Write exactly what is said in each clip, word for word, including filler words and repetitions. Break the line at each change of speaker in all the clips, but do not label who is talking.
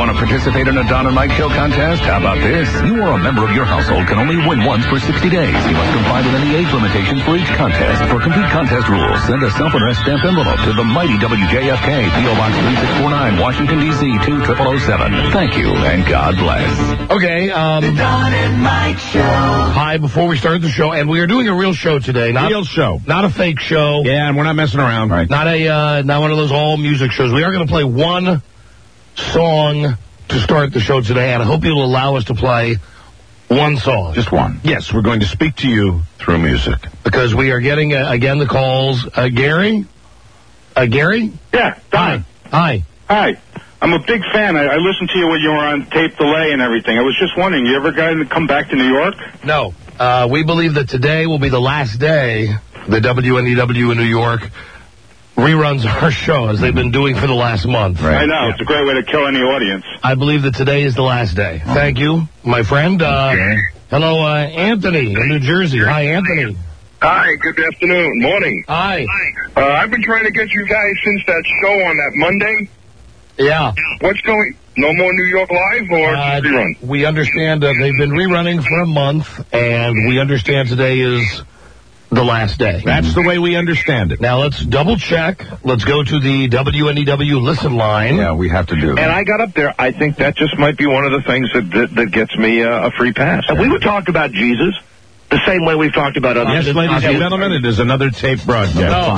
Want to participate in a Don and Mike Show contest? How about this? You or a member of your household can only win once for sixty days. You must comply with any age limitations for each contest. For complete contest rules, send a self-addressed stamped envelope to the mighty W J F K, P O Box three six four nine, Washington, D C two zero zero zero seven. Thank you, and God bless.
Okay, um...
The Don and Mike Show.
Hi, before we start the show, and we are doing a real show today. Not,
real show.
Not a fake show.
Yeah, and we're not messing around. Right.
Not a, uh, not one of those all-music shows. We are going to play one song to start the show today, and I hope you'll allow us to play one song.
Just one. Yes, we're going to speak to you through music.
Because we are getting, uh, again, the calls. Uh, Gary? Uh, Gary?
Yeah, Don.
Hi.
Hi. I'm a big fan. I, I listened to you when you were on tape delay and everything. I was just wondering, you ever going to come back to New York?
No. Uh, we believe that today will be the last day the W N E W in New York reruns our show, as they've been doing for the last month.
Right. I know. Yeah. It's a great way to kill any audience.
I believe that today is the last day. Oh. Thank you, my friend. Uh,
okay.
Hello, uh, Anthony in New Jersey. Hi, Anthony.
Hi, good afternoon. Morning.
Hi.
Uh, I've been trying to get you guys since that show on that Monday.
Yeah.
What's going... No more New York Live or
uh,
rerun?
We understand uh, they've been rerunning for a month, and we understand today is the last day.
That's the way we understand it.
Now, let's double check. Let's go to the W N E W listen line.
Yeah, we have to do.
And I got up there. I think that just might be one of the things that that, that gets me uh, a free pass. And we would talk about Jesus the same way we've talked about other.
Yes, ladies and gentlemen, it is another tape broadcast.
No.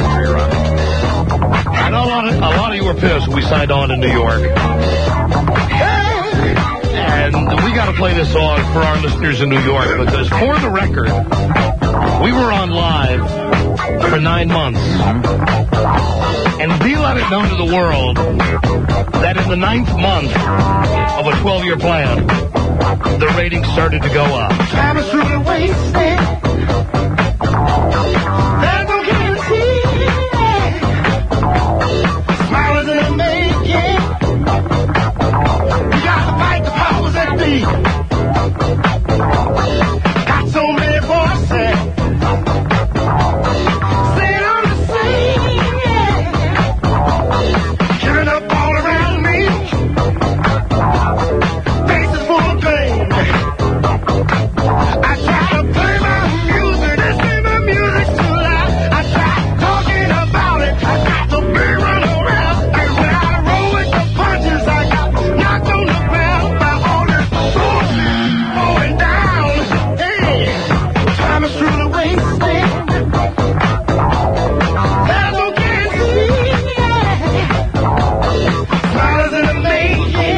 I know a lot, of, a lot of you were pissed when we signed on in New York. And we got to play this song for our listeners in New York, because for the record, we were on live for nine months. And we let it known to the world that in the ninth month of a twelve-year plan, the ratings started to go up.
Time is truly wasted. There's no guarantee. Smiles in the making. We gotta fight the powers that be. Got so many voices. Saying I'm the same. Giving up all around me. Faces full of pain. I try to play my music and sing my music too loud. I try talking about it. I got the big run around. And when I roll with the punches, I got knocked on the ground by all this bullshit going down. Hey, time is truly wasted. There's no guarantee. Smiles in the making.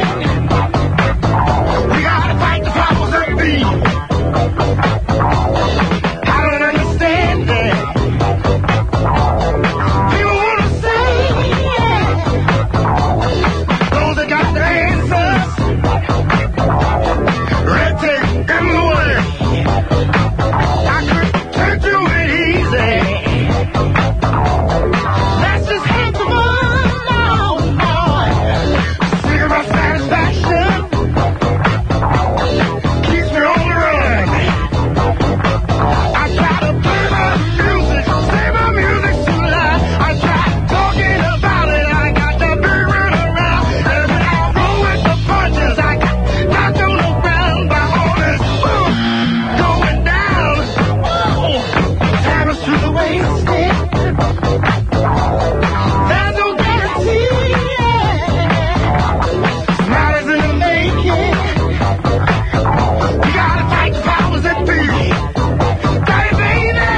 We gotta fight the powers that be. I don't understand that. People wanna say, those that got the answers, red tape in the way. I could turn to it easy. That's just hate the one, no, no. Sick of my satisfaction. Keeps me on the run. I try to play my music, say my music too loud. I try talking about it, I got the big run around. And when I roll with the punches, I got knocked on the ground by all this boom going down. Whoa, time is truly wasted. There's no guarantee. Smiles in the making. We gotta fight the powers that be. Got it, baby.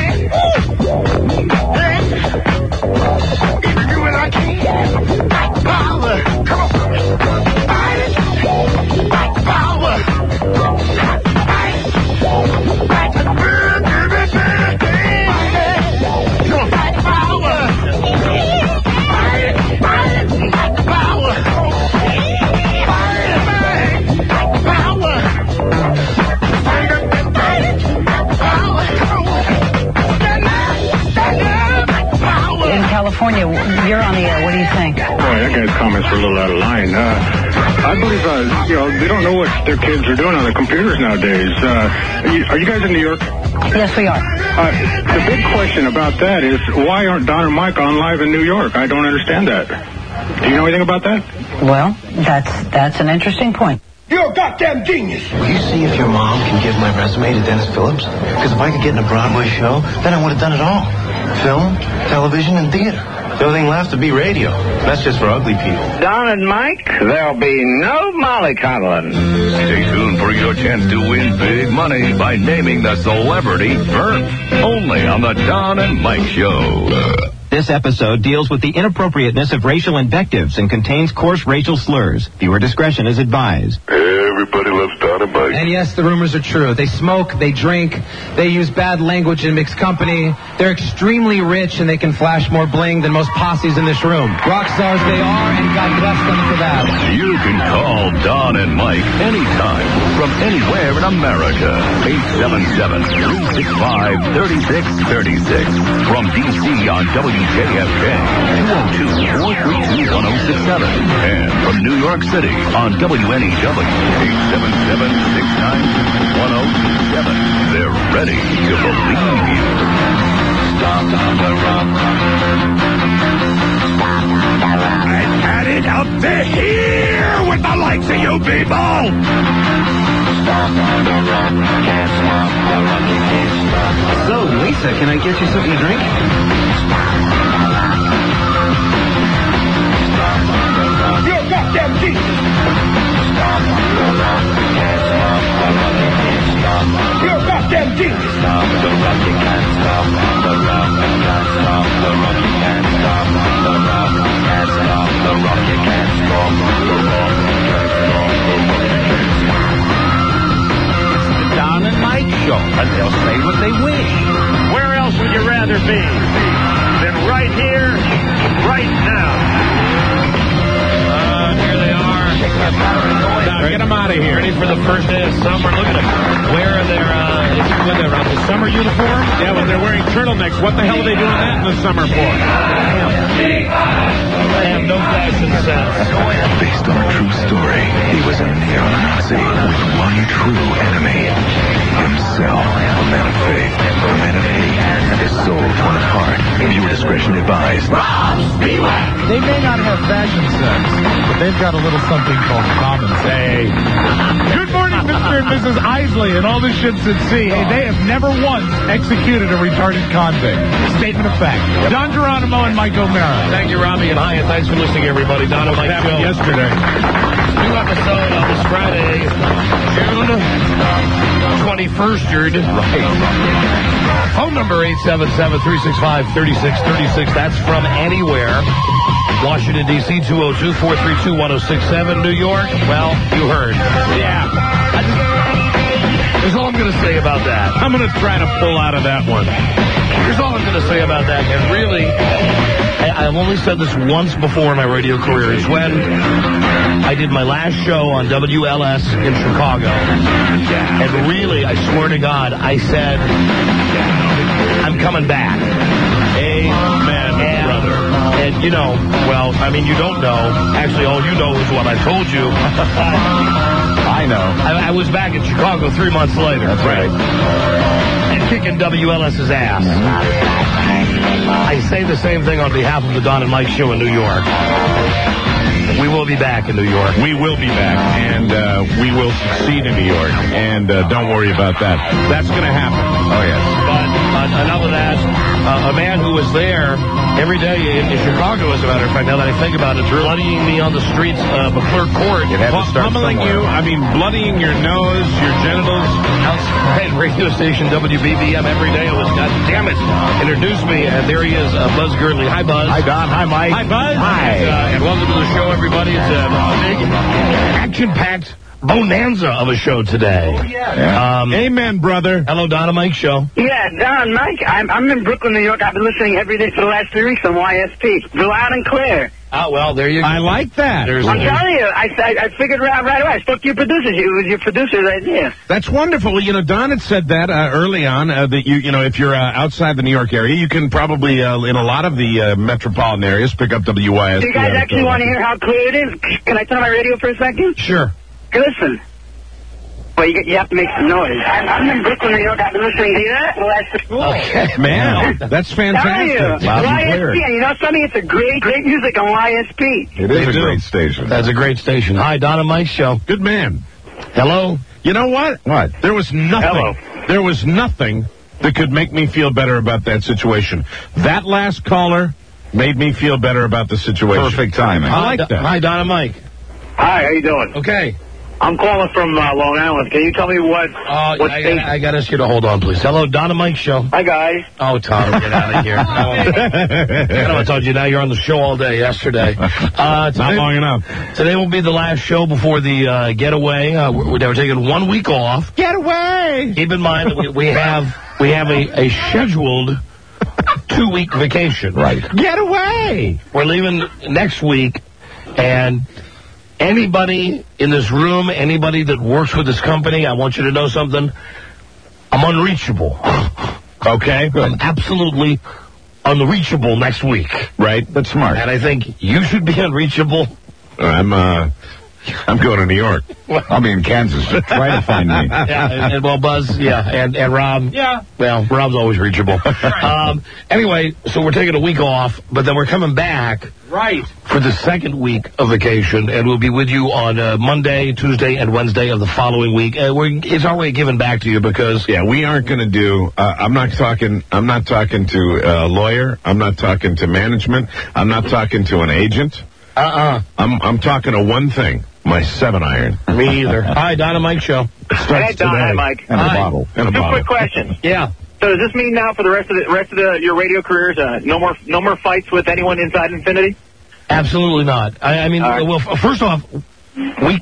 Hey. Even do what I can. Fight the power. Come on. Fight it. Fight the power. Fight it. Fight the good, good, good, good. Come on. Fight the power. Fight it. Fight it. Fight the power. Fight it. Fight the power. Fight it. Fight it. Fight the power. Come on. Stand up. Stand up. Fight the power.
In California, you're on the air. What do you think?
Boy, that guy's comments were a little out of line. Uh, I believe, uh, you know, they don't know what their kids are doing on the computers nowadays. Uh, are, you, are you guys in New York?
Yes, we are.
Uh, the big question about that is, why aren't Don and Mike on live in New York? I don't understand that. Do you know anything about that?
Well, that's that's an interesting point.
You're a goddamn genius.
Will you see if your mom can give my resume to Dennis Phillips? Because if I could get in a Broadway show, then I would have done it all. Film, television, and theater. The only thing left to be radio. That's just for ugly people.
Don and Mike, there'll be no mollycoddling.
Stay tuned for your chance to win big money by naming the celebrity birth. Only on the Don and Mike Show.
This episode deals with the inappropriateness of racial invectives and contains coarse racial slurs. Viewer discretion is advised.
Everybody loves Don and Mike.
And yes, the rumors are true. They smoke, they drink, they use bad language in mixed company. They're extremely rich and they can flash more bling than most posses in this room. Rock stars they are, and God bless them for that.
You can call Don and Mike anytime from anywhere in America. eight seven seven, three six five, three six three six. From D C on W J F K, two oh two, four three two, one oh six seven. And from New York City on W N E W, eight seven seven, six nine six, one oh six seven. They're ready to believe you. Stop on the rock.
I've had it out there here with the likes of you people. Stop on the rock. Can't stop the rock. You can't stop.
So, Lisa, can I get you something to drink?
You're a goddamn genius. Stop on the rock. Can't stop the rock. You can't stop. You're a goddamn genius. Stop the rock. You can't stop the rock. You can't stop the rock. You can't stop the rock. You can't stop the rock. You can't stop the rock. You can't stop the rock.
It's the Don and Mike Show, and they'll say what they wish. Where else would you rather be than right here, right now? Uh, here they are.
Now, get them out of here.
Ready for the first day of summer. Look at them. Wearing their, uh, it's when they're on the summer uniform.
Yeah, when they're wearing turtlenecks. What the hell are they doing that in the summer for?
They have no fashion sense.
Based on a true story, he was a neo-Nazi with one true enemy. Himself, a man of faith, a man of hate, and his soul torn apart. Viewer discretion advised.
They may not have fashion sense, but they've got a little something called common sense.
Hey. Good morning, Mister and Missus Isley and all the ships at sea. Hey, they have never once executed a retarded convict. Statement of fact. Don Geronimo and Mike O'Mara.
Thank you, Robbie, and hi, and thanks for listening, everybody. Don and Mike Show.
Yesterday.
New episode on this Friday, June twenty-first. Right. Phone number eight seven seven, three six five, three six three six. That's from anywhere. Washington, D C, two oh two, four three two, one oh six seven. New York, well, you heard. Yeah. I just, Here's all I'm going to say about that.
I'm going to try to pull out of that one.
Here's all I'm going to say about that. And really, I, I've only said this once before in my radio career. It's when I did my last show on W L S in Chicago. And really, I swear to God, I said, I'm coming back.
Amen,
and,
brother.
And, you know, well, I mean, you don't know. Actually, all you know is what I told you.
I know.
I, I was back in Chicago three months later.
That's right.
And kicking W L S's ass. I say the same thing on behalf of the Don and Mike Show in New York. We will be back in New York.
We will be back, and uh, we will succeed in New York. And uh, don't worry about that. That's going to happen. Oh, yes.
But uh, enough of that. Uh, a man who was there every day in, in Chicago, as a matter of fact, now that I think about it, bloodying me on the streets of McClure Court.
It had to start Pummeling somewhere. you, I mean, bloodying your nose, your genitals.
Outside radio station W B B M every day. It was, God damn it, introduced me, and there he is, uh, Buzz Gurley. Hi, Buzz.
Hi, Don. Hi, Mike.
Hi, Buzz.
Hi.
And, uh, and welcome to the show, everybody. It's a big, action-packed bonanza of a show today.
Oh, yeah.
Um,
Amen, brother.
Hello, Don and Mike Show.
Yeah, Don, Mike, I'm, I'm in Brooklyn, New York. I've been listening every day for the last three weeks on Y S P. Loud and clear.
Oh, well, there you go.
I like that.
There's
I'm
a,
telling you, I, I, I figured it out right away. I spoke to your producers. It was your producer's idea.
That's wonderful. You know, Don had said that uh, early on, uh, that, you you know, if you're uh, outside the New York area, you can probably, uh, in a lot of the uh, metropolitan areas, pick up W Y S P.
Do you guys actually want to hear how clear it is? Can I turn on my radio for a second?
Sure.
Listen. Well, you, you have to make some noise. I'm, I'm in Brooklyn, New York. I've been listening to you for the last school.
Okay,
man, that's fantastic.
Loud
and clear.
Y S P, and you know something? It's a great, great music on Y S P.
It is a great station.
That's a great station. Hi, Don and Mike Show.
Good man.
Hello.
You know what?
What?
There was nothing.
Hello.
There was nothing that could make me feel better about that situation. That last caller made me feel better about the situation.
Perfect timing.
I like
Hi,
that.
Hi, Don and Mike.
Hi, how you doing?
Okay.
I'm calling from uh, Long Island. Can you tell me what,
Uh,
what
I,
station?
I, I got to ask you to hold on, please. Hello, Don and Mike Show.
Hi, guys.
Oh, Tom, get out of here. I know I told you now you're on the show all day yesterday. Uh, today,
Not long enough.
Today will be the last show before the uh, getaway. Uh, we're, we're taking one week off.
Get away!
Keep in mind that we, we have we have a, a scheduled two-week vacation.
Right.
Get away!
We're leaving next week, and anybody in this room, anybody that works with this company, I want you to know something. I'm unreachable.
Okay, good.
I'm absolutely unreachable next week.
Right, that's smart.
And I think you should be unreachable.
I'm, uh, I'm going to New York.
I'll be in Kansas. Try to find me.
Yeah, and, and well, Buzz, yeah, and, and Rob.
Yeah.
Well, Rob's always reachable. um, anyway, so we're taking a week off, but then we're coming back.
Right.
For the second week of vacation, and we'll be with you on uh, Monday, Tuesday, and Wednesday of the following week. Uh, we're, it's our way of giving back to you because
Yeah, we aren't going to do. Uh, I'm not talking. I'm not talking to a lawyer. I'm not talking to management. I'm not talking to an agent.
uh-uh,
I'm I'm talking to one thing. My seven iron.
me either. Hi, Don and Mike Show.
Hey, Don. Hi, Mike.
And a
Hi.
bottle. And a
Two
bottle.
quick questions.
Yeah.
So does this mean now for the rest of the rest of the, your radio careers, uh, no more no more fights with anyone inside Infinity?
Absolutely not. I, I mean,
All right.
well, f- first off, we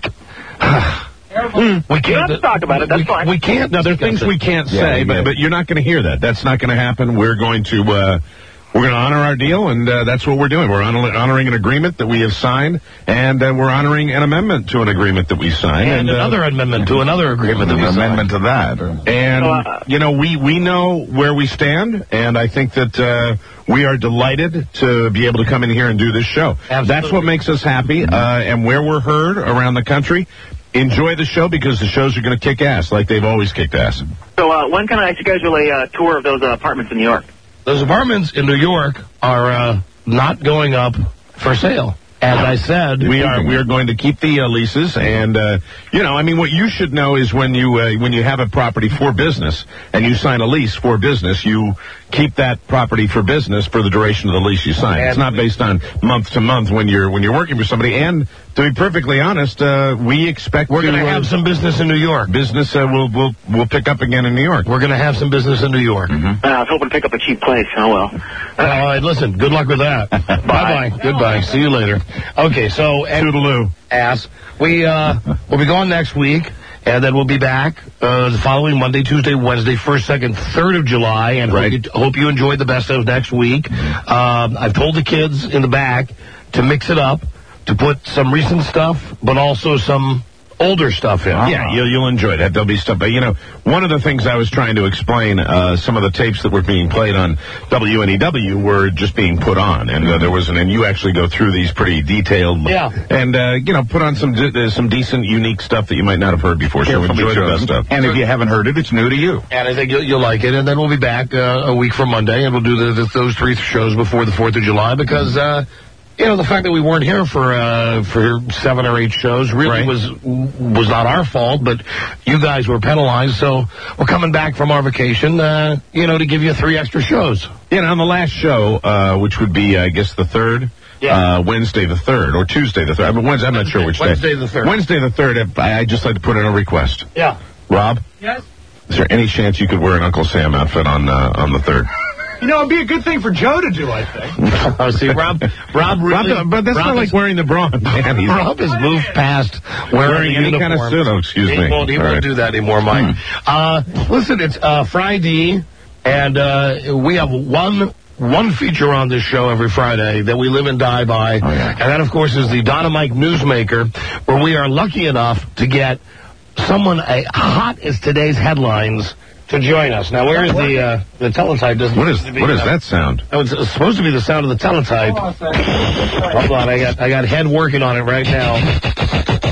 we can't
You don't have to talk about it. That's
we,
fine.
We can't.
Now, there are things we can't
Yeah,
say,
yeah.
but, but you're not going to hear that. That's not going to happen. We're going to uh, we're going to honor our deal, and uh, that's what we're doing. We're honor- honoring an agreement that we have signed, and uh, we're honoring an amendment to an agreement that we signed.
And,
uh,
another amendment to another agreement that we signed.
amendment to that.
And,
Uh,
you know, we, we know where we stand, and I think that uh, we are delighted to be able to come in here and do this show.
Absolutely.
That's what makes us happy, uh, and where we're heard around the country. Enjoy the show because the shows are going to kick ass like they've always kicked ass.
So uh, when can I schedule a uh, tour of those uh, apartments in New York?
Those apartments in New York are uh, not going up for sale. As I said,
We are we are going to keep the uh, leases, and uh, you know, I mean, what you should know is when you uh, when you have a property for business and you sign a lease for business, you keep that property for business for the duration of the lease you sign. It's not based on month to month when you're when you're working for somebody. And to be perfectly honest, uh, we expect
we're
to,
going to
uh,
have some business in New York.
business. Uh, will will will pick up again in New York.
We're going to have some business in New York.
Uh, I was hoping to pick up a cheap place. Oh, well.
All right, listen, good luck with that. Bye-bye. Goodbye. See you later. Okay, so... And
Toodaloo.
Ass. We, uh, we'll be gone next week, and then we'll be back uh, the following Monday, Tuesday, Wednesday, first, second, third of July, and
Right.
hope, you, hope you enjoy the best of next week. Um, I've told the kids in the back to mix it up, to put some recent stuff, but also some older stuff in.
Yeah, you'll, you'll enjoy that. There'll be stuff. But, you know, one of the things I was trying to explain, uh, some of the tapes that were being played on W N E W were just being put on. And uh, there was an, and you actually go through these pretty detailed.
Yeah.
And, uh, you know, put on some uh, some decent, unique stuff that you might not have heard before. So enjoy the best stuff.
And if you haven't heard it, it's new to you.
And I think you'll, you'll like it. And then we'll be back uh, a week from Monday, and we'll do the, the, those three shows before the fourth of July because, uh, you know, the fact that we weren't here for uh, for seven or eight shows really
Right.
was was not our fault, but you guys were penalized. So we're coming back from our vacation, uh, you know, to give you three extra shows.
Yeah, and on the last show, uh, which would be, I guess, the third,
Yeah.
uh, Wednesday the third, or Tuesday the third. I mean, Wednesday, I'm not sure which
Wednesday
day.
the third.
Wednesday the third, I, I just like to put in a request.
Yeah.
Rob,
Yes?
is there any chance you could wear an Uncle Sam outfit on uh, on the third?
You know, it'd be a good thing for Joe to do, I think.
Oh, see, Rob, Rob really,
Rob, but that's
Rob
not
is-
like wearing the bra and panties.
Rob has moved past wearing,
Wearing any kind of
uniform.
suit. Oh, excuse
he
me.
Won't, he
All
won't
right.
do that anymore, Mike. Uh, listen, it's uh, Friday, and uh, we have one one feature on this show every Friday that we live and die by,
Oh, yeah.
and that, of course, is the Don and Mike Newsmaker, where we are lucky enough to get someone as hot as today's headlines to join us. Now, where is the uh, the teletype? Doesn't
What is
seem to be,
what is
uh,
that sound?
Oh, it's, it's supposed to be the sound of the teletype. Hold on, I got I got head working on it right now.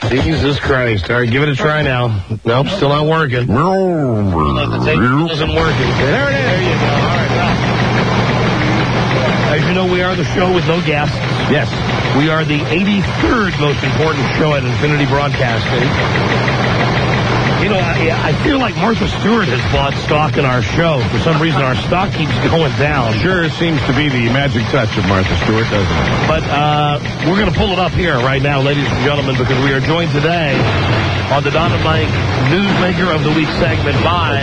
Jesus Christ. All right, give it a try now. Nope, still not working. Look, the tape isn't working. There it is. There you go. All right, well. As you know, we are the show with no guests.
Yes.
We are the eighty-third most important show at Infinity Broadcasting. You know, I, I feel like Martha Stewart has bought stock in our show. For some reason, our stock keeps going down.
Sure seems to be the magic touch of Martha Stewart, doesn't it?
But uh, we're going to pull it up here right now, ladies and gentlemen, because we are joined today on the Don and Mike Newsmaker of the Week segment by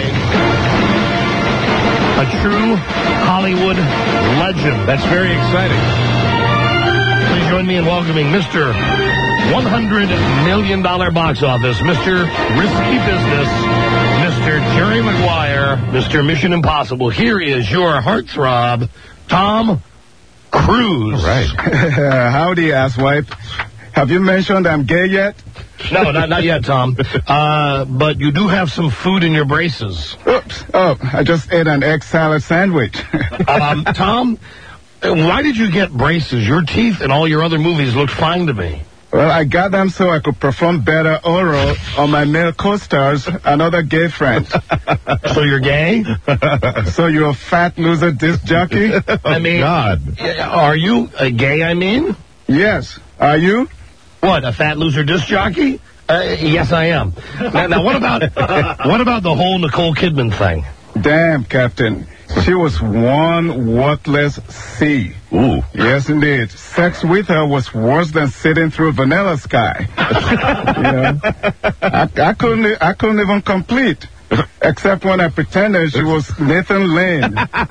a true Hollywood legend.
That's very exciting.
Please join me in welcoming Mister one hundred million dollars box office, Mister Risky Business, Mister Jerry Maguire, Mister Mission Impossible. Here is your heartthrob, Tom Cruise.
All right. Howdy, asswipe. Have you mentioned I'm gay yet?
No, not, not yet, Tom. Uh, but you do have some food in your braces.
Oops. Oh, I just ate an egg salad sandwich.
um, Tom, why did you get braces? Your teeth in all your other movies looked fine to me.
Well, I got them so I could perform better oral on my male co-stars and other gay friends.
So you're gay?
So you're a fat loser disc jockey?
I mean,
God.
Are you a gay, I mean?
Yes. Are you?
What, a fat loser disc jockey? Uh, yes, I am. Now, now, what about what about the whole Nicole Kidman thing?
Damn, Captain. She was one worthless C.
Ooh.
Yes, indeed. Sex with her was worse than sitting through Vanilla Sky. You know, I, I couldn't. I couldn't even complete, except when I pretended she was Nathan Lane.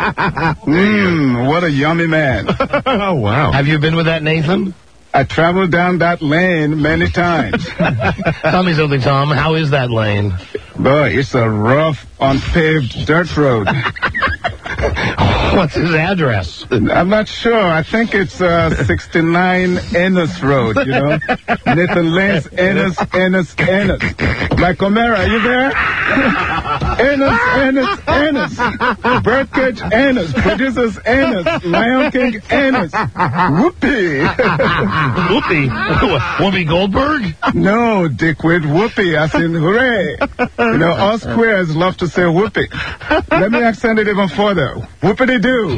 Mmm, what a yummy man.
Oh wow.
Have you been with that Nathan?
I traveled down that lane many times.
Tell me something, Tom. How is that lane?
Boy, it's a rough, unpaved dirt road.
What's his address?
I'm not sure. I think it's uh, sixty-nine Ennis Road, you know? Nathan Lane's Ennis, Ennis, Ennis. Like O'Mara, are you there? Ennis, Ennis, Ennis. Birdcage Ennis. Producers Ennis. Lion King Ennis. Whoopee.
Whoopi? Whoopi Goldberg?
No, Dickwit. Whoopee, as in hooray. You know, us queers love to say whoopee. Let me accent it even further. Whoopity-doo.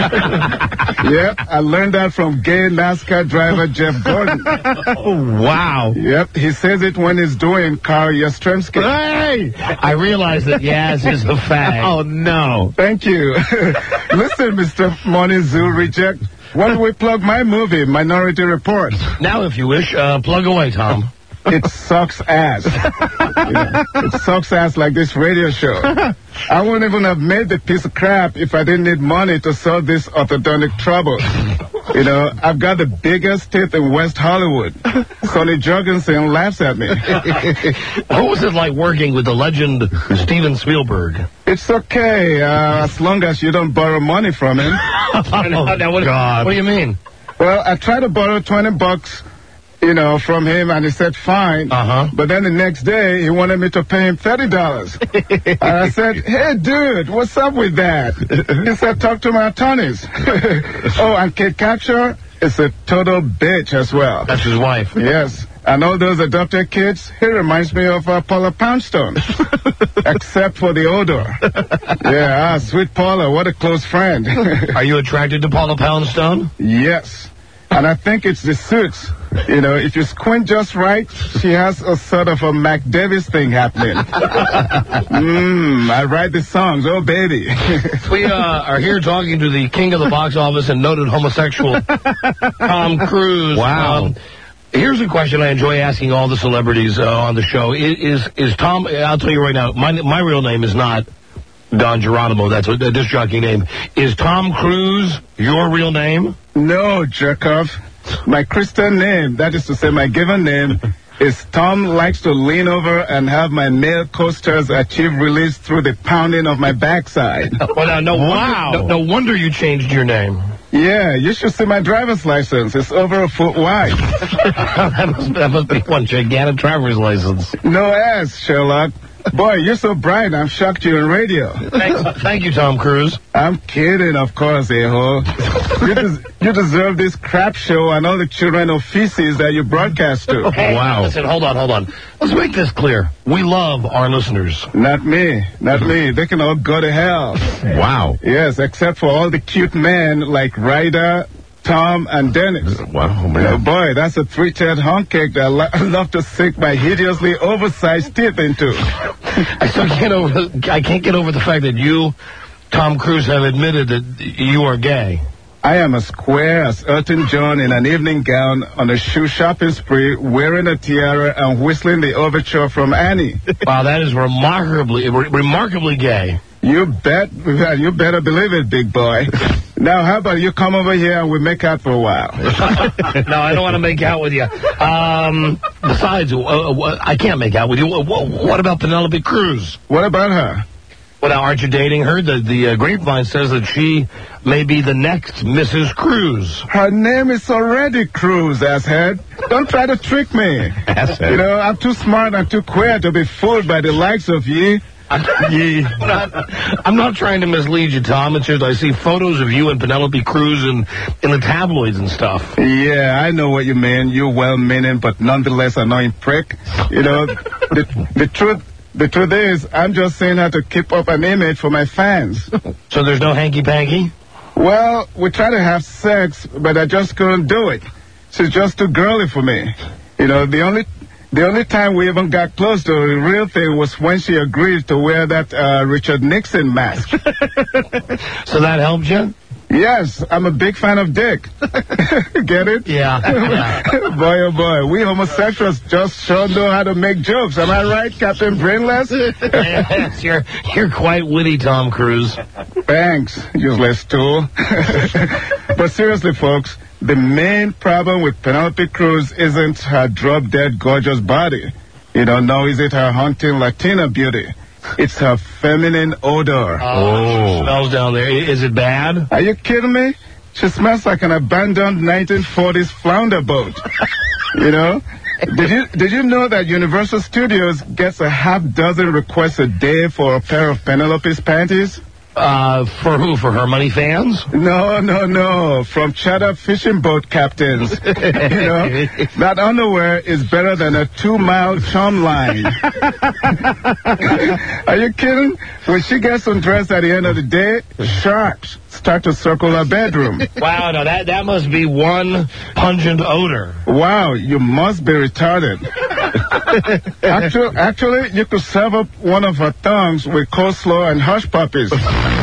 Yep, I learned that from gay NASCAR driver Jeff Gordon.
Oh, wow.
Yep, he says it when he's doing Carl Yastrzemski.
Hey! I realize that Yaz is a fag.
Oh, no.
Thank you. Listen, Mister Money Zoo Reject, why don't we plug my movie, Minority Report?
Now, if you wish, uh, plug away, Tom.
It sucks ass. You know, it sucks ass like this radio show. I wouldn't even have made the piece of crap if I didn't need money to solve this orthodontic trouble. You know, I've got the biggest teeth in West Hollywood. Sonny Jorgensen laughs at me.
What was it like working with the legend Steven Spielberg?
It's okay, uh, as long as you don't borrow money from him.
Oh, now, what, God. What do you mean?
Well, I tried to borrow twenty bucks. You know, from him, and he said, fine.
Uh-huh.
But then the next day, he wanted me to pay him thirty dollars. And I said, hey, dude, what's up with that? He said, talk to my attorneys. Oh, and Kate Capshaw is a total bitch as well.
That's his wife.
Yes. And all those adopted kids, he reminds me of uh, Paula Poundstone. Except for the odor. Yeah, ah, sweet Paula, what a close friend.
Are you attracted to Paula Poundstone?
Yes. And I think it's the suits. You know, if you squint just right, she has a sort of a Mac Davis thing happening. Mmm, I write the songs, oh baby.
We uh, are here talking to the king of the box office and noted homosexual, Tom Cruise.
Wow. Um,
here's a question I enjoy asking all the celebrities uh, on the show. Is, is is Tom, I'll tell you right now, my, my real name is not Don Geronimo. That's a, a disc jockey name. Is Tom Cruise your real name?
No, jerk-off. My Christian name, that is to say my given name, is Tom Likes to Lean Over and Have My Male Co-Stars Achieve Release Through the Pounding of My Backside.
Well, now, no, wow. wonder, no, no wonder you changed your name.
Yeah, you should see my driver's license. It's over a foot wide.
that, must, that must be one gigantic driver's license.
No ass, Sherlock. Boy, you're so bright, I'm shocked you're on radio.
Thank, thank you, Tom Cruise.
I'm kidding, of course, a-hole. You, des- you deserve this crap show and all the children of feces that you broadcast to.
Hey, wow. Listen, hold on, hold on. Let's make this clear. We love our listeners.
Not me. Not me. They can all go to hell.
Wow.
Yes, except for all the cute men like Ryder, Tom, and Dennis.
Wow, man.
Oh, boy, that's a three-tiered hunk cake that I lo- love to sink my hideously oversized teeth into.
I still can't over. I can't get over the fact that you, Tom Cruise, have admitted that you are gay.
I am as square as Elton John in an evening gown on a shoe shopping spree, wearing a tiara and whistling the overture from Annie.
Wow, that is remarkably, re- remarkably gay.
You bet. You better believe it, big boy. Now, how about you come over here and we make out for a while?
No, I don't want to make out with you. Um, besides, uh, uh, I can't make out with you. What about Penelope Cruz?
What about her?
Well, now, aren't you dating her? The, the uh, grapevine says that she may be the next Missus Cruz.
Her name is already Cruz, asshead. Don't try to trick me.
Asshead.
You know, I'm too smart and too queer to be fooled by the likes of ye.
I'm, I'm, not, I'm not trying to mislead you, Tom. It's just I see photos of you and Penelope Cruz in, in the tabloids and stuff.
Yeah, I know what you mean. You're well-meaning, but nonetheless annoying prick. You know, the, the truth... The truth is, I'm just saying how to keep up an image for my fans.
So there's no hanky-panky?
Well, we try to have sex, but I just couldn't do it. She's just too girly for me. You know, the only the only time we even got close to the real thing was when she agreed to wear that uh, Richard Nixon mask.
So that helped you?
Yes, I'm a big fan of Dick. Get it?
Yeah. yeah.
Boy, oh boy, we homosexuals just sure know how to make jokes. Am I right, Captain Brainless?
Yes, you're, you're quite witty, Tom Cruise.
Thanks, useless tool. But seriously, folks, the main problem with Penelope Cruz isn't her drop-dead gorgeous body. You don't know, is it her haunting Latina beauty? It's her feminine odor.
Oh, she smells down there. Is it bad?
Are you kidding me? She smells like an abandoned nineteen forties flounder boat. You know? Did you did you know that Universal Studios gets a half dozen requests a day for a pair of Penelope's panties?
Uh, for who? For her money fans?
No, no, no. From charter fishing boat captains. You know, that underwear is better than a two-mile chum line. Are you kidding? When she gets undressed at the end of the day, sharks start to circle her bedroom.
Wow, no, that, that must be one pungent odor.
Wow, you must be retarded. actually, actually, you could serve up one of her tongues with coleslaw and hush puppies.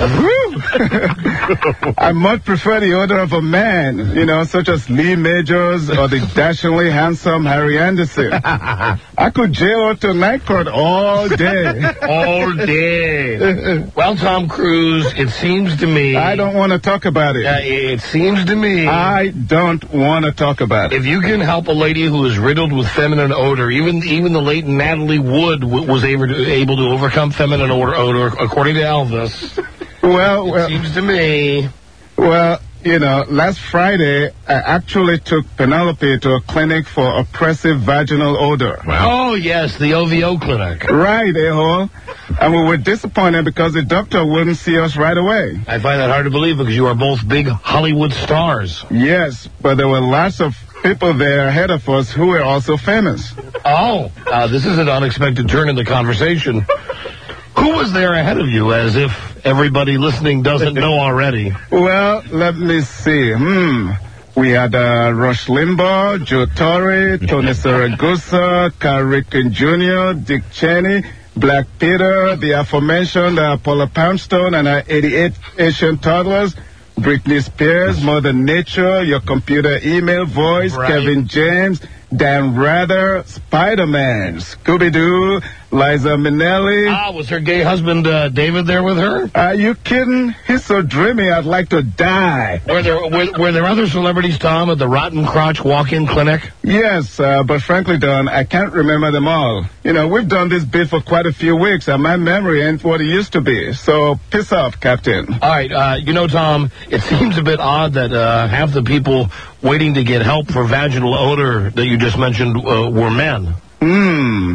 I much prefer the odor of a man, you know, such as Lee Majors or the dashingly handsome Harry Anderson. I could jail her to night court all day.
All day. Well, Tom Cruise, it seems to me...
I don't want to talk about it.
Uh, it seems to me...
I don't want to talk about it.
If you can help a lady who is riddled with feminine odor, even even the late Natalie Wood w- was able to, able to overcome feminine odor, odor according to Elvis.
Well, well,
it seems to me.
Well, you know, last Friday, I actually took Penelope to a clinic for oppressive vaginal odor.
Wow. Oh, yes, the O V O clinic.
Right, a-hole. And we were disappointed because the doctor wouldn't see us right away.
I find that hard to believe because you are both big Hollywood stars.
Yes, but there were lots of people there ahead of us who were also famous.
Oh, uh, this is an unexpected turn in the conversation. Who was there ahead of you, as if everybody listening doesn't know already?
Well, let me see. Hmm. We had uh, Rush Limbaugh, Joe Torre, Tony Saragusa, Carl Ripken Junior, Dick Cheney, Black Peter, the aforementioned uh, Paula Poundstone, and her eighty-eight Asian toddlers, Britney Spears, Mother Nature, Your Computer Email Voice, right. Kevin James, Dan Rather, Spider-Man, Scooby-Doo, Liza Minnelli.
Ah, was her gay husband, uh, David, there with her?
Are you kidding? He's so dreamy, I'd like to die.
Were there were, were there other celebrities, Tom, at the Rotten Crotch walk-in clinic?
Yes, uh, but frankly, Don, I can't remember them all. You know, we've done this bit for quite a few weeks, and my memory ain't what it used to be. So, piss off, Captain.
All right, uh, you know, Tom, it seems a bit odd that uh, half the people waiting to get help for vaginal odor that you just mentioned uh, were men.
Hmm,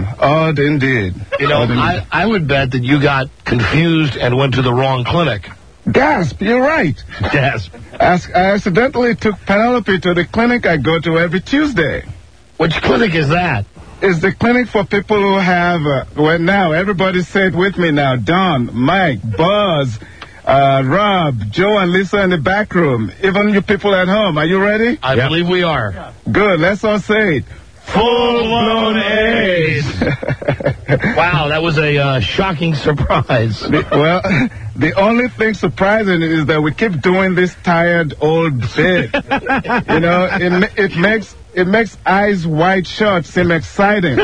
Hmm, odd indeed.
You know,
Odd indeed.
I, I would bet that you got confused and went to the wrong clinic.
Gasp, you're right.
Gasp.
As- I accidentally took Penelope to the clinic I go to every Tuesday.
Which clinic is that?
It's the clinic for people who have, uh, well, now, everybody say it with me now. Don, Mike, Buzz, uh, Rob, Joe, and Lisa in the back room. Even you people at home. Are you ready?
I yep. believe we are.
Good, let's all say it. Full-blown AIDS.
Wow, that was a uh, shocking surprise.
The, well, the only thing surprising is that we keep doing this tired old bit. You know, it, it makes it makes Eyes Wide Shut seem exciting.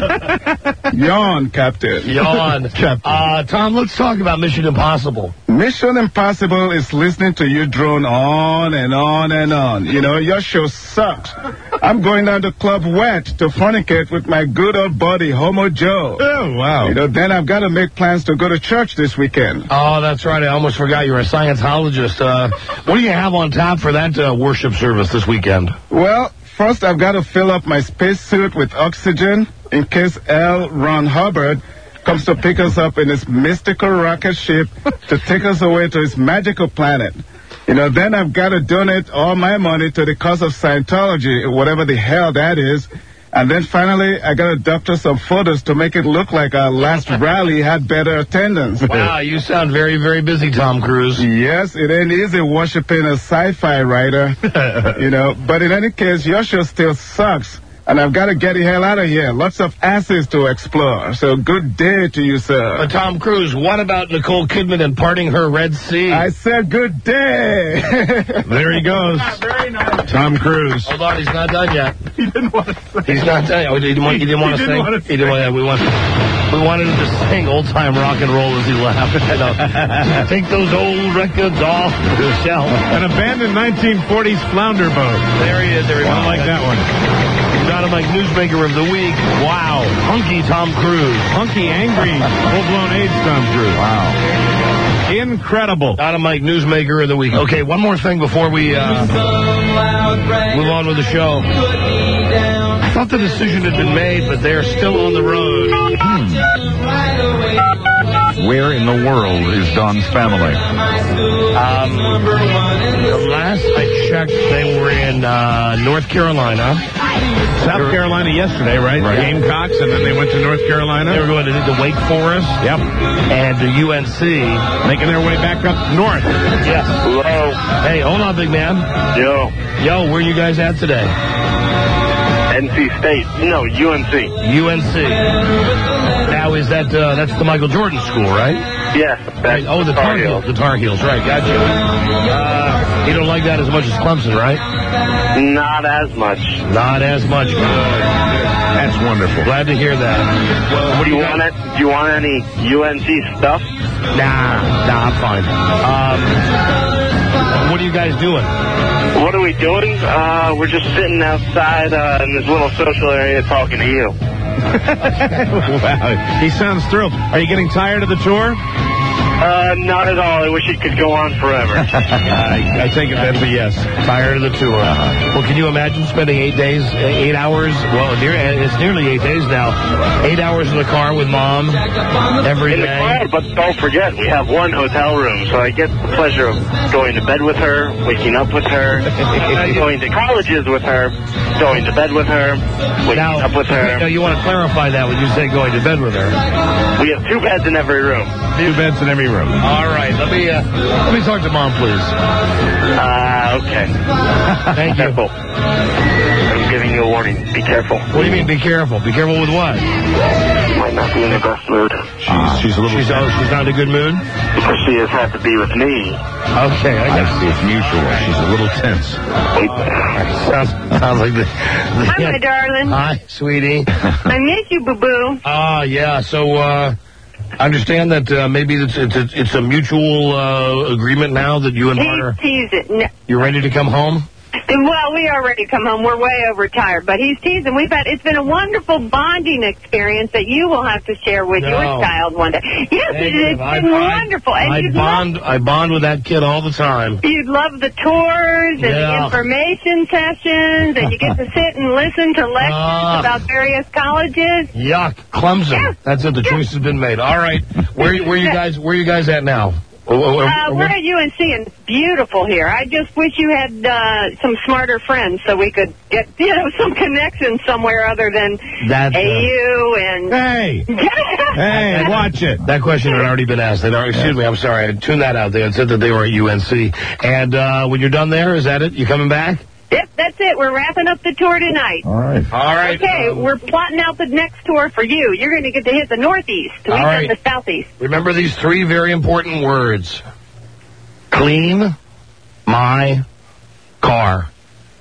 Yawn, Captain.
Yawn. Captain. Uh, Tom, let's talk about Mission Impossible.
Mission Impossible is listening to you drone on and on and on. You know, your show sucks. I'm going down to Club Wet to fornicate with my good old buddy, Homo Joe.
Oh, wow.
You know, then I've got to make plans to go to church this weekend.
Oh, that's right. I almost forgot you're a Scientologist. Uh, what do you have on tap for that uh, worship service this weekend?
Well, first I've got to fill up my spacesuit with oxygen in case L. Ron Hubbard comes to pick us up in his mystical rocket ship to take us away to his magical planet. You know, then I've got to donate all my money to the cause of Scientology, whatever the hell that is. And then finally, I got to doctor some photos to make it look like our last rally had better attendance.
Wow, you sound very, very busy, Tom Cruise.
Yes, it ain't easy worshiping a sci-fi writer, you know. But in any case, your show still sucks. And I've got to get the hell out of here. Lots of asses to explore. So good day to you, sir.
But Tom Cruise, what about Nicole Kidman and parting her Red Sea?
I said good day.
There he goes.
Very nice.
Tom Cruise.
Hold on, he's not done yet.
He didn't want to say.
He's not done. Oh, he didn't want, he didn't want to
he
sing.
Didn't want to
he didn't want. We want. We wanted him to sing old-time rock and roll as he laughed. You know, take those old records off the shelf.
An abandoned nineteen forties flounder boat.
There he is. There he is.
I like that one.
Dynamite Newsmaker of the Week. Wow. Hunky Tom Cruise.
Hunky, angry, full-blown AIDS Tom Cruise. Wow. Incredible.
Dynamite Newsmaker of the Week. Okay, one more thing before we uh, move on with the show. I thought the decision had been made, but they're still on the road.
Hmm. Where in the world is Don's family?
Um, the last I checked, they were in uh, North Carolina.
South Carolina yesterday, right? right? Gamecocks, and then they went to North Carolina.
They were going to, to Wake Forest.
Yep.
And to U N C.
Making their way back up north.
Yes.
Hello.
Hey, hold on, big man.
Yo.
Yo, where are you guys at today?
N C State. No, U N C.
U N C. Now, is that, uh, that's the Michael Jordan school, right?
Yes.
Right. Oh, the Tar Heels. The Tar Heels, right. Gotcha. Uh, you don't like that as much as Clemson, right?
Not as much.
Not as much. Good.
That's wonderful.
Glad to hear that. Well,
what do you, you want? It, do you want any U N C stuff?
Nah, nah, I'm fine. Um, what are you guys doing?
What are we doing? Uh, we're just sitting outside uh, in this little social area talking to you.
Wow, he sounds thrilled. Are you getting tired of the tour?
Uh, not at all. I wish it could go on forever.
I, I take it that's a yes.
Tired of the tour. Uh-huh. Well, can you imagine spending eight days, eight hours? Well, near, it's nearly eight days now. Eight hours in the car with mom every
in
day.
The car, but don't forget, we have one hotel room, so I get the pleasure of going to bed with her, waking up with her, going to colleges with her, going to bed with her, waking
now,
up with her.
Now, you want to clarify that when you say going to bed with her.
We have two beds in every room.
Two beds in every room.
All right, let me uh, let me talk to mom, please.
Uh, okay.
Thank you.
Careful. I'm giving you a warning. Be careful.
What do you mean, be careful? Be careful with what?
She might not be in the best mood.
She's, uh, she's a little.
She's, oh, she's not in a good mood?
Because she has had to be with me.
Okay, I got
I see. It's mutual. She's a little tense.
sounds, sounds like the. the
Hi, my darling.
Hi, sweetie.
I miss you, boo-boo.
Ah, uh, yeah. So, uh, I understand that uh, maybe it's, it's, a, it's a mutual uh, agreement now that you and
Please
Marta.
tease it. No.
You're ready to come home?
Well, we are ready to come home. We're way overtired, but he's teasing. We've had it's been a wonderful bonding experience that you will have to share with
No.
your child one day. Yes, it, it's
I,
been
I,
wonderful. And
I
you'd
bond. I bond with that kid all the time.
Love, you'd love the tours and
Yeah.
the information sessions, and you get to sit and listen to lectures
Ah.
about various colleges.
Yuck, Clemson. That's it. The choice has been made. All right, where where you guys where you guys at now?
Uh, we're at U N C, and it's beautiful here. I just wish you had uh, some smarter friends so we could get, you know, some connection somewhere other than
That's, uh,
A U and...
Hey! Hey, watch it.
That question had already been asked. They'd already, excuse me, I'm sorry. I tuned that out. They had said that they were at U N C. And uh, when you're done there, is that it? You coming back?
Yep, that's it. We're wrapping up the tour tonight.
All right.
All right.
Okay,
um,
we're plotting out the next tour for you. You're going to get to hit the Northeast. We've
All
done
right.
the Southeast.
Remember these three very important words. Clean my car.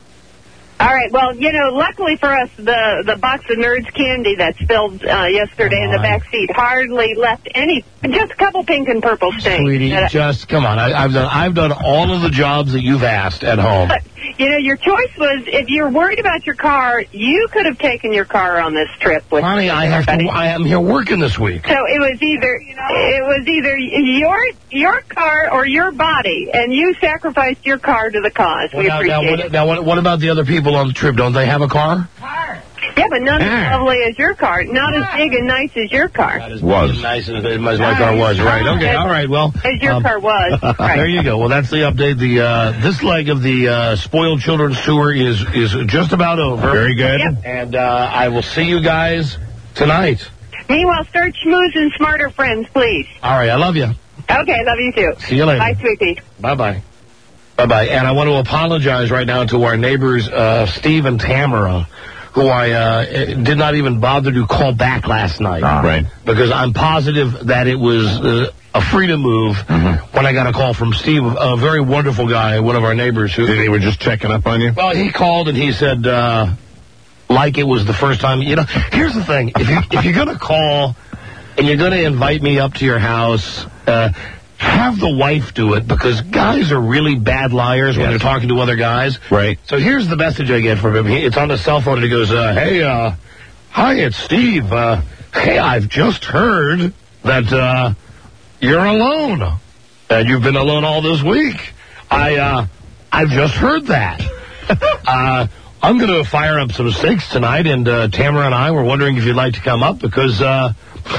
All right, well, you know, luckily for us, the, the box of Nerds candy that spilled uh, yesterday in the back seat hardly left any, just a couple pink and purple stains.
Sweetie,
That-
just come on. I, I've done I've done all of the jobs that you've asked at home.
But, you know, your choice was, if you're worried about your car, you could have taken your car on this trip with
Honey, I have to. I am here working this week.
So it was either it was either your your car or your body, and you sacrificed your car to the cause.
Well,
we
now,
appreciate
now, what,
it.
now what, what about the other people on the trip? Don't they have a car?
Yeah, but not
Ah.
as lovely as your car, not as big and nice as your car.
Was as nice as, as my car was. Right. Okay. All right. Well,
As your
um,
car was. Right.
there you go. Well, that's the update. The uh, this leg of the uh, Spoiled Children's Tour is is just about over.
Very good.
Yep.
And uh, I will see you guys tonight.
Meanwhile, start schmoozing smarter friends, please.
All right. I love you.
Okay, love you too.
See you later.
Bye, sweetie.
Bye bye. Bye bye. And I want to apologize right now to our neighbors, uh, Steve and Tamara, who I uh, did not even bother to call back last night.
Right.
Because I'm positive that it was uh, a freedom move
Mm-hmm.
when I got a call from Steve, a very wonderful guy, one of our neighbors. Who
They were just checking up on you?
Well, he called and he said, uh, like it was the first time. You know, here's the thing. If, you, if you're going to call and you're going to invite me up to your house, uh, have the wife do it, because guys are really bad liars when they're talking to other guys.
Right.
So here's the message I get from him. He, it's on his cell phone, and he goes, uh, hey, uh, hi, it's Steve. Uh, hey, I've just heard that uh, you're alone. And you've been alone all this week. I, uh, I've just heard that. uh, I'm going to fire up some steaks tonight, and uh, Tamara and I were wondering if you'd like to come up, because uh,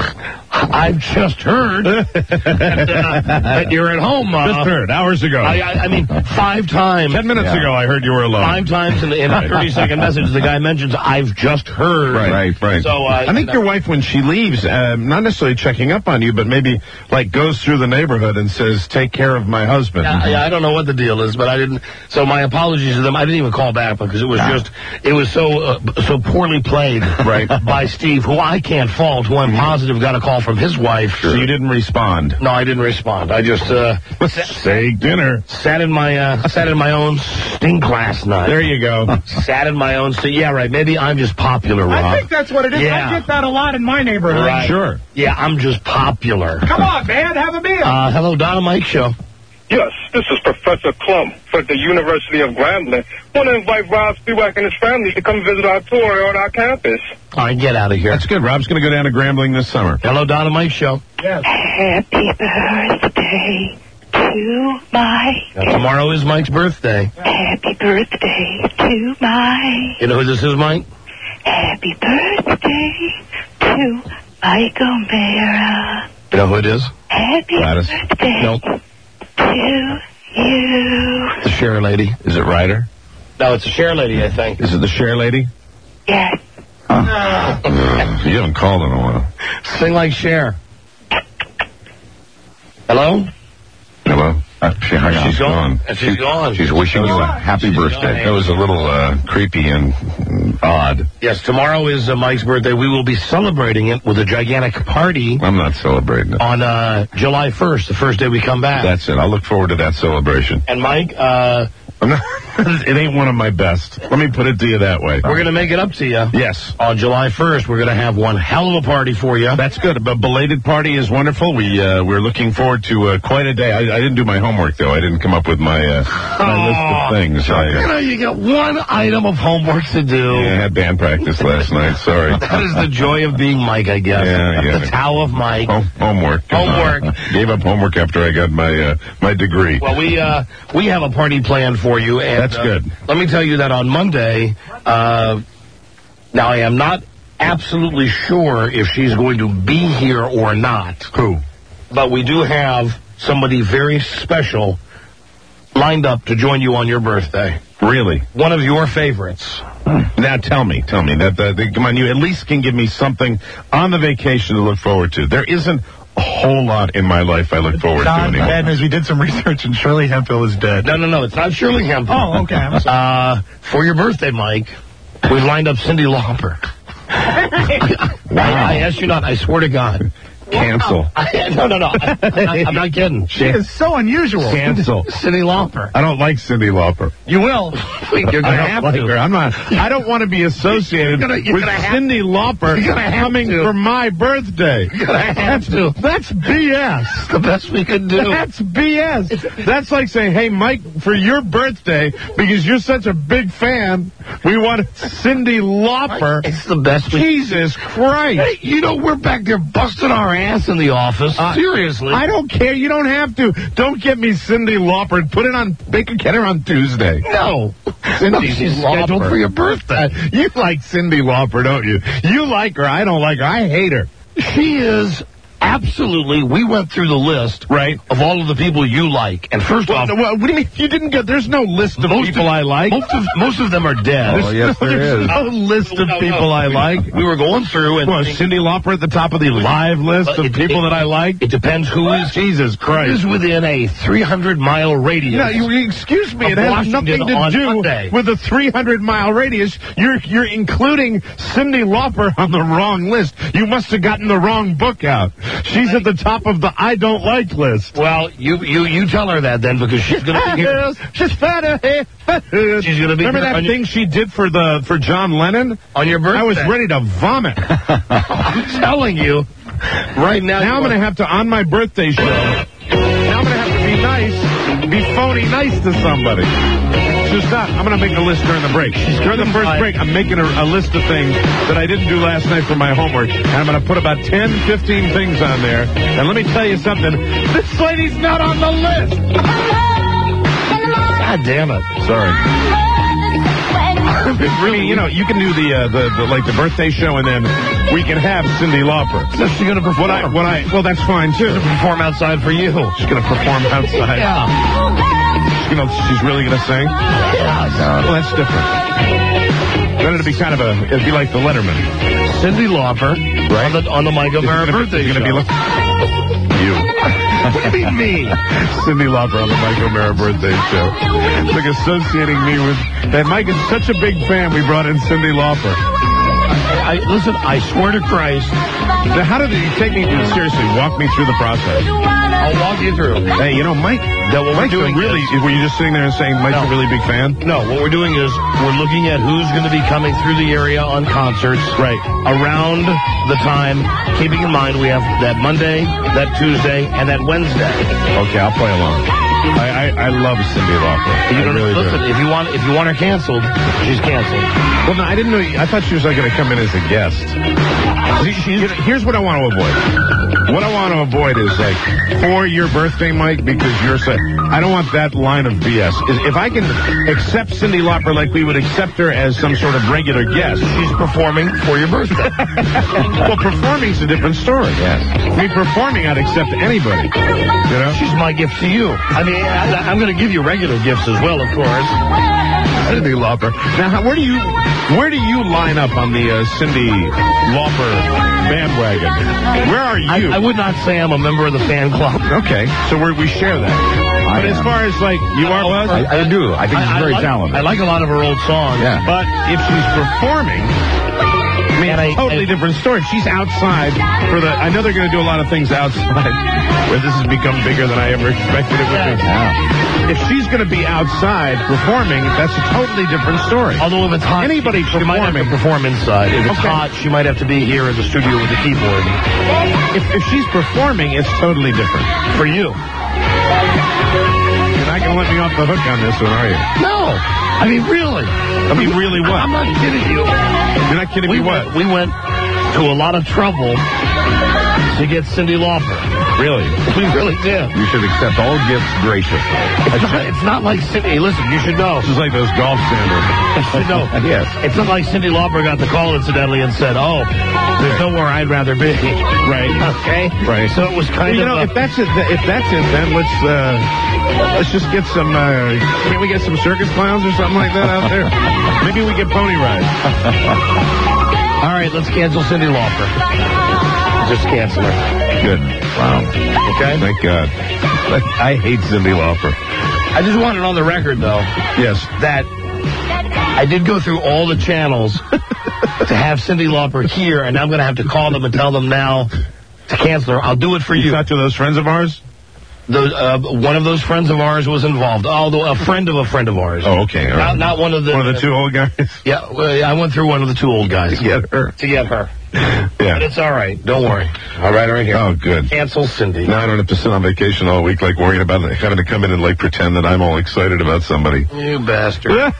I've just heard that, uh, that you're at home. Uh,
Just heard, hours ago.
I, I, I mean, five times.
Ten minutes ago, I heard you were alone.
Five times in, in a thirty-second message, the guy mentions, I've just heard.
Right, right, right.
So, uh,
I think your wife, when she leaves, uh, not necessarily checking up on you, but maybe, like, goes through the neighborhood and says, take care of my husband.
Yeah, yeah, I don't know what the deal is, but I didn't. So my apologies to them. I didn't even call back because it was just, it was so uh, so poorly played
Right.
by Steve, who I can't fault, who I'm positive got a call from his wife.
So you didn't respond.
No, I didn't respond. I just uh,
Say dinner.
sat in my uh, sat in my own stink last night.
There you go.
Sat in my own stink. Yeah, right. Maybe I'm just popular, Rob.
I think that's what it is.
Yeah.
I get that a lot in my neighborhood.
Right.
Sure.
Yeah, I'm just popular.
Come on, man, have a meal.
Uh, hello, Donna Mike Show.
Yes, this is Professor Clump for the University of Grambling. want to invite Rob Spivak and his family to come visit our tour on our campus.
All right, get out of here.
That's good. Rob's going to go down to Grambling this summer.
Hello, Donna Mike Show.
Yes.
Happy birthday to Mike.
Now, tomorrow is Mike's birthday.
Happy birthday to Mike.
You know who this is, Mike?
Happy birthday to Mike O'Mara.
You know who it is?
Happy
Gladys.
birthday
Nope.
to you.
The share lady.
Is it Ryder?
No, it's a share lady, I think.
Is it the share lady?
Yes.
Uh, you haven't called in a while.
Sing like Cher. Hello?
Hello? Uh, she, hang on,
She's
she's
gone.
gone.
And she's gone.
She's wishing you a happy
She's
birthday.
gone.
That was a little uh, creepy and mm, odd.
Yes, tomorrow is uh, Mike's birthday. We will be celebrating it with a gigantic party
I'm not celebrating it.
on uh, July first, the first day we come back.
That's it. I'll look forward to that celebration.
And Mike, uh,
I'm not. It ain't one of my best. Let me put it to you that way.
We're going to make it up to you.
Yes.
On July first, we're going to have one hell of a party for you.
That's good. A belated party is wonderful. We, uh, we're looking forward to uh, quite a day. I, I didn't do my homework, though. I didn't come up with my, uh, my
oh,
list of things. I, uh,
you know, you got one item of homework to do.
Yeah, I had band practice last night. Sorry.
That is the joy of being Mike, I guess.
Yeah, yeah.
The Tao of Mike.
Home, homework.
Homework.
Uh, gave up homework after I got my uh, my degree.
Well, we uh, we have a party planned for you. And,
That's
uh,
good.
Let me tell you that on Monday, uh, now I am not absolutely sure if she's going to be here or not.
Who?
But we do have somebody very special lined up to join you on your birthday.
Really?
One of your favorites.
Now tell me, tell me that uh, come on, you at least can give me something on the vacation to look forward to. There isn't a whole lot in my life I look forward
Don,
to anymore.
bad news. We did some research, and Shirley Hemphill is dead.
No, no, no. It's not Shirley Hemphill.
Oh, okay. I'm sorry.
Uh, for your birthday, Mike, we've lined up Cyndi Lauper.
Wow.
I, I asked you not. I swear to God.
Cancel.
I, no, no, no. I, I'm, not, I'm not kidding.
She is so unusual.
Cancel.
Cyndi Lauper.
I don't like Cyndi Lauper.
You will. You're going to have
like
to.
Her. I'm not. I don't want to be associated
You're gonna, you're
with
gonna have,
Cyndi Lauper
you're gonna have
coming
to.
for my birthday.
You're going to have to.
That's B S.
The best we could do.
That's B S. That's like saying, hey, Mike, for your birthday, because you're such a big fan, we want Cyndi Lauper.
It's the best we
Jesus Christ.
Hey, you know, we're back there busting our ass in the office. Uh, Seriously.
I don't care. You don't have to. Don't get me Cyndi Lauper. Put it on Baker Kenner on Tuesday.
No.
Cyndi
no, she's
Lauper.
scheduled for your birthday.
Uh, you like Cyndi Lauper, don't you? You like her. I don't like her. I hate her.
She is absolutely, we went through the list,
right,
of all of the people you like. And first
well,
off,
well, what do you mean? You didn't get, there's no list of people
of,
I like.
Most of, most of them are dead.
Oh, yes, there
there's
is. no list of
no,
people
no.
I like.
We were going through and...
Well, Cyndi Lauper at the top of the live list of
it,
people
it,
that I like?
It depends who is...
Jesus Christ.
Who is within a three hundred mile radius.
No, you, excuse me, it has
Washington
nothing to do
Monday.
with a three hundred mile radius. You're you're including Cyndi Lauper on the wrong list. You must have gotten the wrong book out. She's at the top of the I don't like list.
Well, you you, you tell her that then, because she's going to be here.
She's fat.
She's going to be
Remember
here
that thing she did for the for John Lennon?
On your birthday.
I was ready to vomit.
I'm telling you. Right now.
Now I'm going to have to, on my birthday show, now I'm going to have to be nice, be phony nice to somebody. So stop. I'm going to make a list during the break. During the first break, I'm making a, a list of things that I didn't do last night for my homework. And I'm going to put about ten, fifteen things on there. And let me tell you something. This lady's not on the list.
God damn it.
Sorry. Really, you know, you can do the, uh, the, the, like, the birthday show, and then we can have Cyndi Lauper.
So she's going to perform.
What I, what I, well, that's fine, too.
She's going to perform outside for you.
She's going to perform outside.
Yeah.
You know, she's really going to sing?
Yeah.
Well, that's different. Then it'd be kind of a, it'd be like the Letterman.
Cyndi Lauper, right? On the, on the Mike O'Mara birthday
show. It's going to be like you.
What do you mean?
Cyndi Lauper on the Mike O'Mara birthday show. It's like associating me with, that Mike is such a big fan, we brought in Cyndi Lauper.
I, I, listen, I swear to Christ.
Now, how did you take me, seriously, walk me through the process?
I'll walk you through.
Hey, you know, Mike,
that what
Mike's
we're doing
really,
is,
were you just sitting there and saying Mike's
no,
a really big fan?
No, what we're doing is we're looking at who's going to be coming through the area on concerts.
Right.
Around the time, keeping in mind we have that Monday, that Tuesday, and that Wednesday.
Okay, I'll play along. I, I, I love Cyndi Lauper.
You
I really
listen,
do.
if you want if you want her canceled, she's canceled.
Well, no, I didn't know. I thought she was like going to come in as a guest. See, here's what I want to avoid. What I want to avoid is like for your birthday, Mike, because you're so. I don't want that line of B S. If I can accept Cyndi Lauper like we would accept her as some sort of regular guest,
she's performing for your birthday.
Well, performing's a different story. Yes. I mean, performing, I'd accept anybody. You know,
she's my gift to you. I mean, I, I'm going to give you regular gifts as well, of course.
Cyndi Lauper. Now, where do you where do you line up on the uh, Cyndi Lauper bandwagon? Where are you?
I, I would not say I'm a member of the fan club.
Okay, so we're, we share that. But as far as like you are, Buzz,
I, I do. I think
I,
she's very
I like,
talented.
I like a lot of her old songs.
Yeah.
But if she's performing, I mean,
And I-
totally
I-
different story. If she's outside for the, I know they're going to do a lot of things outside where this has become bigger than I ever expected it would be. If she's going to be outside performing, that's a totally different story.
Although if it's hot,
Anybody
she might have to
performing,
perform inside. If it's
Okay.
hot, she might have to be here in the studio with the keyboard.
if, if she's performing, it's totally different.
For you.
You're not going to let me off the hook on this one, are you?
No. I mean, really.
I mean, really what?
I'm not kidding you.
You're not kidding
we
me what?
Went, we went to a lot of trouble to get Cyndi Lauper.
Really?
We really did.
You should accept all gifts graciously.
It's not, it's not like Cyndi. Hey, listen, you should know.
This is like those golf sandals.
You should know.
Yes.
It's not like Cyndi Lauper got the call, incidentally, and said, oh, there's nowhere I'd rather be.
Right.
Okay?
Right.
So it was kind
you
of...
know,
a,
if that's it, if that's it, then let's uh, let's just get some. Uh, can't we get some circus clowns or something like that out there? Maybe we get pony rides.
All right, let's cancel Cyndi Lauper. Just cancel her.
Good. Wow.
Okay?
Thank God. I hate Cyndi Lauper.
I just want it on the record, though.
Yes.
That I did go through all the channels to have Cyndi Lauper here, and I'm going to have to call them and tell them now to cancel her. I'll do it for you.
You talked to those friends of ours?
Those, uh, one of those friends of ours was involved. Although a friend of a friend of ours.
Oh, okay. All right.
Not, not one of the...
One of the two old guys?
Yeah, well, I went through one of the two old guys.
To get her.
To get her.
Yeah.
But it's all right. Don't worry. All right, right here.
Oh, good.
Cancel Cyndi.
Now I don't have to sit on vacation all week, like worrying about having to come in and like pretend that I'm all excited about somebody.
You bastard.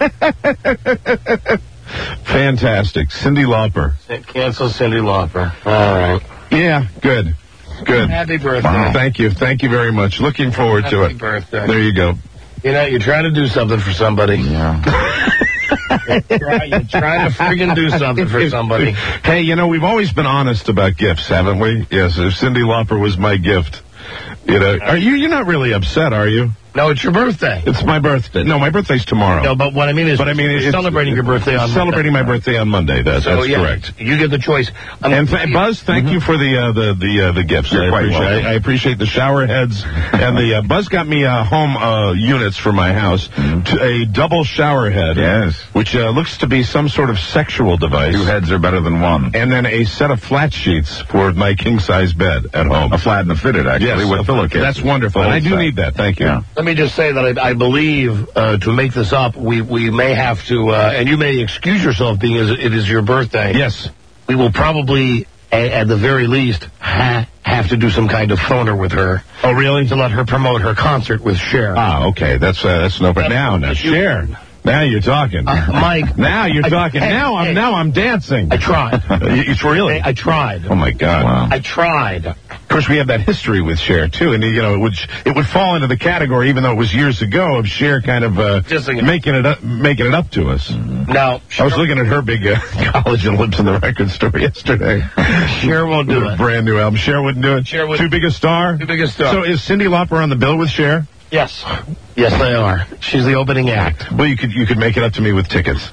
Fantastic. Cyndi Lauper.
Cancel Cyndi Lauper. All right.
Yeah, good. Good.
Happy birthday.
Wow. Thank you. Thank you very much. Looking forward
Happy
to it.
birthday.
There you go.
You know, you're trying to do something for somebody.
Yeah.
you're, try, you're trying to friggin' do something for
If-
somebody.
if- hey, you know, we've always been honest about gifts, haven't we? Yes, if Cyndi Lauper was my gift. You know, are you, you're not really upset, are you?
No, it's your birthday.
It's my birthday. No, my birthday's tomorrow.
No, but what I mean is,
But I mean,
you're
it's
celebrating your birthday on
celebrating
Monday.
my birthday on Monday. That,
So,
that's
yeah,
correct.
You get the choice. Um,
And th- Buzz, thank
Mm-hmm.
you for the uh, the the uh, the gifts.
You're
I
quite
appreciate
welcome.
I, I appreciate the shower heads and the uh, Buzz got me uh, home uh, units for my house. To a double shower head.
Yes.
Which uh, looks to be some sort of sexual device.
Two heads are better than one.
And then a set of flat sheets for my king size bed at home.
A flat and a fitted, actually,
Yes,
with
a-
pillowcases.
That's wonderful.
The
And I
whole
do
set.
need that. Thank you.
Yeah.
Let me just say that I, I believe, uh, to make this up, we, we may have to, uh, and you may excuse yourself being as it is your birthday.
Yes.
We will probably, a, at the very least, ha- have to do some kind of phoner with her.
Oh, really?
To let her promote her concert with Cher.
Ah, okay. That's uh, that's no. But now, now, share. Now you're talking,
Uh, Mike.
Now you're
I-
talking.
hey,
now I'm
hey.
now I'm dancing.
I tried.
It's really.
I tried.
Oh my God!
Wow.
I tried.
Of course, we have that history with Cher too, and you know, it would it would fall into the category, even though it was years ago, of Cher kind of uh,
Just like-
making it up, making it up to us.
Now,
I was looking at her big uh, collagen lips in the record store yesterday.
Cher won't do
A
it.
brand new album. Cher wouldn't do it.
Cher wouldn't-
Too big a star.
Too big a star.
So is Cyndi Lauper on the bill with Cher?
Yes. Yes, they are. She's the opening act.
Well, you could you could make it up to me with tickets.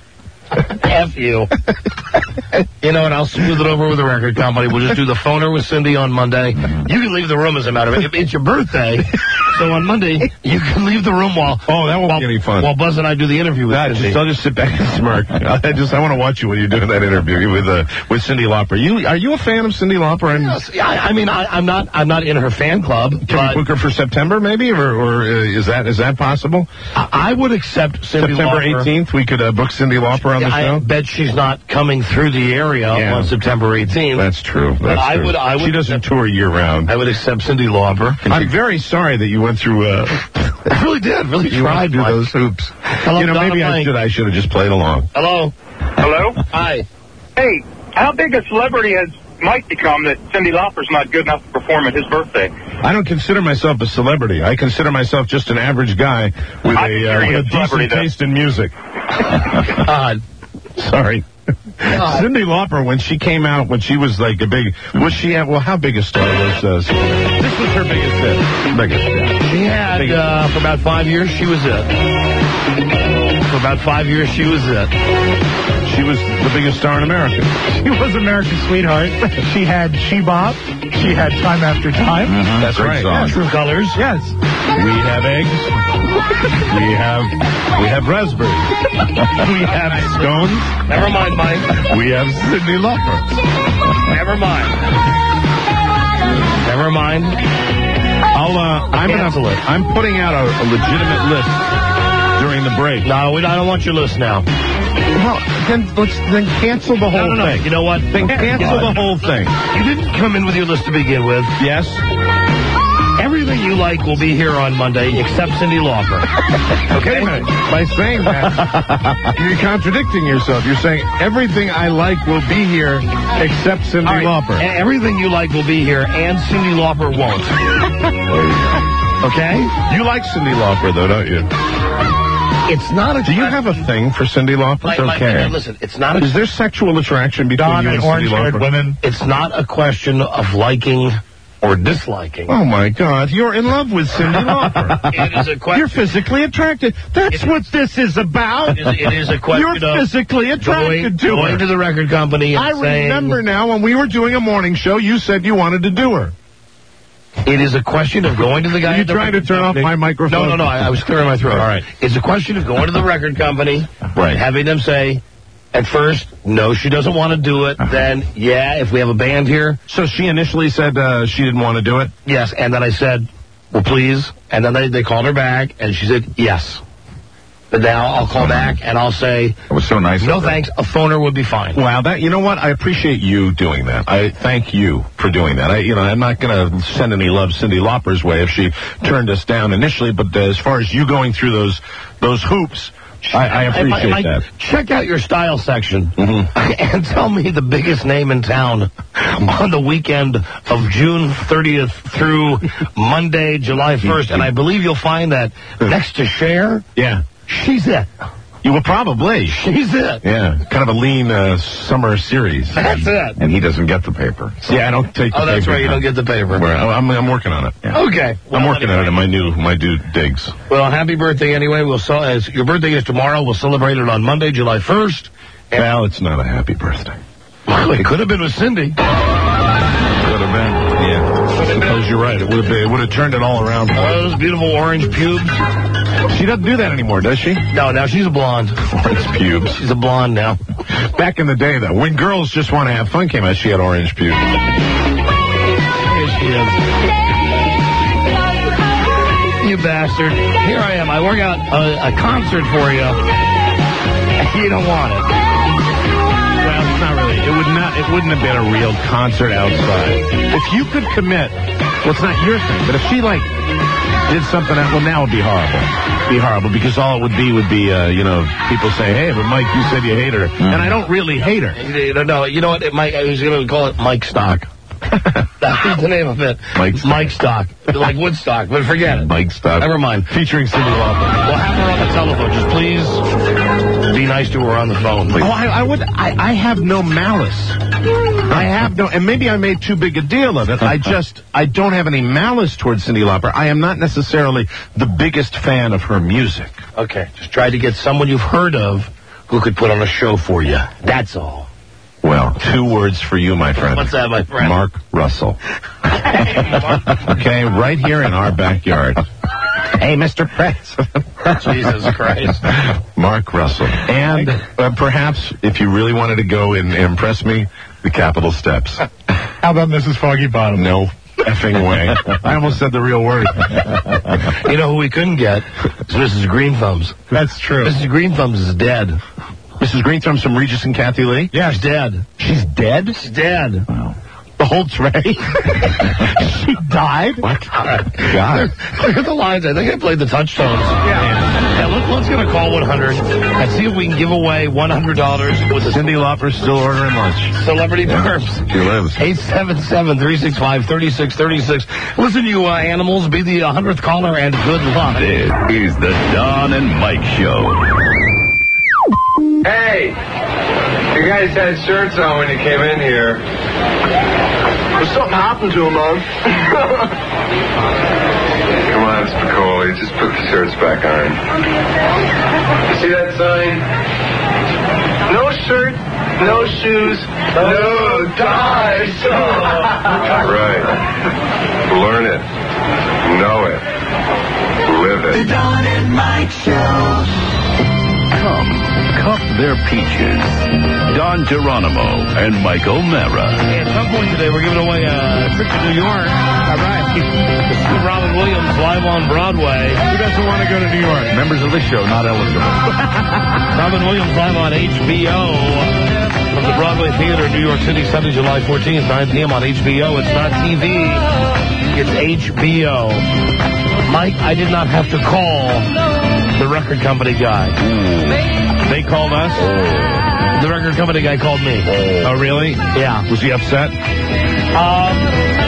F you. You know what? I'll smooth it over with the record company. We'll just do the phoner with Cyndi on Monday. You can leave the room as a matter of fact. It's your birthday. So on Monday, you can leave the room while...
Oh, that won't
while,
be any fun.
While Buzz and I do the interview with
God,
Cyndi.
just, I'll just sit back and smirk. I just I want to watch you when you're doing that interview with uh, with Cyndi Lauper. You are you a fan of Cyndi Lauper? And
Yes. I, I mean, I, I'm not. I'm not in her fan club.
can
But
we book her for September, maybe, or, or uh, is that is that possible?
I, I would accept Cyndi
September
Lauper.
eighteenth, we could uh, book Cyndi Lauper on the
I
show.
bet she's not coming through the area
Yeah.
on September eighteenth.
That's true. That's
But I
true.
would- I would
she doesn't
accept-
tour year round.
I would accept Cyndi Lauper.
I'm very sorry that you went through. Uh,
I really did. Really
you
tried.
went through
Mike.
those hoops.
Hello,
you know,
Donna
maybe I
Blank.
should I should have just played along.
Hello.
Hello?
Hi.
Hey, how big a celebrity has Mike become that Cyndi Lauper's not good enough to perform at his birthday?
I don't consider myself a celebrity. I consider myself just an average guy with
I
a,
consider
uh,
you
with
a
a
celebrity,
decent
then.
taste in music.
God.
Sorry.
God.
Cyndi Lauper, when she came out, when she was like a big, was she at, well, how big a star was uh, this was her biggest hit. Biggest hit.
She had,
Biggest-
uh, for about five years, she was it. For about five years, she was it.
She was the biggest star in America.
She was America's sweetheart. She had She Bop. She had Time After Time.
That's
Great
right.
song.
True Colors.
Yes.
We have eggs. We have we have raspberries. We have scones.
Never mind, Mike.
We have Cyndi Lauper.
Never mind. Never mind.
I'll uh, I'm
Cancel
gonna,
it.
I'm putting out a, a legitimate list during the break.
No, we, I don't want your list now.
Well, then let's then cancel the whole
no, no, no.
thing.
You know what?
Then cancel the whole thing.
You didn't come in with your list to begin with.
Yes.
Everything you like will be here on Monday, except Cyndi Lauper.
Okay? By saying that, you're contradicting yourself. You're saying everything I like will be here except Cyndi
Right.
Lauper.
And everything you like will be here, and Cyndi Lauper won't. Okay?
You like Cyndi Lauper, though, don't you?
It's not a...
Do you have a thing for Cyndi Lauper?
Like,
It's
like,
okay.
listen, it's not a...
Is there sexual attraction between
Don
you and
and
Cyndi
orange-haired
Lauper?
women. It's not a question of liking or disliking.
Oh, my God. You're in love with Cyndi Lauper.
It is a question...
You're physically attracted. That's what this is about.
It is, it is a question
You're
of
physically attracted
going,
to
going
her.
to the record company and
I
saying...
remember now when we were doing a morning show, you said you wanted to do her.
It is a question of going to the guy...
Are you
at the
trying to
record
turn
company.
off my microphone?
No, no, no. I, I was clearing my throat.
All right.
It's a question of going to the record company,
Right.
having them say, at first, no, she doesn't want to do it.
Uh-huh.
Then, yeah, if we have a band here,
So she initially said uh, she didn't want to do it?
yes. And then I said, well, please. And then they, they called her back, and she said, yes. But now I'll call back, and I'll say,
It was so nice.
no
of her.
thanks, a phoner would be fine.
Wow, that you know what? I appreciate you doing that. I thank you for doing that. I, you know, I'm not going to send any love Cyndi Lauper's way if she turned us down initially. But uh, as far as you going through those those hoops, I, I appreciate
Mike,
that.
Check out your style section
Mm-hmm.
and tell me the biggest name in town on the weekend of June thirtieth through Monday, July first. And I believe you'll find that next to Cher,
Yeah,
she's it.
you will probably.
She's it.
Yeah, kind of a lean uh, summer series.
That's it.
And he doesn't get the paper. Yeah, I don't take the
Oh, that's
paper.
right. You don't get the paper.
Well, I'm, I'm working on it. Yeah.
Okay.
I'm
Well,
working on it in my new my new digs.
Well, happy birthday anyway. We'll so, as your birthday is tomorrow. We'll celebrate it on Monday, July first.
Well, it's not a happy birthday.
It could have been with Cyndi.
Could have been. Yeah. I suppose you're right. It would have been, it would have turned it all around.
Those beautiful orange pubes.
She doesn't do that anymore, does she?
No, now she's a blonde.
Orange pubes.
She's a blonde now.
Back in the day, though, when Girls Just Want to Have Fun came out, she had orange pubes.
Here she is. You bastard. Here I am. I work out a, a concert for you. You don't want it.
Well, it's not really. It would not. It wouldn't have been a real concert outside. If you could commit, well, it's not your thing. But if she like did something else, well, now it'd be horrible. Be horrible because all it would be would be, uh, you know, people say, "Hey, but Mike, you said you hate her,"
Mm.
and I don't really hate her.
You know, no, you know what? It might, I was going to call it Mike Stock. That's the name of it.
Mike Stock.
Mike Stock. Like Woodstock, but forget it.
Mike Stock.
Never mind.
Featuring Cyndi Lauper.
We'll have her on the telephone. Just please be nice to her on the phone.
Oh, I, I would. I, I have no malice. I have no, and maybe I made too big a deal of it. I just, I don't have any malice towards Cyndi Lauper. I am not necessarily the biggest fan of her music.
Okay, just try to get someone you've heard of who could put on a show for you. That's all.
Well, two words for you, my friend.
What's that, my friend?
Mark Russell. Okay, right here in our backyard. Hey, Mister President.
Jesus Christ.
Mark Russell. And uh, perhaps, if you really wanted to go and impress me, the Capitol Steps.
How about Missus Foggy Bottom?
No effing way. I almost said the real word.
You know who we couldn't get? Is Missus Green Thumbs.
That's true.
Missus Green Thumbs is dead.
Missus Green Thumbs from Regis and Kathy Lee?
Yeah, she's dead.
She's dead?
She's dead.
Wow. The whole tray? She died? What? God.
Look at the lines. I think I played the touchstones. Yeah. Yeah, let, let's get a call one hundred and see if we can give away one hundred dollars with the
Cyndi Lauper still ordering lunch.
Celebrity
Yeah.
Perps.
She lives.
eight seven seven, three six five, three six three six. Listen, you uh, animals, be the uh, hundredth caller and good luck.
This is the Don and Mike Show.
Hey, you guys had shirts on when you came in here. Well, something happened to them, man. Come on, Spicoli, just put the shirts back on. You see that sign? No shirt, no shoes, no ties. Right. Learn it. Know it.
day.
The Don and Mike Show. Come, cup their peaches. Don Geronimo and Mike O'Mara.
Hey, at some point today, we're giving away a trip to New York. All right. To see Robin Williams live on Broadway.
Who doesn't want to go to New York?
Members of the show not eligible.
Robin Williams live on H B O from the Broadway Theater in New York City, Sunday, July fourteenth, nine p.m. on H B O. It's not T V. It's H B O. Mike, I did not have to call the record company guy.
Ooh. They called us?
Oh. The record company guy called me.
Oh, oh really?
Yeah.
Was he upset?
Um,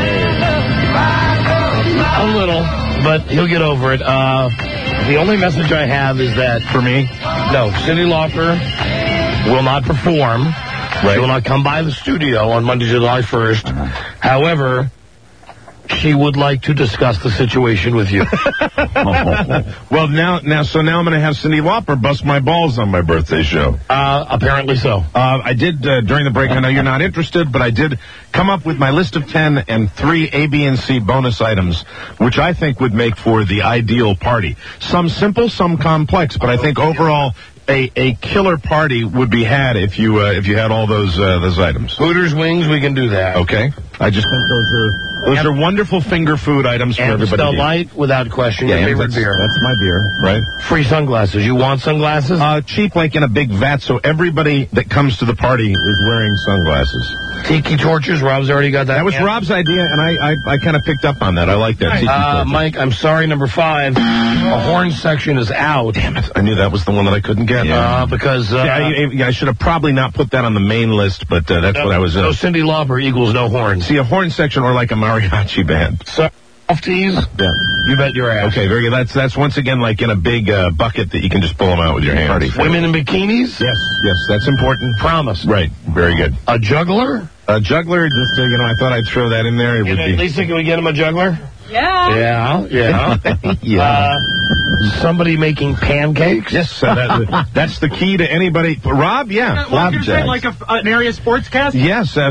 a little, but he'll get over it. Uh, the only message I have is that...
For me?
No, Cyndi Lauper will not perform. Right. She will not come by the studio on Monday, July first. Uh-huh. However... she would like to discuss the situation with you.
Well, now, now, so now I'm going to have Cyndi Lauper bust my balls on my birthday show.
Uh, apparently so.
Uh, I did, uh, during the break, I know you're not interested, but I did come up with my list of ten and three A, B, and C bonus items, which I think would make for the ideal party. Some simple, some complex, but I think overall... A, a killer party would be had if you uh, if you had all those uh, those items.
Hooters wings, we can do that.
Okay. I just think those are those are wonderful finger food items for everybody.
Amstel Light, without question,
yeah,
your favorite
that's,
beer.
That's my beer, right?
Free sunglasses. You want sunglasses?
Uh, cheap, like in a big vat, so everybody that comes to the party is wearing sunglasses.
Tiki torches. Rob's already got that.
That was
yeah.
Rob's idea, and I I, I kind of picked up on that. I like that. Tiki
Uh,
torches.
Mike, I'm sorry, number five. The horn section is out.
Damn it! I knew that was the one that I couldn't get.
Uh, because uh,
yeah, I, yeah, I should have probably not put that on the main list, but uh, that's
no,
what I was in.
No Cyndi Lauper equals no horns.
See, a horn section or like a mariachi band.
So, softies?
Yeah.
You bet your ass.
Okay, very good. That's that's once again like in a big uh, bucket that you can just pull them out with your hands.
Women in bikinis?
Yes, yes, that's important.
Promise.
Right, very good.
A juggler?
A juggler, just, uh, you know, I thought I'd throw that in there. It
You
would
know,
be...
Lisa, can we get him a juggler?
Yeah.
Yeah, yeah.
yeah.
Uh, somebody making pancakes?
Yes, uh, that, that's the key to anybody. Rob, yeah.
What you're saying, like a, an area sportscast?
Yes. Uh,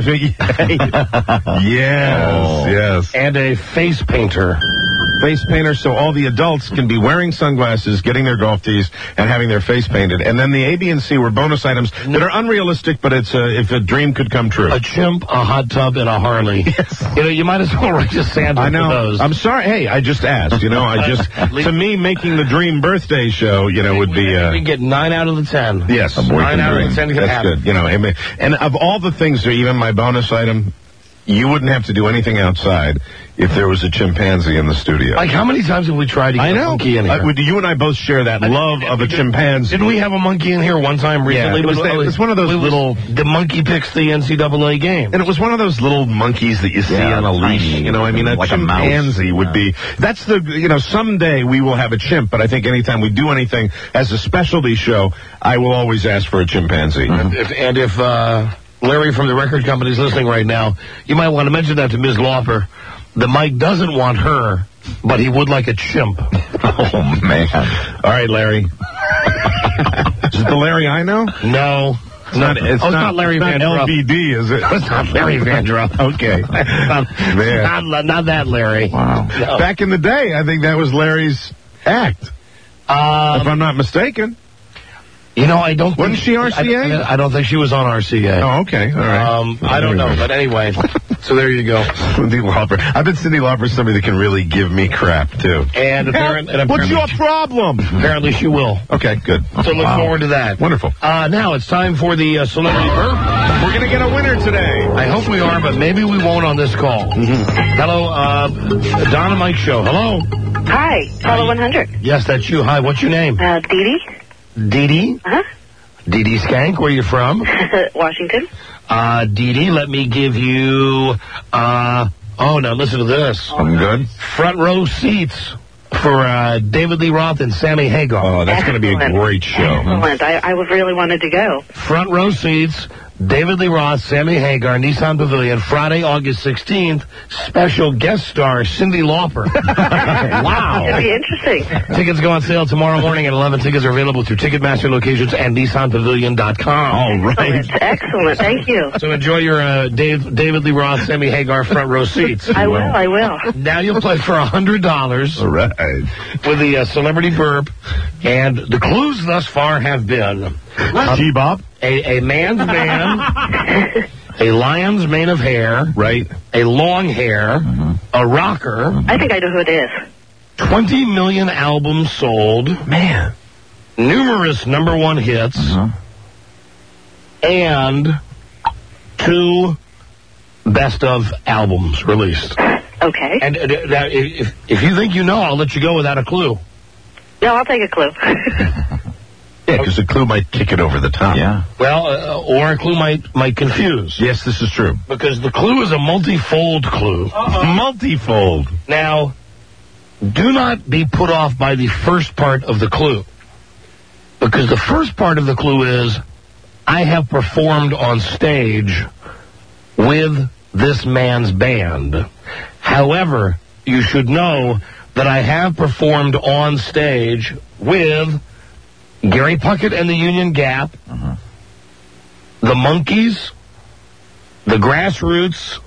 yes, oh. yes.
And a face painter.
Face painter, so all the adults can be wearing sunglasses, getting their golf tees, and having their face painted. And then the A, B, and C were bonus items that are unrealistic, but it's uh, if a dream could come true.
A chimp, a hot tub, and a Harley.
Yes.
You know, you might as well write a sandwich
I know.
for those.
I'm sorry. Hey, I just asked. You know, I just to me making the dream birthday show, you know, would be. Uh,
we get nine out of the ten.
Yes,
nine out of the ten.
That's
happen.
good. You know, and, and of all the things, even my bonus item, you wouldn't have to do anything outside if there was a chimpanzee in the studio.
Like, how many times have we tried to get
I know.
a monkey in here?
Uh, you and I both share that I, love of a chimpanzee.
Didn't we have a monkey in here one time recently?
Yeah, it was, it was one of those little...
The monkey picks the N C double A game.
And it was one of those little monkeys that you see
yeah,
on a leash.
tiny,
You know, I mean, a
like
chimpanzee
a mouse.
would be... That's the... You know, someday we will have a chimp, but I think anytime we do anything as a specialty show, I will always ask for a chimpanzee.
Mm-hmm. If, and if uh, Larry from the record company is listening right now, you might want to mention that to Miz Lauper. The Mike doesn't want her, but he would like a chimp.
Oh, man. All right, Larry. Is it the Larry I know?
No.
It's not, it's
oh, it's
not,
not Larry
it's
Van
not L B D, is it?
It's not Larry Vandross.
Okay.
not, not, not that Larry.
Wow.
No.
Back in the day, I think that was Larry's act.
Um,
if I'm not mistaken.
You know, I don't
Wasn't
think...
she R C A?
I, I don't think she was on R C A.
Oh, okay. All right.
Um, I don't know, but anyway. So there you go.
Cyndi Lauper. I bet Cyndi Lauper's somebody that can really give me crap, too.
And, apparent, and
What's
apparently...
your problem?
Apparently she will.
Okay, good.
So look
wow.
forward to that.
Wonderful.
Uh, now it's time for the uh, Celebrity Burp.
We're going to get a winner today.
I hope we are, but maybe we won't on this call. Mm-hmm. Hello, uh, Don and Mike Show. Hello.
Hi, Caller one hundred.
Yes, that's you. Hi, what's your name?
Uh, Dee Dee.
Dee Dee?
Uh-huh.
Dee Dee Skank, where are you from?
Washington.
Uh, Dee Dee, let me give you, uh, oh, now listen to this.
I'm good.
Front row seats for uh, David Lee Roth and Sammy Hagar.
Oh, that's going to be a great show.
Excellent. I, I really wanted to go.
Front row seats, David Lee Roth, Sammy Hagar, Nissan Pavilion, Friday, August sixteenth. Special guest star, Cyndi Lauper. Wow.
It'll be interesting.
Tickets go on sale tomorrow morning at eleven. Tickets are available through Ticketmaster locations and Nissan Pavilion dot com.
All right.
Excellent. Excellent. Thank you.
So enjoy your uh, Dave, David Lee Roth, Sammy Hagar front row seats.
I will. I will.
Now you'll play for one hundred dollars.
All right.
With the uh, celebrity burp. And the clues thus far have been...
G-Bob.
A, a man's man, a lion's mane of hair,
right?
A long hair, mm-hmm. a rocker.
I think I know who it is.
twenty million albums sold.
Man.
Numerous number one hits.
Mm-hmm.
And two best of albums released.
Okay.
And uh, now, if, if you think you know, I'll let you go without a clue.
No, I'll take a clue.
Yeah, because the clue might kick it over the top.
Yeah.
Well, uh, or a clue might might confuse.
Yes, this is true.
Because the clue is a multifold clue.
Uh-oh. Multifold.
Now, do not be put off by the first part of the clue. Because the first part of the clue is, I have performed on stage with this man's band. However, you should know that I have performed on stage with Gary Puckett and the Union Gap, uh-huh. the Monkees, the Grassroots,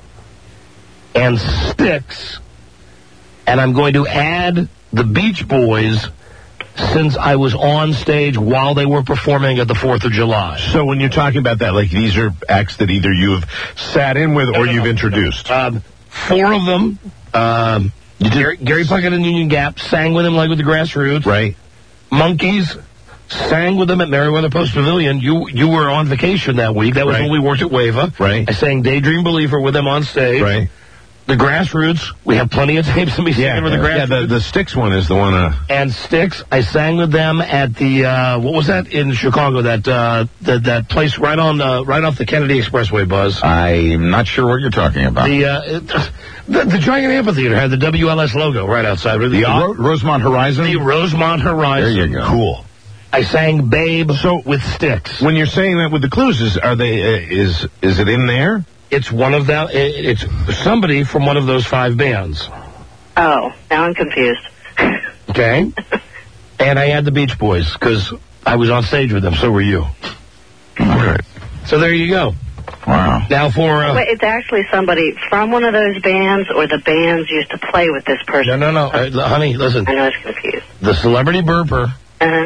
and Styx, and I'm going to add the Beach Boys since I was on stage while they were performing at the fourth of July.
So when you're talking about that, like these are acts that either you've sat in with or no, no, you've
no,
introduced?
No. Um, four of them, um, Gary, Gary Puckett and Union Gap sang with him like with the Grassroots.
Right.
Monkees sang with them at Meriwether Post Pavilion. You you were on vacation that week. That was
right.
when we worked at WAVA.
Right.
I sang Daydream Believer with them on stage.
Right.
The Grassroots, we have plenty of tapes of me singing
yeah,
with the Grassroots.
Yeah, the, the Styx one is the one. Uh...
And Styx, I sang with them at the, uh, what was that in Chicago? That uh, that, that place right on uh, right off the Kennedy Expressway, Buzz.
I'm not sure what you're talking about.
The uh, it, the, the giant amphitheater had the W L S logo right outside.
The, the Ro- Rosemont Horizon?
The Rosemont Horizon.
There you go.
Cool. I sang Babe so, with Styx.
When you're saying that with the clues, is are they uh, is is it in there?
It's one of them. It's somebody from one of those five bands.
Oh, now I'm confused.
Okay. And I had the Beach Boys because I was on stage with them. So were you.
All right.
So there you go.
Wow.
Now for uh,
wait, it's actually somebody from one of those bands, or the bands used to play with this person.
No, no, no, uh, honey. Listen.
I know it's confused.
The Celebrity Burper
uh-huh.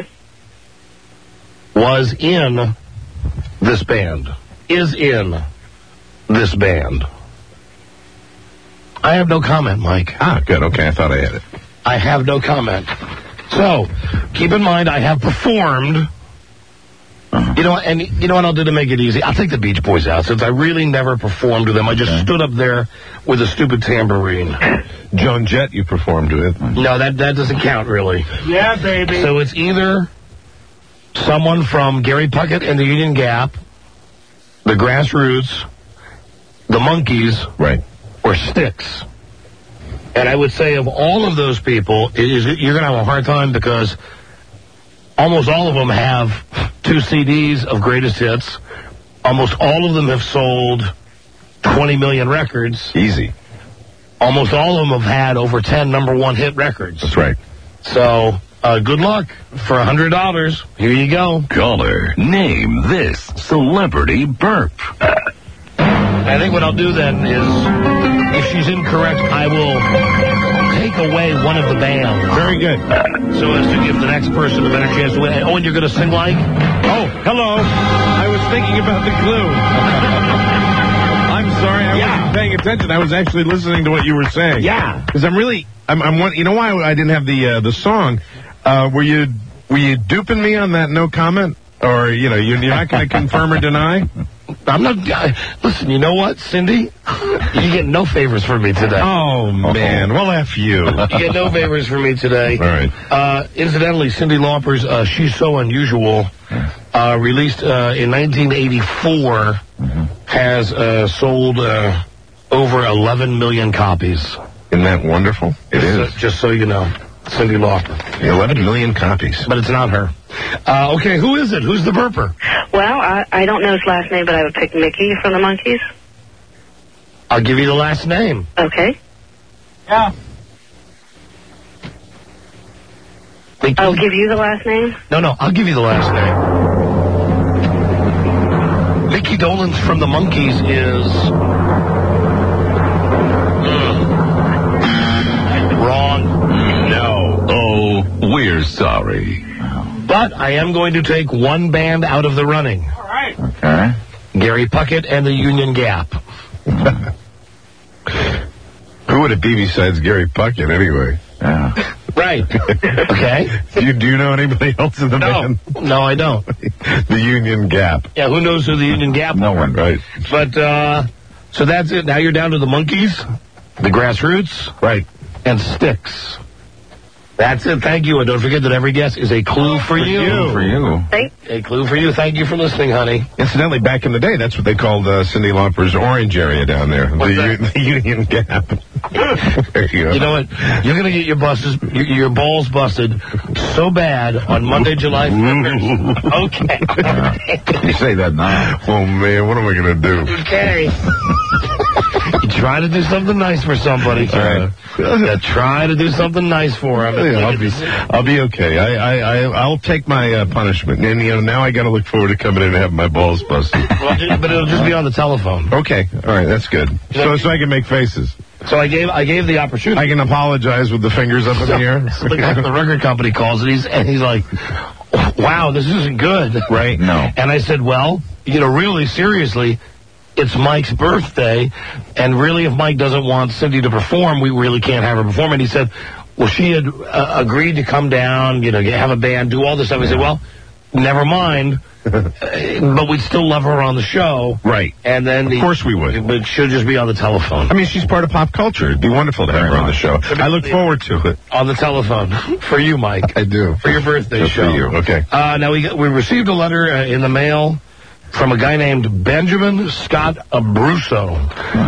was in this band. Is in. This band. I have no comment, Mike.
Ah, good. Okay, I thought I had it.
I have no comment. So, keep in mind, I have performed. Uh-huh. You know, and you know what I'll do to make it easy? I'll take the Beach Boys out, since I really never performed with them. I just okay. stood up there with a stupid tambourine.
Joan Jett you performed with.
No, that, that doesn't count, really.
Yeah, baby.
So it's either someone from Gary Puckett and the Union Gap, the Grassroots, the Monkees,
right,
or Styx. And I would say of all of those people, it is, you're going to have a hard time because almost all of them have two C Ds of greatest hits. Almost all of them have sold twenty million records.
Easy.
Almost all of them have had over ten number one hit records.
That's right.
So, uh, good luck for one hundred dollars. Here you go.
Caller, name this celebrity burp.
I think what I'll do then is, if she's incorrect, I will take away one of the bands.
Very good.
So as to give the next person a better chance to win. Oh, and you're going to sing like?
Oh, hello. I was thinking about the clue. I'm sorry, I yeah. wasn't paying attention. I was actually listening to what you were saying.
Yeah.
Because I'm really, I'm, I'm, you know why I didn't have the uh, the song? Uh, were you were you duping me on that no comment? Or, you know, you're, you're not going to confirm or deny?
I'm not. Uh, listen, you know what, Cindy? You get no favors from me today.
Oh, man. Well, F you.
You get no favors from me today.
All right.
Uh, incidentally, Cyndi Lauper's uh, She's So Unusual, uh, released uh, in nineteen eighty-four, mm-hmm. has uh, sold uh, over eleven million copies.
Isn't that wonderful? It
just
is.
So, just so you know. Cyndi Lauper.
eleven million copies.
But it's not her. Uh, okay, who is it? Who's the burper?
Well, I, I don't know his last name, but I would pick Mickey from the Monkees.
I'll give you the last name.
Okay.
Yeah. Mickey?
I'll give you the last name?
No, no, I'll give you the last name. Mickey Dolenz from the Monkees is... Mm. Wrong.
No. Oh, we're sorry.
But I am going to take one band out of the running.
All right.
Okay.
Gary Puckett and the Union Gap.
Who would it be besides Gary Puckett, anyway?
Yeah. Right. Okay.
Do you, do you know anybody else in the
no.
band?
No, I don't.
The Union Gap.
Yeah, who knows who the Union Gap
No
are?
one. Right.
But, uh, so that's it. Now you're down to the Monkees, the Grassroots,
right,
and Styx. That's it. Thank you. And don't forget that every guess is a clue for,
For
you.
you. For you.
A clue for you. Thank you for listening, honey.
Incidentally, back in the day, that's what they called uh, Cyndi Lauper's orange area down there. The, U- the Union Gap. There you go.
You know what? You're going to get your buses, your, your balls busted so bad on Monday, July first. Okay.
You say that now. Oh, man, what am I going to do?
Okay. You try to do something nice for somebody.
All right.
Yeah, try to do something nice for them.
Yeah, I'll be, I'll be okay. I, I, I, I'll take my uh, punishment. And, you know, now I got to look forward to coming in and having my balls busted.
Well, just, but it'll just be on the telephone.
Okay. All right. That's good. So, so I can make faces.
So I gave, I gave the opportunity.
I can apologize with the fingers up in the air.
So the guy from the record company calls and he's, and he's like, wow, this isn't good.
Right? No.
And I said, well, you know, really seriously, it's Mike's birthday, and really if Mike doesn't want Cyndi to perform, we really can't have her perform. And he said, well, she had uh, agreed to come down, you know, have a band, do all this stuff. I said, well, never mind, uh, but we'd still love her on the show.
Right.
And then
Of course we would.
But she'll just be on the telephone.
I mean, she's part of pop culture. It'd be wonderful to have her on the show. I look forward to it.
On the telephone. For you, Mike.
I do.
For your birthday
Just
show.
for you. Okay.
Uh, now, we got, we received a letter uh, in the mail from a guy named Benjamin Scott Abruzzo.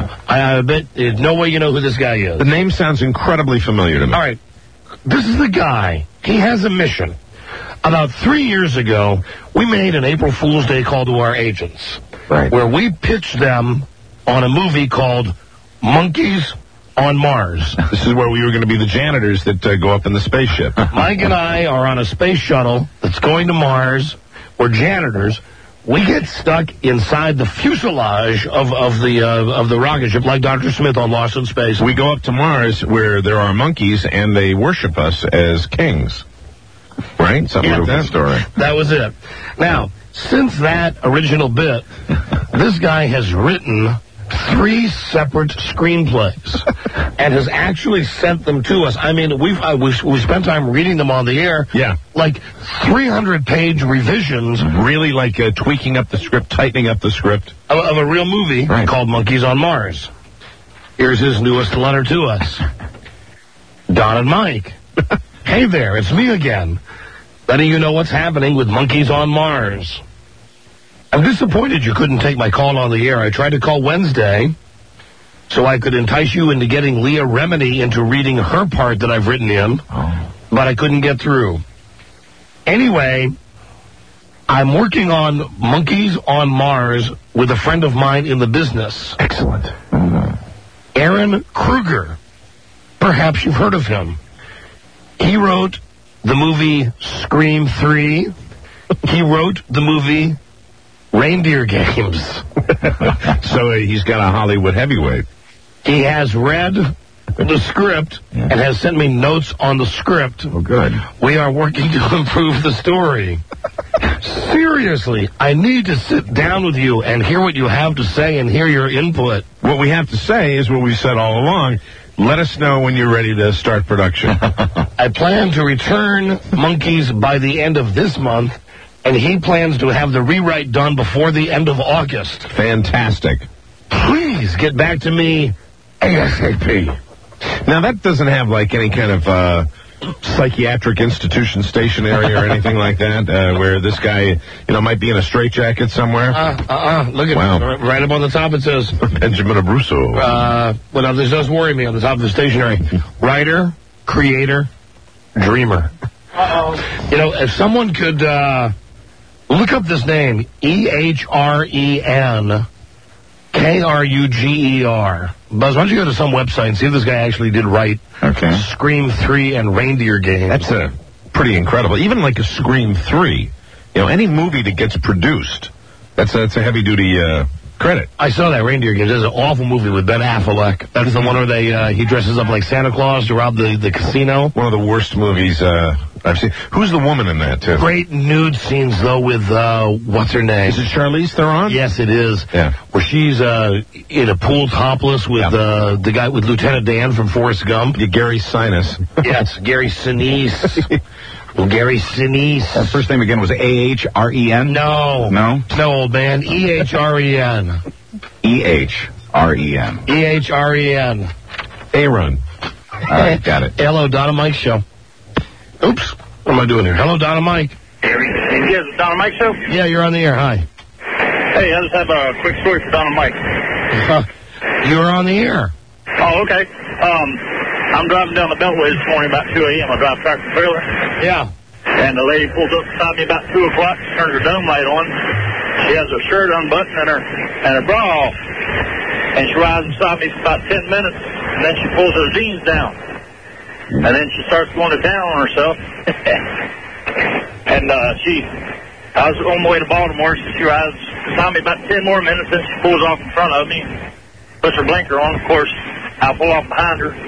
I bet there's no way you know who this guy is.
The name sounds incredibly familiar to me.
All right. This is the guy. He has a mission. About three years ago, we made an April Fool's Day call to our agents.
Right.
Where we pitched them on a movie called Monkeys on Mars.
This is where we were going to be the janitors that uh, go up in the spaceship.
Mike and I are on a space shuttle that's going to Mars. We're janitors. We get stuck inside the fuselage of, of the uh, of the rocket ship, like Doctor Smith on Lost in Space.
We go up to Mars where there are monkeys and they worship us as kings. Right? Something
Yeah,
like that
that-
story.
That was it. Now, since that original bit, this guy has written three separate screenplays and has actually sent them to us. I mean, we've uh, we we spent time reading them on the air.
Yeah.
Like three hundred page revisions
Really like uh, tweaking up the script, tightening up the script.
of, of a real movie
Right.
called Monkeys on Mars. Here's his newest letter to us. Don and Mike. Hey there, it's me again. Letting you know what's happening with Monkeys on Mars. I'm disappointed you couldn't take my call on the air. I tried to call Wednesday so I could entice you into getting Leah Remini into reading her part that I've written in,
Oh.
but I couldn't get through. Anyway, I'm working on Monkeys on Mars with a friend of mine in the business.
Excellent.
Aaron Kruger. Perhaps you've heard of him. He wrote the movie Scream three. He wrote the movie Reindeer Games.
So uh, he's got a Hollywood heavyweight.
He has read the script and has sent me notes on the script.
Oh, good.
We are working to improve the story. Seriously, I need to sit down with you and hear what you have to say and hear your input.
What we have to say is what we said all along. Let us know when you're ready to start production.
I plan to return Monkeys by the end of this month, and he plans to have the rewrite done before the end of August.
Fantastic.
Please get back to me ASAP.
Now, that doesn't have, like, any kind of uh, psychiatric institution stationery or anything like that, uh, where this guy, you know, might be in a straitjacket somewhere?
Uh, uh, uh, look at
Wow.
it. Right up on the top it says,
Benjamin Abruzzo.
uh, well, now, this does worry me on the top of the stationery. Writer, creator, Dreamer. Uh-oh. You know, if someone could uh, look up this name, E H R E N K R U G E R. Buzz, why don't you go to some website and see if this guy actually did write
okay.
Scream three and Reindeer Games.
That's a pretty incredible. Even like a Scream three, you know, any movie that gets produced, that's a, that's a heavy-duty uh, credit.
I saw that Reindeer Games. There's an awful movie with Ben Affleck. That's the one where they uh, he dresses up like Santa Claus to rob the, the casino.
One of the worst movies uh, I've seen. Who's the woman in that, too?
Great nude scenes, though, with, uh, what's her name?
Is it Charlize Theron?
Yes, it is.
Yeah.
Where she's uh, in a pool topless with yeah. uh, the guy, with Lieutenant Dan from Forrest Gump.
Yeah, Gary Sinise.
Yes, Gary Sinise. Well, Gary Sinise.
That first name again was A H R E N?
No.
No?
No, old man. E H R E N.
E H R E N.
E H R E N.
A-Run.
All right, got it.
Hello, Donna Mike Show. Oops. What am I doing here? Hello, Donna Mike.
Yes, Donna Mike Show?
Yeah, you're on the air. Hi.
Hey, I just have a quick story for Donna Mike.
Uh, you were on the air.
Oh, okay. Um, I'm driving down the Beltway this morning about two a.m. I drive tractor trailer.
Yeah.
And the lady pulls up beside me about two o'clock. She turns her dome light on. She has her shirt unbuttoned and her and her bra off. And she rides beside me for about ten minutes. And then she pulls her jeans down. And then she starts going to town on herself. and uh, she, I was on my way to Baltimore, so she rides beside me about ten more minutes. Then she pulls off in front of me, puts her blinker on. Of course, I pull off behind her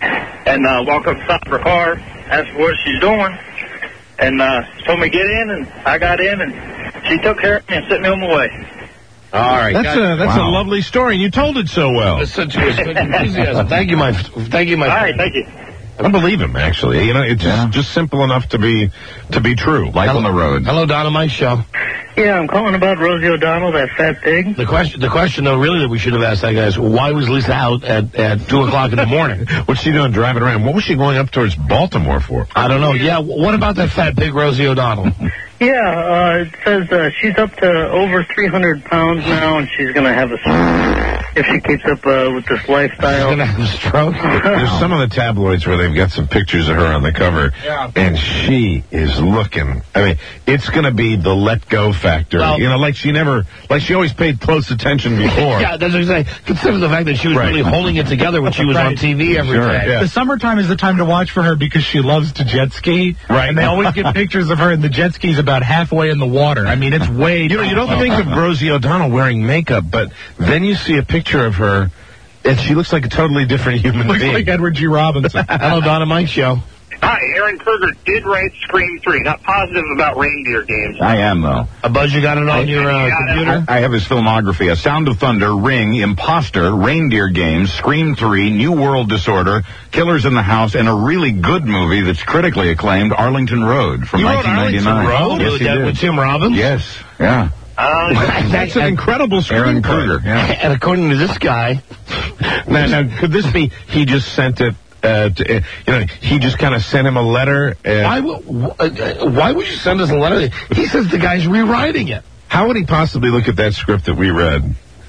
and uh, walk up to the side of her car, ask her what she's doing. And uh, she told me to get in, and I got in, and she took care of me and sent me on my way.
All right.
That's a that's wow. a lovely story. You told it so well.
That's such enthusiasm. Thank you, my thank you, my
All
friend.
right, thank you.
I believe him, actually. You know, it's yeah. just, just simple enough to be to be true.
Life on the road.
Hello, Donna Mike Show.
Yeah, I'm calling about Rosie O'Donnell, that fat pig.
The question, the question, though, really that we should have asked that guy is, why was Lisa out at, at two o'clock in the morning?
What's she doing driving around? What was she going up towards Baltimore for?
I don't know. Yeah, what about that fat pig, Rosie O'Donnell?
Yeah, uh, it says uh, she's up to over three hundred pounds now, and she's going to have a stroke if she keeps up uh, with this lifestyle.
She's going to have a stroke?
There's some of the tabloids where they've got some pictures of her on the cover,
yeah.
and she is looking, I mean, it's going to be the let-go factor. Well, you know, like she never, like she always paid close attention before.
Yeah, that's what I'm saying. Consider the fact that she was
right.
really holding it together when she was right. on T V every
sure,
day.
Yeah.
The summertime is the time to watch for her because she loves to jet ski.
Right.
And they always get pictures of her, and the jet ski's about halfway in the water. I mean, it's way...
You know, you don't think of Rosie O'Donnell wearing makeup, but then you see a picture of her, and she looks like a totally different human
looks
being.
Looks like Edward G. Robinson.
Hello, Donna Mike Show.
Hi, Aaron Kruger did write Scream three. Not positive about Reindeer Games.
I am, though.
A Buzz, you got it on
I,
your uh, computer?
I have his filmography. A Sound of Thunder, Ring, Imposter, Reindeer Games, Scream three, New World Disorder, Killers in the House, and a really good movie that's critically acclaimed, Arlington Road from
you
nineteen ninety-nine.
Wrote Arlington Road?
Yes, he did.
With Tim Robbins?
Yes, yeah.
Uh,
That's an incredible screenplay.
Aaron Kruger, yeah.
And according to this guy...
now, now, could this be he just sent it... Uh, to, uh, you know, he just kind of sent him a letter. Uh,
why, w- uh, why would you send us a letter? He says the guy's rewriting it.
How would he possibly look at that script that we read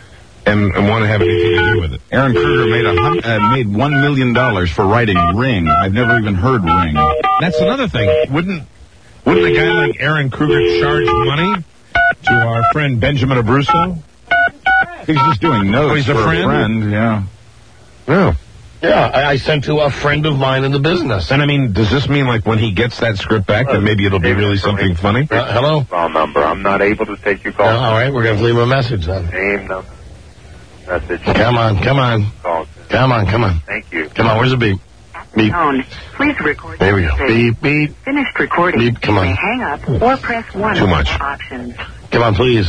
and, and want to have anything to do with it?
Aaron Kruger made a hun- uh, made one million dollars for writing Ring. I've never even heard Ring.
That's another thing. Wouldn't wouldn't a guy like Aaron Kruger charge money to our friend Benjamin Abruzzo?
He's just doing notes
oh, he's
for
a friend?
a friend. Yeah.
Yeah.
Yeah, I, I sent to a friend of mine in the business.
And I mean, does this mean like when he gets that script back, then maybe it'll be really something funny?
Uh, hello?
Phone number. I'm not able to take your call.
Uh, all right, we're going to leave him a message then.
Name, number, message.
Come on, come on.
Call.
Come on, come on.
Thank you.
Come on, where's the beep? Beep.
Tone. Please record.
There we go. Beep, beep.
Finished recording.
Beep, come on.
You may hang up or press one
Too much.
for options.
Come on, please.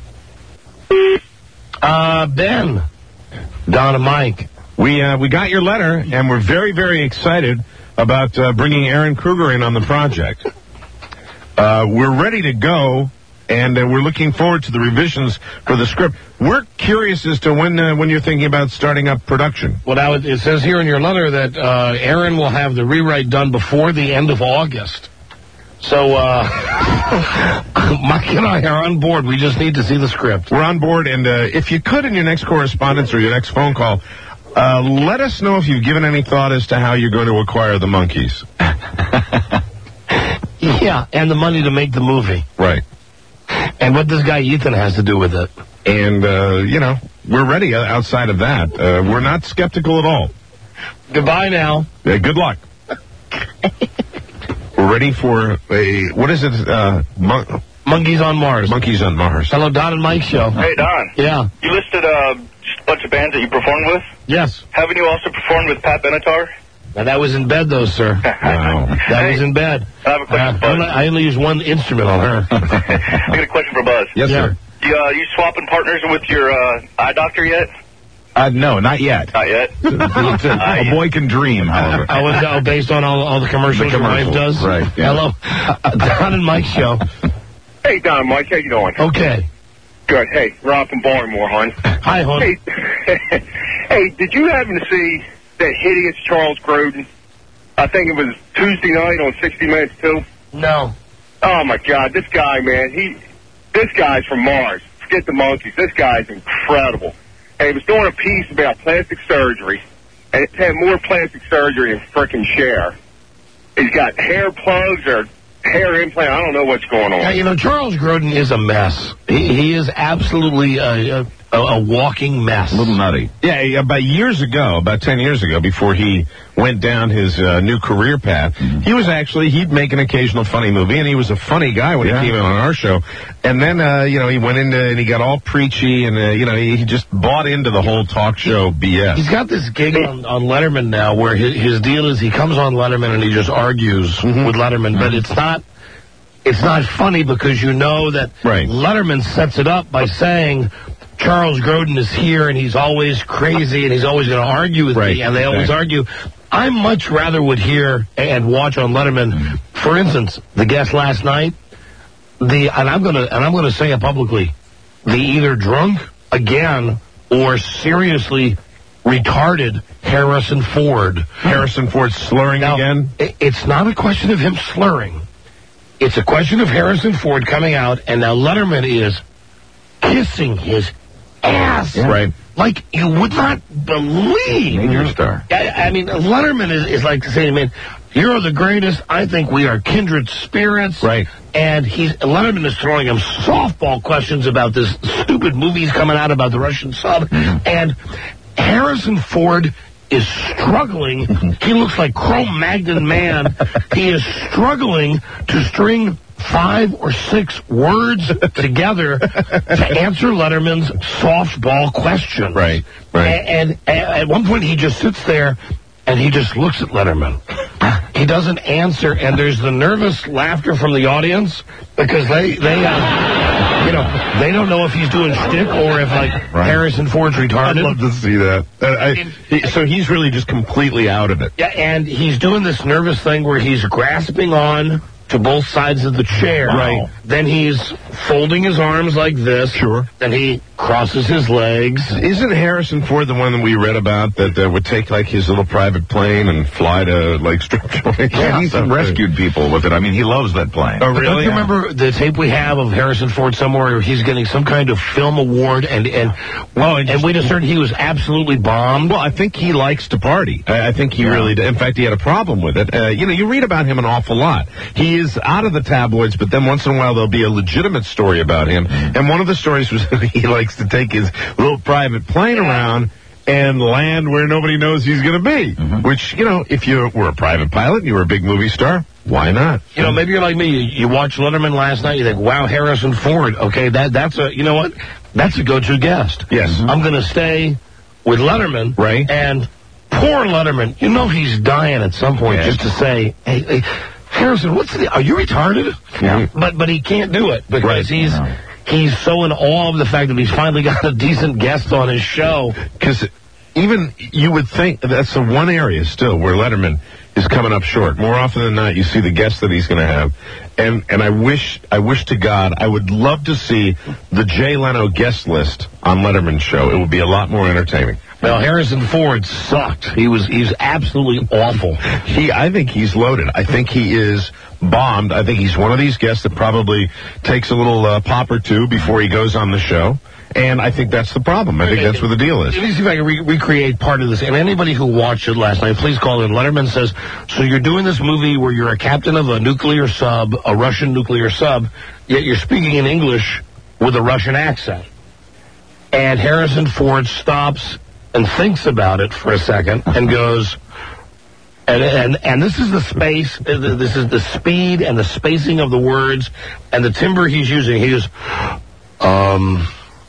Uh, Ben. Donna Mike.
We uh, we got your letter, and we're very, very excited about uh, bringing Aaron Kruger in on the project. Uh, we're ready to go, and uh, we're looking forward to the revisions for the script. We're curious as to when uh, when you're thinking about starting up production.
Well, now it, it says here in your letter that uh, Aaron will have the rewrite done before the end of August. So, uh, Mike and I are on board. We just need to see the script.
We're on board, and uh, if you could, in your next correspondence or your next phone call, Uh, let us know if you've given any thought as to how you're going to acquire the monkeys.
Yeah, and the money to make the movie.
Right.
And what this guy Ethan has to do with it.
And, uh, you know, we're ready outside of that. Uh, we're not skeptical at all.
Goodbye now.
Yeah, good luck. We're ready for a, what is it? Uh, mon-
Monkeys on Mars.
Monkeys on Mars.
Hello, Don and Mike show.
Hey, Don.
Yeah.
You listed uh, just a bunch of bands that you performed with.
Yes.
Haven't you also performed with Pat Benatar?
Now, that was in bed, though, sir.
Wow.
That was in bed.
I have a question
Uh,
for
I
Buzz.
only, I only used one instrument on her.
I got a question for Buzz.
Yes,
Yeah.
sir.
You, uh, you swapping partners with your uh, eye doctor yet?
Uh, no, not yet.
Not yet.
A boy can dream, however.
I was uh, based on all, all the commercials,
The
your wife
commercials,
does.
right, yeah.
Hello, uh, Don and Mike show.
Hey, Don and Mike, how you doing?
Okay.
Good. Hey, Rob from Baltimore, hon.
Hi, hon.
Hey, hey, did you happen to see that hideous Charles Grodin? I think it was Tuesday night on sixty minutes, too.
No.
Oh, my God, this guy, man, he, this guy's from Mars. Forget the monkeys. This guy's incredible. And he was doing a piece about plastic surgery, and it's had more plastic surgery than frickin' Cher. He's got hair plugs or hair implant. I don't know what's going on.
Yeah, you know, Charles Grodin is a mess. He, he is absolutely a, a, a walking mess.
A little nutty.
Yeah, about years ago, about ten years ago, before he went down his uh, new career path, mm-hmm. he was actually, he'd make an occasional funny movie, and he was a funny guy when
yeah.
he came in on our show. And then, uh, you know, he went into, and he got all preachy, and, uh, you know, he, he just bought into the whole talk show B S.
He's got this gig on, on Letterman now where his, his deal is he comes on Letterman and he just argues mm-hmm. with Letterman, but it's not, it's not funny because you know that
right.
Letterman sets it up by saying, Charles Grodin is here and he's always crazy and he's always going to argue with
right.
me, and they always
exactly.
argue. I much rather would hear and watch on Letterman, for instance, the guest last night, the and I'm gonna and I'm gonna say it publicly, the either drunk again or seriously retarded Harrison Ford.
Harrison Ford slurring
now,
again?
It's not a question of him slurring. It's a question of Harrison Ford coming out, and now Letterman is kissing his ass.
Yeah. Right.
Like you would not believe.
Major star.
I, I mean, Letterman is, is like saying, man, you're the greatest. I think we are kindred spirits.
Right.
And he's Letterman is throwing him softball questions about this stupid movies coming out about the Russian sub. Mm-hmm. And Harrison Ford is struggling. He looks like Cro-Magnon man. He is struggling to string five or six words together to answer Letterman's softball question.
Right, right.
And, and, and at one point he just sits there and he just looks at Letterman. He doesn't answer, and there's the nervous laughter from the audience because they, they, uh, you know, they don't know if he's doing shtick or if like right. Harrison Ford's retarded.
I'd love to see that. Uh, I, he, so he's really just completely out of it.
Yeah, and he's doing this nervous thing where he's grasping on to both sides of the chair.
Right.
Then he's folding his arms like this.
Sure.
Then he crosses his legs.
Isn't Harrison Ford the one that we read about that uh, would take like his little private plane and fly to like strip joints?
Yeah, he's rescued people with it. I mean, he loves that plane.
Oh, really?
Don't you
yeah.
remember the tape we have of Harrison Ford somewhere where he's getting some kind of film award and and well, and, and we discerned he was absolutely bombed?
Well, I think he likes to party. I, I think he yeah. really did. In fact, he had a problem with it. Uh, you know, you read about him an awful lot. He is out of the tabloids, but then once in a while there'll be a legitimate story about him. Mm-hmm. And one of the stories was he likes to take his little private plane yeah. around and land where nobody knows he's going to be. Mm-hmm. Which, you know, if you were a private pilot and you were a big movie star, why not?
You know, maybe you're like me. You, you watch Letterman last night, you think, wow, Harrison Ford. Okay, that that's a, you know what? That's a go-to guest.
Yes. Mm-hmm.
I'm going to stay with Letterman.
Right.
And poor Letterman, you know he's dying at some point yeah. just to say, hey, hey, Harrison, what's the, are you retarded?
Yeah.
But, but he can't do it because
right.
he's...
No.
He's so in awe of the fact that he's finally got a decent guest on his show.
Because even you would think that's the one area still where Letterman is coming up short. More often than not, you see the guests that he's going to have. And and I wish I wish to God I would love to see the Jay Leno guest list on Letterman's show. It would be a lot more entertaining.
Well, Harrison Ford sucked. He was he's absolutely awful.
He I think he's loaded. I think he is bombed. I think he's one of these guests that probably takes a little uh, pop or two before he goes on the show. And I think that's the problem. I think that's what the deal is.
Let me see if I can re- recreate part of this. And anybody who watched it last night, please call in. Letterman says, so you're doing this movie where you're a captain of a nuclear sub, a Russian nuclear sub, yet you're speaking in English with a Russian accent. And Harrison Ford stops and thinks about it for a second and goes, and and and this is the space, this is the speed and the spacing of the words and the timbre he's using. He goes, um...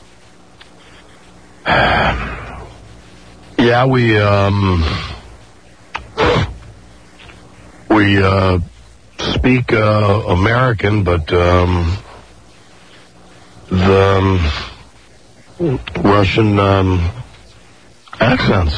Yeah, we, um, we, uh, speak, uh, American, but, um, the, um, Russian, um, accents.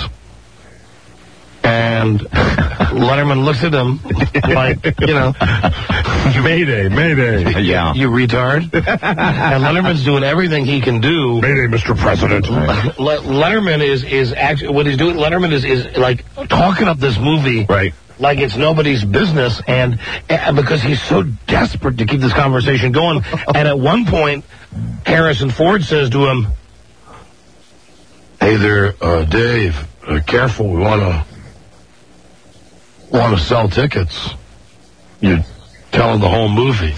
And Letterman looks at him like, you know, Mayday, Mayday.
Yeah.
You retard. And Letterman's doing everything he can do.
Mayday, Mister President.
Le- Letterman is, is actually, what he's doing, Letterman is, is like talking up this movie.
Right.
Like it's nobody's business. And, and because he's so desperate to keep this conversation going. And at one point, Harrison Ford says to him, hey there, uh, Dave, uh, careful, we want to, want to sell tickets. You're telling the whole movie.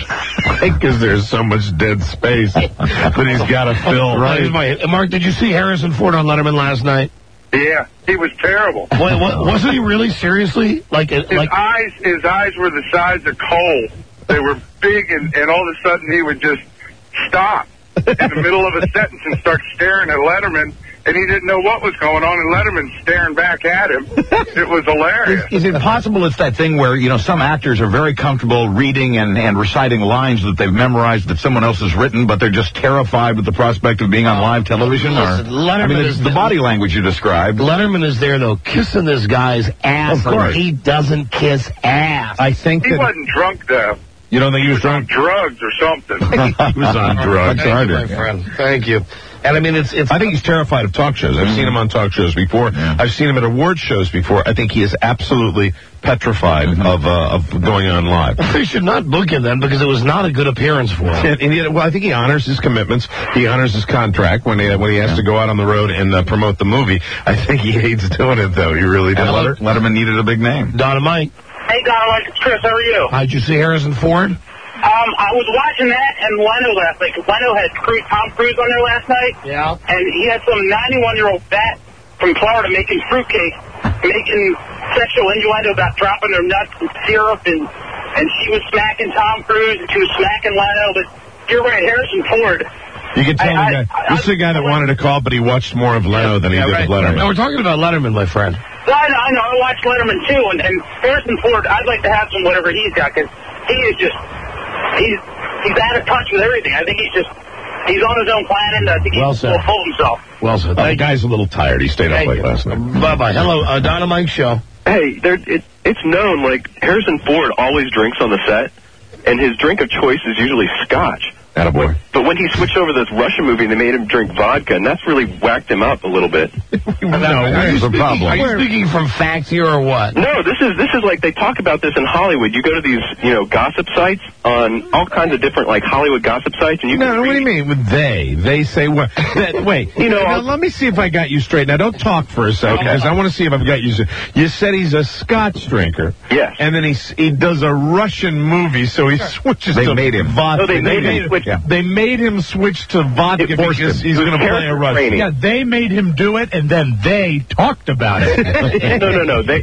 Because there's so much dead space that he's got to fill.
Right. My, Mark, did you see Harrison Ford on Letterman last night?
Yeah, he was terrible.
Wait, what, wasn't he really seriously? Like,
his
like
eyes, his eyes were the size of coal. They were big, and, and all of a sudden he would just stop in the middle of a sentence and start staring at Letterman. And he didn't know what was going on, and Letterman staring back at him. It was hilarious.
Is, is it possible it's that thing where, you know, some actors are very comfortable reading and, and reciting lines that they've memorized that someone else has written, but they're just terrified with the prospect of being on live television?
Listen,
or
Letterman
I mean,
is
the, the body language you described.
Letterman is there, though, kissing this guy's ass.
Of course.
And he doesn't kiss ass.
I think
He
that...
wasn't drunk, though.
You don't think he was
He was on
drunk?
drugs or something.
He was on drugs.
Thank you, my friend. Thank you. And I mean, it's, it's.
I think he's terrified of talk shows. I've mm-hmm. seen him on talk shows before. Yeah. I've seen him at award shows before. I think he is absolutely petrified mm-hmm. of uh, of going on live.
They should not book him then, because it was not a good appearance for him.
And, and yet, well, I think he honors his commitments. He honors his contract when he when he has yeah. to go out on the road and uh, promote the movie. I think he hates doing it, though. He really does.
Letter, Letterman needed a big name.
Dynamite.
Hey, Dynamite, it's Chris. How are you?
How'd you see Harrison Ford?
Um, I was watching that and Leno last night, because Leno had Cruise, Tom Cruise on there last night.
Yeah.
And he had some ninety-one-year-old vet from Florida making fruitcake, making sexual innuendo about dropping their nuts in syrup, and, and she was smacking Tom Cruise, and she was smacking Leno. But you're right, Harrison Ford.
You can tell
I,
the guy.
I, I,
this is the guy that wanted to call, but he watched more of Leno than he
yeah,
did
right.
of Letterman.
No, we're talking about Letterman, my friend.
Well, I know, I know. I watched Letterman, too, and, and Harrison Ford, I'd like to have some whatever he's got, because he is just, he's, he's out of touch with everything. I think he's just, he's on his own planet, and I think
well
he's
said.
full of himself.
Well said.
Oh, the guy's a little tired. He stayed
Thank
up late
you.
last night.
Bye-bye. Hello, uh, Dynamite Show.
Hey, there, it, it's known, like, Harrison Ford always drinks on the set, and his drink of choice is usually scotch.
Attaboy.
But when he switched over to this Russian movie, they made him drink vodka, and that's really whacked him up a little bit.
no, that's a problem.
Are you speaking from facts here or what?
No, this is this is like they talk about this in Hollywood. You go to these, you know, gossip sites on all kinds of different like Hollywood gossip sites, and you
no,
can
no
read.
What do you mean with they? They say what? That, wait,
you know,
now, let me see if I got you straight. Now, don't talk for a second, because
Okay.
I want to see if I've got you. You said he's a Scotch drinker.
Yes.
And then he he does a Russian movie, so he switches.
They
to
made him.
vodka.
No, they made him switch.
Yeah. They made him switch to vodka because
him.
he's going to play a
character
Russian.
training.
Yeah, they made him do it, and then they talked about it.
no, no, no. They,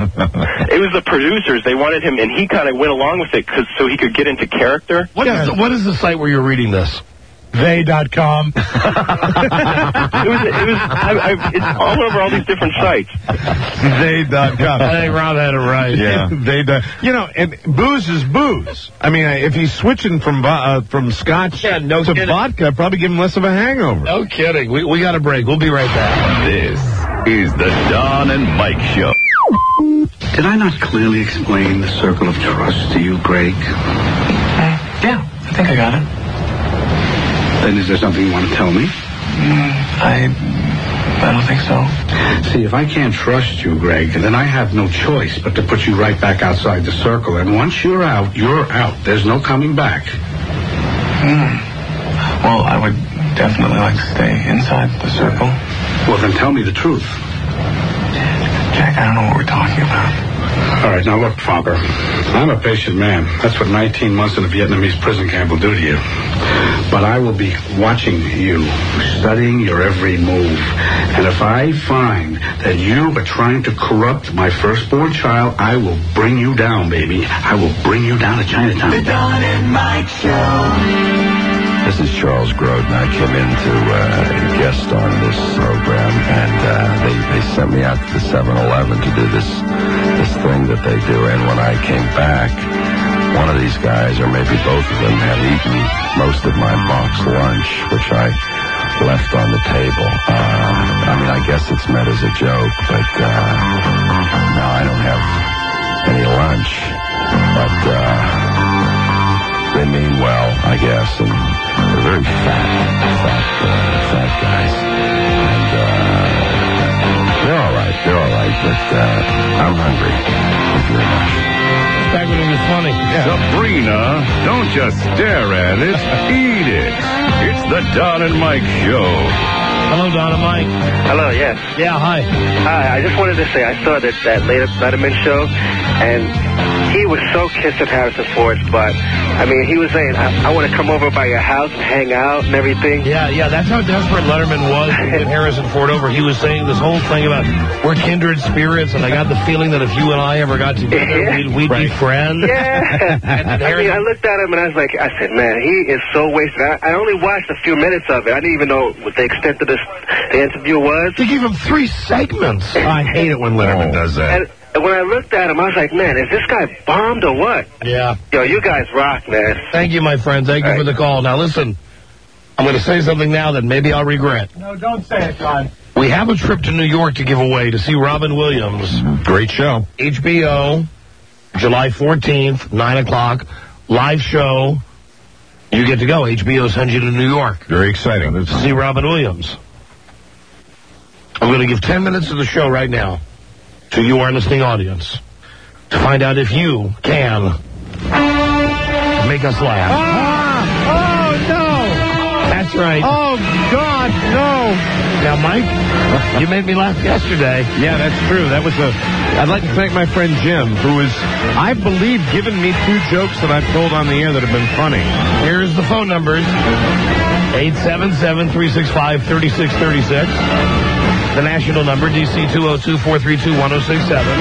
it was the producers. They wanted him, and he kind of went along with it 'cause so he could get into character.
What is the, what is the site where you're reading this?
They dot com.
it was, it was, I, I, it's all over all these different sites.
They dot com.
I think Rob had it right.
Yeah, they do. You know, and booze is booze. I mean, if he's switching from vo- uh, from scotch
Yeah, no
to
kidding.
vodka, I'd probably give him less of a hangover.
No kidding. We we got a break. We'll be right back.
This is the Don and Mike Show.
Did I not clearly explain the circle of trust to you, Greg?
Yeah, I think I got it.
Then is there something you want to tell me?
Mm, I... I don't think so.
See, if I can't trust you, Greg, then I have no choice but to put you right back outside the circle. And once you're out, you're out. There's no coming back.
Mm. Well, I would definitely like to stay inside the circle.
Well, then tell me the truth.
Jack, I don't know what we're talking about.
All right, now look, Father. I'm a patient man. That's what nineteen months in a Vietnamese prison camp will do to you. But I will be watching you, studying your every move. And if I find that you are trying to corrupt my firstborn child, I will bring you down, baby. I will bring you down to Chinatown.
The Don and Mike Show. This is Charles Grodin. I came in to uh, guest on this program, and uh, they, they sent me out to the seven eleven to do this this thing that they do. And when I came back, one of these guys, or maybe both of them, had eaten most of my box lunch, which I left on the table. Uh, I mean, I guess it's meant as a joke, but uh, now I don't have any lunch. But uh, they mean well, I guess, and they're very fat, fat, uh, fat guys. And uh, they're all right, they're all right, but uh, I'm hungry. Thank you very much.
Back when it was funny. Yeah.
Sabrina, don't just stare at it, eat it. It's the Don and Mike Show.
Hello, Don and Mike.
Hello, yes.
Yeah, hi.
Hi, I just wanted to say I saw that, that latest Letterman show, and he was so kissed at Harrison Ford, but, I mean, he was saying, I, I want to come over by your house and hang out and everything.
Yeah, yeah, that's how desperate Letterman was to get Harrison Ford over. He was saying this whole thing about we're kindred spirits, and I got the feeling that if you and I ever got together,
Yeah.
we'd, we'd
Right.
be friends.
Yeah.
And
I mean, I looked at him and I was like, I said, man, he is so wasted. I, I only watched a few minutes of it. I didn't even know what the extent of this the interview was.
They gave him three segments.
I hate it when Letterman does that.
And, and when I looked at him, I was like, man, is this guy bombed or what?
Yeah.
Yo, you guys rock, man.
Thank you, my friend. Thank you for the call. Now, listen, I'm going to say something now that maybe I'll regret.
No, don't say it, John.
We have a trip to New York to give away to see Robin Williams.
Great show.
H B O, July fourteenth, nine o'clock, live show. You get to go. H B O sends you to New York.
Very exciting.
To see Robin Williams. I'm going to give ten minutes of the show right now to you, our listening audience, to find out if you can make us laugh.
Ah! Oh, no!
That's right.
Oh, God, no!
Now, Mike, you made me laugh yesterday.
Yeah, that's true. That was a... I'd like to thank my friend Jim, who has, I believe, given me two jokes that I've told on the air that have been funny.
Here's the phone numbers. eight seven seven, three six five, three six three six. The national number, D C two oh two, four three two, one oh six seven.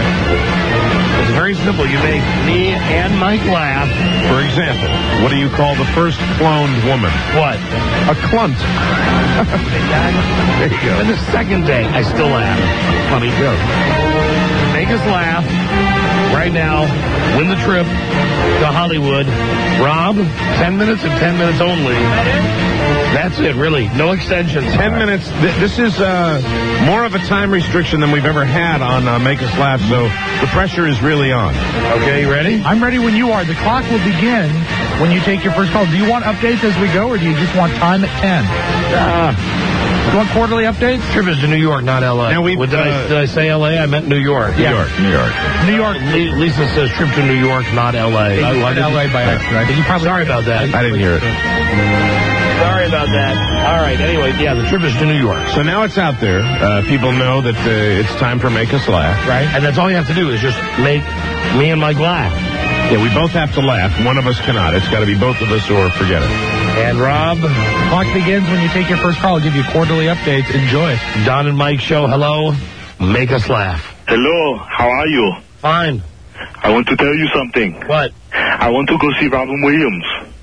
It's very simple. You make me and Mike laugh.
For example, what do you call the first cloned woman?
What?
A clunt.
There you go. And the second day, I still laugh. Funny joke. Make us laugh. Right now, win the trip to Hollywood. Rob, ten minutes and ten minutes only. That's it, really. No extensions.
Ten minutes. Th- this is uh, more of a time restriction than we've ever had on uh, Make Us Laugh, so the pressure is really on.
Okay, you ready?
I'm ready when you are. The clock will begin when you take your first call. Do you want updates as we go, or do you just want time at ten?
Uh,
do you want quarterly updates?
Trip is to New York, not L A.
Now we,
well, did,
uh,
I, did I say L A? I meant New York.
New
Yeah.
York, New York.
New York.
Le- Lisa says trip to New York, not L A.
I wanted L A by accident. I think you probably
Sorry about that.
I didn't hear it.
Sorry about that. All right, anyway, yeah, the trip is to New York.
So now it's out there. Uh, people know that uh, it's time for Make Us Laugh.
Right. And that's all you have to do is just make me and Mike laugh.
Yeah, we both have to laugh. One of us cannot. It's got to be both of us or forget it.
And Rob,
clock begins when you take your first call. I'll give you quarterly updates. Enjoy.
Don and Mike show, hello. Make us laugh.
Hello, how are you?
Fine.
I want to tell you something.
What?
I want to go see Robin Williams.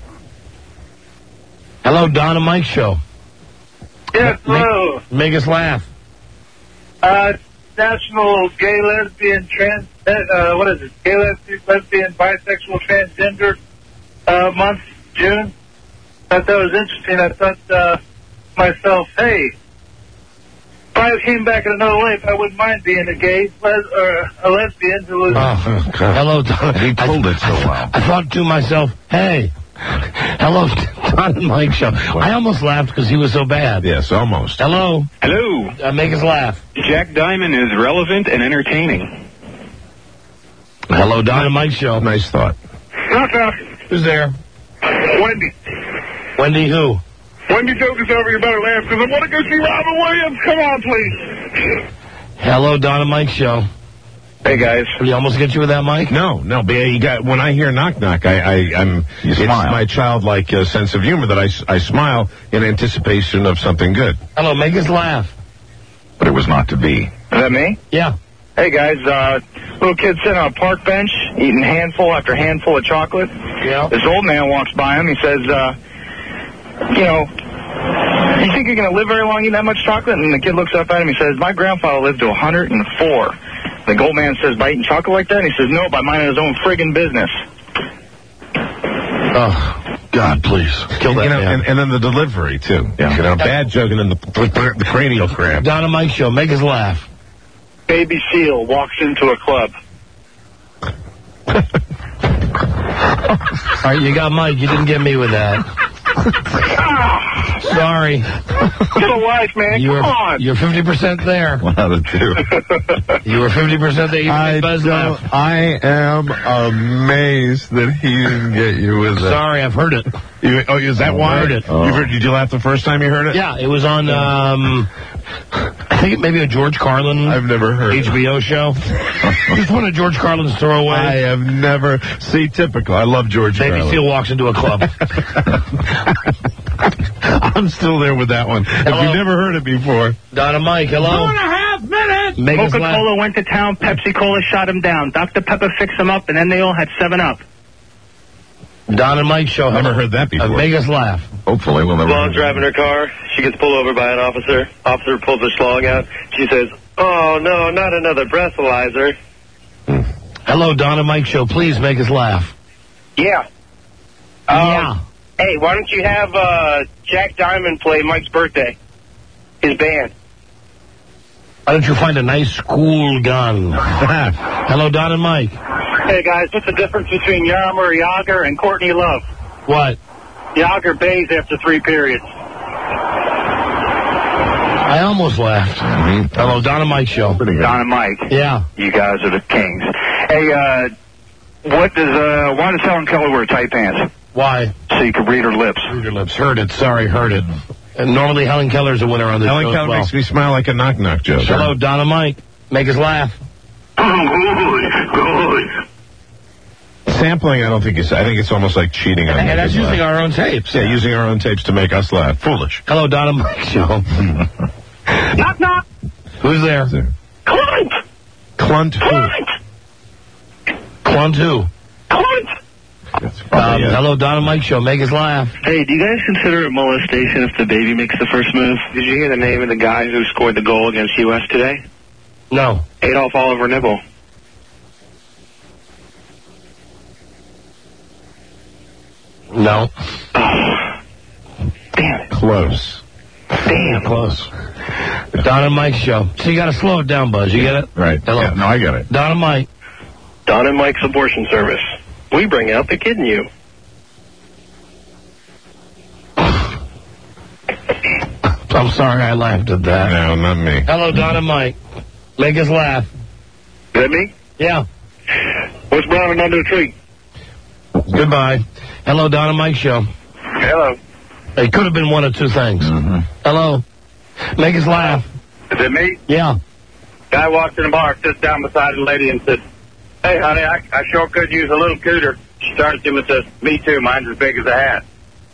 Hello, Don and Mike show.
Yes,
Ma-
hello.
Make, make us laugh.
Uh, National Gay, Lesbian, Trans, uh, what is it? Gay, lesbian, lesbian bisexual, transgender uh, month, June. I thought that was interesting. I thought uh, myself, hey, if I came back in another life, I wouldn't mind being a gay les- or a lesbian who was.
Oh, hello, Don.
He told it so well.
I thought to myself, hey, hello, Don and Mike show. I almost laughed because he was so bad.
Yes, almost.
Hello.
Hello.
Uh, make us laugh.
Jack Diamond is relevant and entertaining.
Hello, Don and Mike show.
Nice thought.
Knock, knock.
Who's there?
Wendy.
Wendy who?
When your joke is over, you better laugh, because I want to go see Robin Williams. Come on, please.
Hello, Don and Mike Show.
Hey, guys.
Did you almost get you with that, Mike?
No, no. But you got, when I hear knock knock, I, I, I'm.
You
it's
smile.
my childlike uh, sense of humor that I, s- I smile in anticipation of something good.
Hello, make us laugh.
But it was not to be.
Is that me?
Yeah.
Hey, guys. Uh, little kid sitting on a park bench, eating handful after handful of chocolate.
Yeah.
This old man walks by him. He says, uh, you know, you think you're going to live very long eating that much chocolate? And the kid looks up at him. He says, my grandfather lived to one hundred four. The old man says, by eating chocolate like that? And he says, no, by minding his own friggin' business.
Oh, God, please. Kill that
you know,
man.
and, and then the delivery, too.
Yeah.
You know, bad joke and then the, the, the cranial crab.
Don and Mike Show, make us laugh.
Baby seal walks into a club.
All right, you got Mike. You didn't get me with that. Sorry.
Get a life, man.
You're,
Come on.
You're fifty percent there.
One out of two.
You were fifty percent there. You
I,
made Buzz laugh.
don't- I am amazed that he didn't get you with that.
Sorry, I've heard it.
You, oh, is that
I
why?
heard it.
You heard, did you laugh the first time you heard it?
Yeah, it was on, um, I think it maybe a George Carlin
I've never heard
H
it.
B O show. Just one of George Carlin's
I
throwaways.
have never. See, typical. I love George
Baby
Carlin.
Seal walks into a club.
I'm still there with that one. If
Hello?
you've never heard it before.
Don and Mike, hello.
Two and a half minutes.
Make us laugh.
Coca-Cola went to town, Pepsi-Cola shot him down. Doctor Pepper fixed him up, and then they all had seven up.
Don and Mike Show.
Never
hello.
heard that before.
Uh, make us laugh.
Hopefully we'll never.
Blonde driving her car. She gets pulled over by an officer. Officer pulls her schlong out. She says, oh, no, not another breathalyzer.
Hello, Don and Mike Show. Please make us laugh.
Yeah.
Yeah.
Hey, why don't you have uh, Jack Diamond play Mike's birthday? His band.
Why don't you find a nice school gun? Hello, Don and Mike.
Hey, guys, what's the difference between Yarmer Yager and Courtney Love?
What?
Yager bathes after three periods.
I almost laughed.
Mm-hmm.
Hello, Don and Mike Show.
Don and Mike.
Yeah.
You guys are the kings. Hey, uh, what does, uh, why does Helen Keller wear tight pants?
Why?
So you can read her lips.
Read your lips. Heard it. Sorry, heard it. And normally Helen Keller's a winner on this
Helen
show as
Keller
well.
makes me smile like a knock knock joke.
Hello, Don and Mike. Make us laugh.
Sampling, I don't think it's. I think it's almost like cheating on.
And
Make
that's
Us
using
Laugh.
our own tapes.
Yeah, using our own tapes to make us laugh. Foolish.
Hello, Don and Mike Show.
Knock, knock.
Who's there?
Clunt.
Clunt who?
Clunt.
Clunt who?
Clunt.
That's funny,
Um,
yeah.
hello, Don and Mike Show. Make us laugh.
Hey, do you guys consider it molestation if the baby makes the first move? Did you hear the name of the guy who scored the goal against U S today?
No.
Adolf Oliver Nibble.
No.
Damn it.
Close.
Damn.
Close. Don and Mike Show. So you got to slow it down, Buzz. You get it?
Right.
Hello.
Yeah, no, I get it.
Don and Mike.
Don and Mike's abortion service. We bring out the kid in you.
I'm sorry I laughed at that.
No, not me.
Hello, Don and Mike. Make us laugh.
Is that me?
Yeah.
What's browning under the tree?
Goodbye. Hello, Don and Mike Show.
Hello.
It could have been one of two things.
Mm-hmm.
Hello. Make us laugh.
Is it me?
Yeah.
Guy walks in the bar, sits down beside a lady and says, hey, honey, I, I sure could use a little cooter. She turns to him and says, me too, mine's as big as a hat.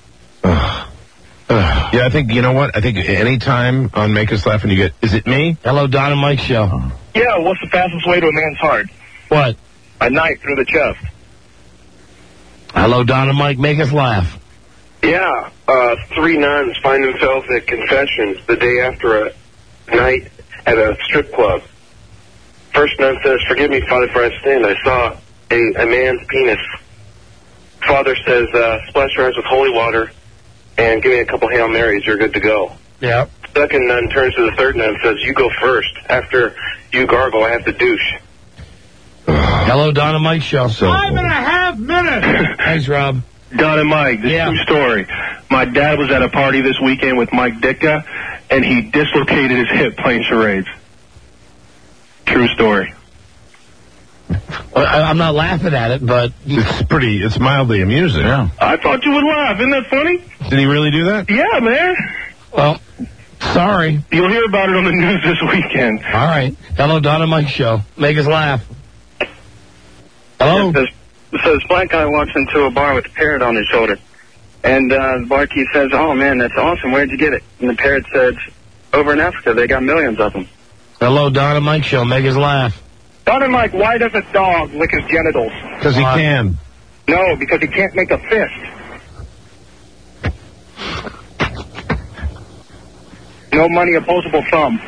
Yeah, I think, you know what? I think any time on Make Us Laugh and you get, is it me?
Hello, Don and Mike Show.
Yeah, what's the fastest way to a man's heart?
What?
A knife through the chest.
Hello, Don and Mike. Make us laugh.
Yeah, uh, three nuns find themselves at confessions the day after a night at a strip club. First nun says, forgive me, Father, for I sinned. I saw a, a man's penis. Father says, uh, splash your eyes with holy water and give me a couple Hail Marys. You're good to go.
Yeah.
Second nun turns to the third nun and says, you go first. After you gargle, I have to douche.
Hello, Don and Mike Show.
Five and a half minutes.
Thanks, Rob.
Don and Mike, this
Yeah.
true story. My dad was at a party this weekend with Mike Ditka, and he dislocated his hip playing charades. True story.
Well, I, I'm not laughing at it, but
It's pretty, it's mildly amusing.
Yeah.
I thought you would laugh. Isn't that funny?
Did he really do that?
Yeah, man.
Well, sorry.
You'll hear about it on the news this weekend.
All right. Hello, Don and Mike show. Make us laugh. Hello?
So, so this black guy walks into a bar with a parrot on his shoulder. And uh, the barkeep says, oh, man, that's awesome. Where'd you get it? And the parrot says, over in Africa. They got millions of them.
Hello, Don and Mike show. Make us laugh.
Don and Mike, why does a dog lick his genitals?
Because he can.
No, because he can't make a fist. No money, opposable thumb.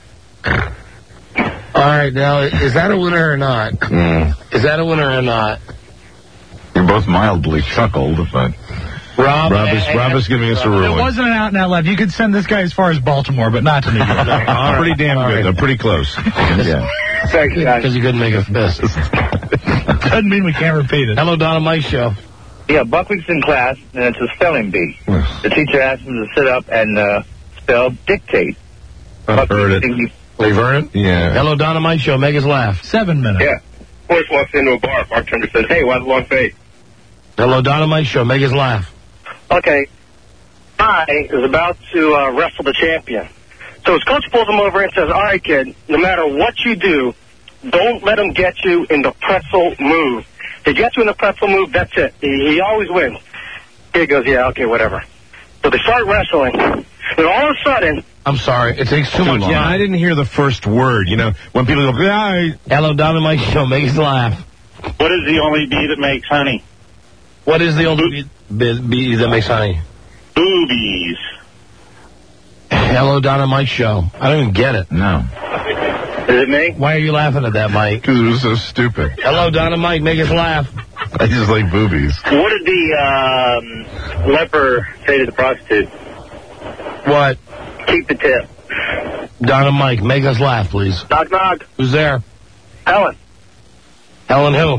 All right, now, is that a winner or not?
Mm.
Is that a winner or not?
You both mildly chuckled, but...
Rob,
Rob is, Rob is giving us a ruling.
It wasn't an out and out left. You could send this guy as far as Baltimore, but not to me.
Right. Pretty damn good. Right. They're pretty close.
Yeah.
Thanks, guys.
Because you couldn't make a fist.
Doesn't mean we can't repeat it.
Hello, Don and Mike show.
Yeah, Buckley's in class, and it's a spelling bee. The teacher asked him to sit up and uh, spell dictate.
I've heard it.
Thinking,
We've heard it?
Yeah.
Hello, Don and Mike show. Make us laugh.
Seven minutes.
Yeah. Horse walks into a bar. Bartender says, hey, why the long face?
Hello, Don and Mike show. Make us laugh.
Okay, I is about to uh, wrestle the champion. So his coach pulls him over and says, all right, kid, no matter what you do, don't let him get you in the pretzel move. If he gets you in the pretzel move, that's it. He, he always wins. Kid goes, yeah, okay, whatever. So they start wrestling. And all of a sudden...
I'm sorry, it takes too,
too
much
long.
time.
I didn't hear the first word, you know, when people go, yeah, I...
Hello, Don and Mike show. Make us laugh.
What is the only bee that makes honey?
What is the only bee, bee, bee that makes honey?
Boobies.
Hello, Don and Mike show. I don't even get it.
No.
Is it me?
Why are you laughing at that, Mike?
Because it was so stupid.
Hello, Don and Mike. Make us laugh.
I just like boobies.
What did the um, leper say to the prostitute?
What?
Keep the tip.
Don and Mike, make us laugh, please.
Knock, knock.
Who's there?
Helen.
Helen who?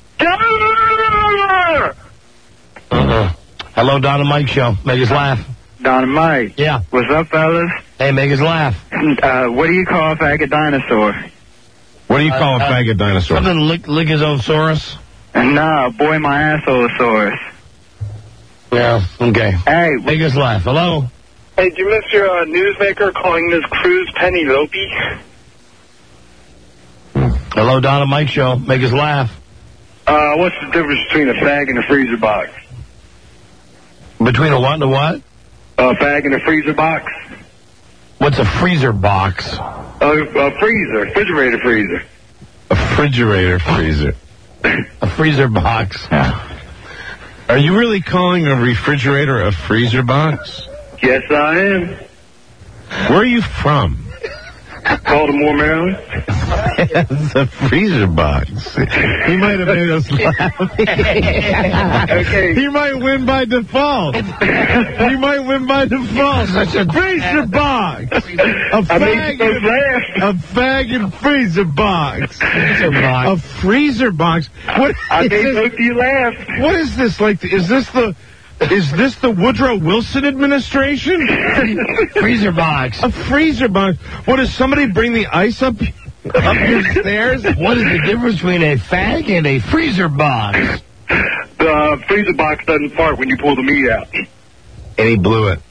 Uh-uh. Hello, Don and Mike show. Make us laugh.
Don and Mike.
Yeah.
What's up, fellas?
Hey, make us laugh.
Uh, what do you call a faggot dinosaur?
What do you call
uh,
a faggot dinosaur?
Something lick, lick his own saurus?
Nah, boy, my assholesaurus.
Yeah, okay.
Hey.
Make us laugh. Hello?
Hey, did you miss your uh, newsmaker calling this cruise Penelope?
Hello, Don and Mike show. Make us laugh.
Uh, what's the difference between a fag and a freezer box?
Between a what and a what?
A fag and a freezer box?
What's a freezer box?
A, a freezer, refrigerator freezer.
A refrigerator freezer.
A freezer box.
Yeah. Are you really calling a refrigerator a freezer box?
Yes, I am.
Where are you from?
Baltimore, Maryland.
It's a freezer box. He might have made us laugh.
Okay.
He might win by default. He might win by default. Such a freezer box. A fag, and, a fag and freezer box.
Freezer box.
A freezer box. What?
I made
is
both of you laugh.
What is this? Like, is this the? Is this the Woodrow Wilson administration?
Freezer box.
A freezer box. What, does somebody bring the ice up, up your stairs?
What is the difference between a fag and a freezer box?
The uh, freezer box doesn't fart when you pull the meat out.
And he blew it.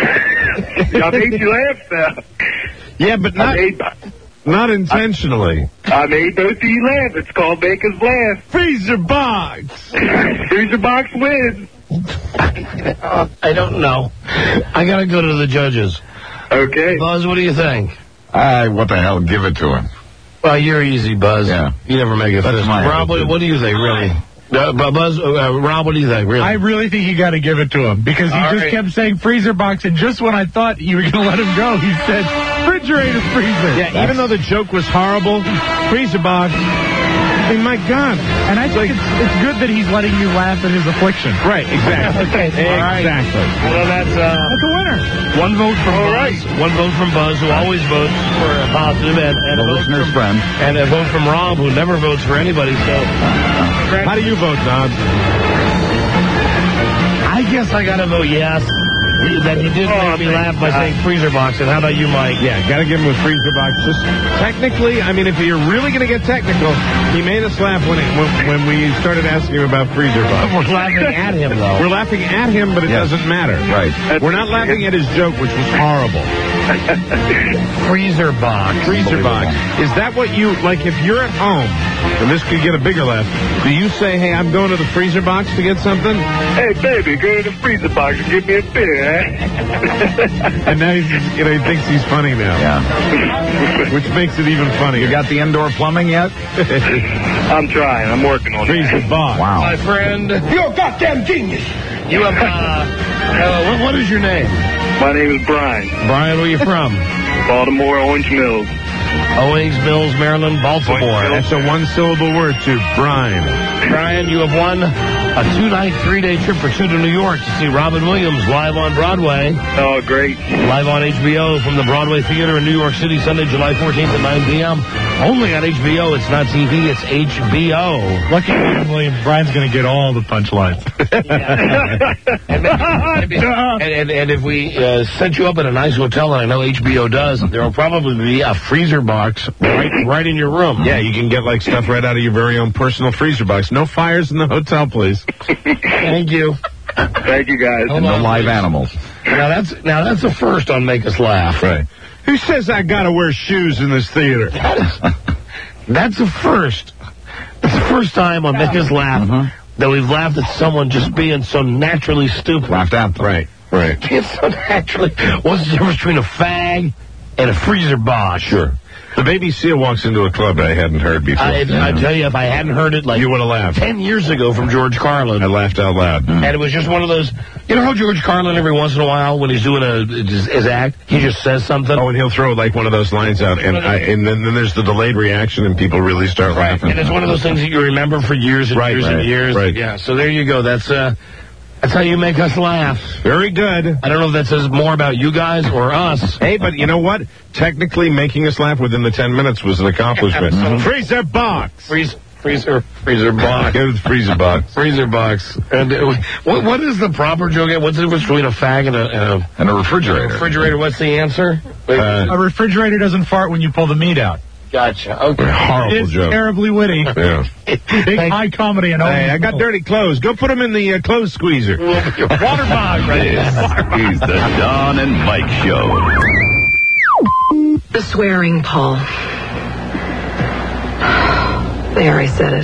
I made you laugh, now.
Yeah, but not,
made,
not intentionally.
I made both of you laugh. It's called Baker's Laugh.
Freezer box.
Freezer box wins.
uh, I don't know. I gotta go to the judges.
Okay.
Buzz, what do you think?
I, what the hell, give it to him.
Well, you're easy, Buzz.
Yeah.
You never make a
That's
fist.
my
Rob, what, what do you think, really? Uh, Buzz, uh, Rob, what do you think, really?
I really think you got to give it to him because he
All
just
right.
kept saying freezer box, and just when I thought you were going to let him go, he said refrigerator freezer.
Yeah, even though the joke was horrible, freezer box. I mean, my God.
And I think like, it's, it's good that he's letting you laugh at his affliction.
Right, exactly.
Okay.
Exactly.
Well, that's, uh,
that's a winner.
One vote from
All
Buzz.
right.
One vote from Buzz, who always votes for a positive, and, and, a, vote
listener's
from,
friend.
and a vote from Rob, who never votes for anybody. So,
How do you vote, Don?
I guess I gotta vote yes. That you did make me laugh by saying freezer box. And how about you, Mike?
Yeah, got to give him a freezer box. Just technically, I mean, if you're really going to get technical, he made us laugh when, it, when when we started asking him about freezer box.
We're laughing at him, though.
We're laughing at him, but it
Yes.
doesn't matter.
Right.
We're not laughing at his joke, which was horrible.
Freezer box.
Freezer box. Is that what you, like, if you're at home, and this could get a bigger laugh, do you say, hey, I'm going to the freezer box to get something?
Hey, baby, go to the freezer box and give me a beer, eh?
And now he's, you know, he thinks he's funny now.
Yeah.
Which makes it even funnier.
You got the indoor plumbing yet?
I'm trying. I'm working on it.
Freezer box.
Wow.
My friend,
You're a goddamn genius.
you have, uh, uh what, what is your name?
My name is Brian.
Brian, where are you from?
Baltimore, Orange Mills.
Owings Mills, Maryland, Baltimore.
That's a one-syllable word, too. Brian.
Brian, you have won a two-night, three-day trip for two to New York to see Robin Williams live on Broadway.
Oh, great.
Live on H B O from the Broadway Theater in New York City, Sunday, July fourteenth at nine p.m. Only on H B O. It's not T V, it's H B O.
Lucky Robin Williams, Brian's going to get all the punchlines.
and, maybe, and, and, and if we uh, set you up at a nice hotel, and I know H B O does, there will probably be a freezer box right, right in your room.
Yeah, you can get, like, stuff right out of your very own personal freezer box. No fires in the hotel, please.
Thank you.
Thank you, guys.
And no live animals.
Now that's now that's a first on Make Us Laugh.
Right. Who says I gotta wear shoes in this theater?
That is, that's a first. It's the first time on Make Us Laugh
Mm-hmm.
that we've laughed at someone just being so naturally stupid.
Laughed at them.
Right, right.
Being so naturally. What's the difference between a fag and a freezer box?
Sure. The baby seal walks into a club I hadn't heard before.
I, I tell you, if I hadn't heard it like
you would have laughed.
ten years ago from George Carlin.
I laughed out loud.
And it was just one of those, you know how George Carlin every once in a while when he's doing a his, his act, he just says something?
Oh, and he'll throw like one of those lines out, and I, and then, then there's the delayed reaction, and people really start laughing.
And it's one of those things that you remember for years and
Right,
years
right,
and years.
right.
Yeah, so there you go. That's uh, that's how you make us laugh.
Very good.
I don't know if that says more about you guys or us.
Hey, but you know what? Technically, making us laugh within the ten minutes was an accomplishment. Freezer box.
Freeze, freezer, freezer box.
Go to the freezer box.
Freezer box. And it was, what what is the proper joke? What's the difference between a fag and a, and a,
And a refrigerator.
refrigerator? What's the answer?
Uh,
A refrigerator doesn't fart when you pull the meat out.
Gotcha. Okay.
horrible
It's
joke.
terribly witty.
Yeah.
Big high comedy and all.
Hey, I got dirty clothes. Go put them in the uh, clothes squeezer.
Water box, right?
This is the Don and Mike Show.
The swearing, Paul. There, I said it.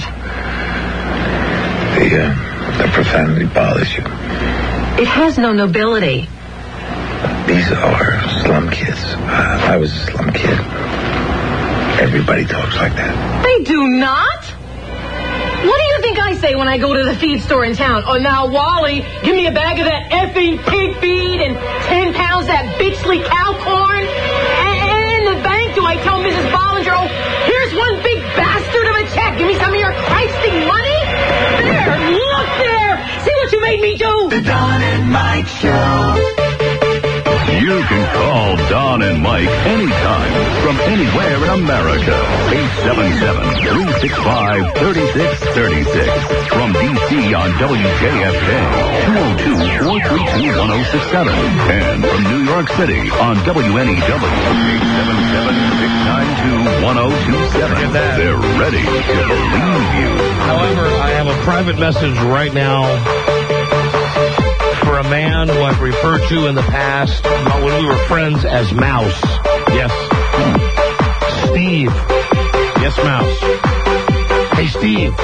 The, uh, the profanity bothers you.
It has no nobility.
These are slum kids. Uh, I was a slum kid. Everybody talks like that.
They do not. What do you think I say when I go to the feed store in town? Oh, now, Wally, give me a bag of that effing pig feed and ten pounds of that bitchly cow corn. And, and in the bank, do I tell Missus Bollinger, oh, here's one big bastard of a check. Give me some of your Christing money. There, look there. See what you made me do.
The Don and Mike Show. You can call Don and Mike anytime from anywhere in America. eight seven seven, three six five, three six three six. From D C on W J F K, two oh two, four three two, one oh six seven. And from New York City on W N E W, eight seven seven, six nine two, one oh two seven. They're ready to believe you.
However, I have a private message right now for a man who I've referred to in the past when we were friends as Mouse. Yes. Steve.
Yes, Mouse.
Hey, Steve.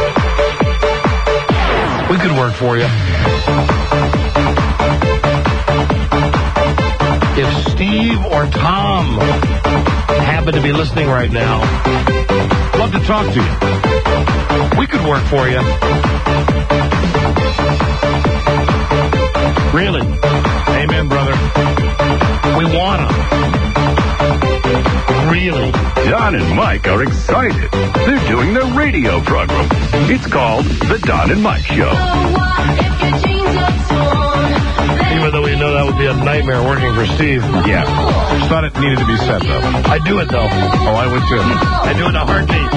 We could work for you. If Steve or Tom happen to be listening right now, love to talk to you. We could work for you. Really?
Amen, brother.
We want them. Really?
Don and Mike are excited. They're doing their radio program. It's called The Don and Mike Show.
Even though we know that would be a nightmare working for Steve.
Yeah. Just thought it needed to be said, though.
I do it, though.
Oh, I would, too.
I do it in a heartbeat.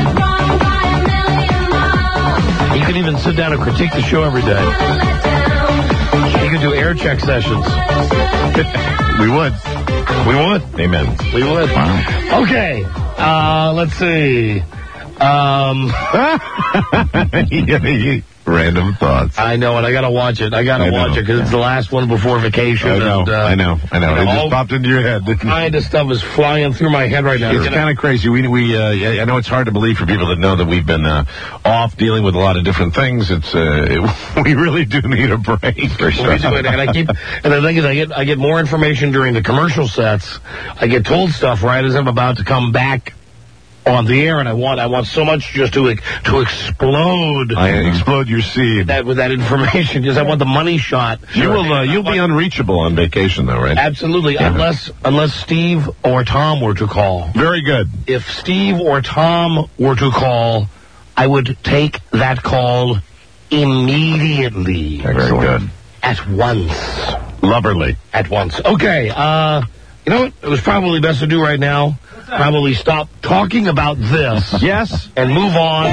You can even sit down and critique the show every day. You could do air check sessions.
We would.
We would.
Amen.
We would.
Wow.
Okay. Uh, let's see. Um,
Random thoughts.
I know, and I gotta watch it. I gotta
I
watch
know.
it because it's the last one before vacation.
I know,
and, uh,
I know, I know. It
all
just popped into your head.
kind of stuff is flying through my head right now.
It's kind of crazy. We, we, uh, I know it's hard to believe for people that know that we've been uh, off dealing with a lot of different things. It's, uh, it, we really do need a break.
We do it, and I keep, and the thing is, I get, I get more information during the commercial sets. I get told stuff right as I'm about to come back on the air, and I want, I want so much just to, to explode.
I explode your seed.
That with that information, just I want the money shot.
You will, uh, you'll be unreachable on vacation, though, right?
Absolutely,
Yeah.
unless unless Steve or Tom were to call.
Very good.
If Steve or Tom were to call, I would take that call immediately.
Very good.
At once.
Loverly.
At once. Okay, uh, you know what? It was probably best to do right now. Probably stop talking about this.
Yes.
And move on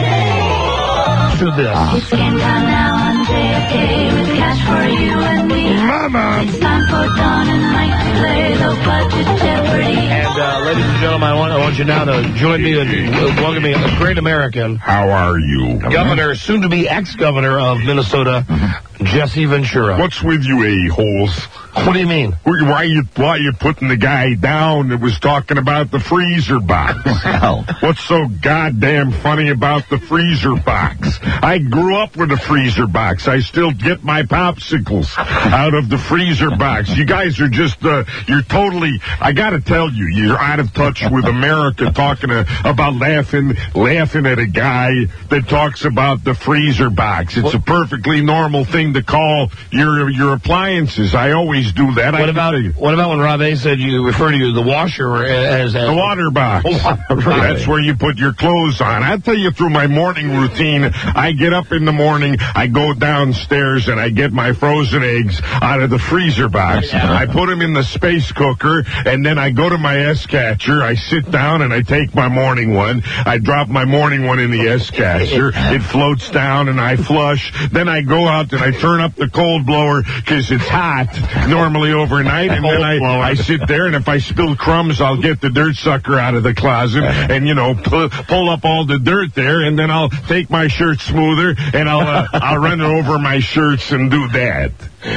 to this.
It's game time now on J F K with cash for you and me.
Mama.
It's time for Don and Mike to play low budget Jeopardy.
And uh, ladies and gentlemen, I want, I want you now to join me and welcome me, a great American.
How are you?
Governor, soon to be ex-governor of Minnesota, Jesse Ventura.
What's with you a-holes?
What do you mean?
Why you why you putting the guy down that was talking about the freezer box?
Hell.
What's so goddamn funny about the freezer box? I grew up with a freezer box. I still get my popsicles out of the freezer box. You guys are just, uh, you're totally, I gotta tell you, you're out of touch with America talking uh, about laughing, laughing at a guy that talks about the freezer box. It's a perfectly normal thing to call your, your appliances. I always do that.
What
I
about what about when Rob A said you refer to the washer as, as
the water box? That's where you put your clothes on. I'll tell you through my morning routine. I get up in the morning, I go downstairs, and I get my frozen eggs out of the freezer box.
Yeah.
I put them in the space cooker, and then I go to my S-catcher. I sit down, and I take my morning one. I drop my morning one in the S-catcher. It floats down, and I flush. Then I go out, and I turn up the cold blower because it's hot. Normally overnight, and then I, I sit there, and if I spill crumbs, I'll get the dirt sucker out of the closet and, you know, pull, pull up all the dirt there, and then I'll take my shirt smoother, and I'll uh, I'll run it over my shirts and do that.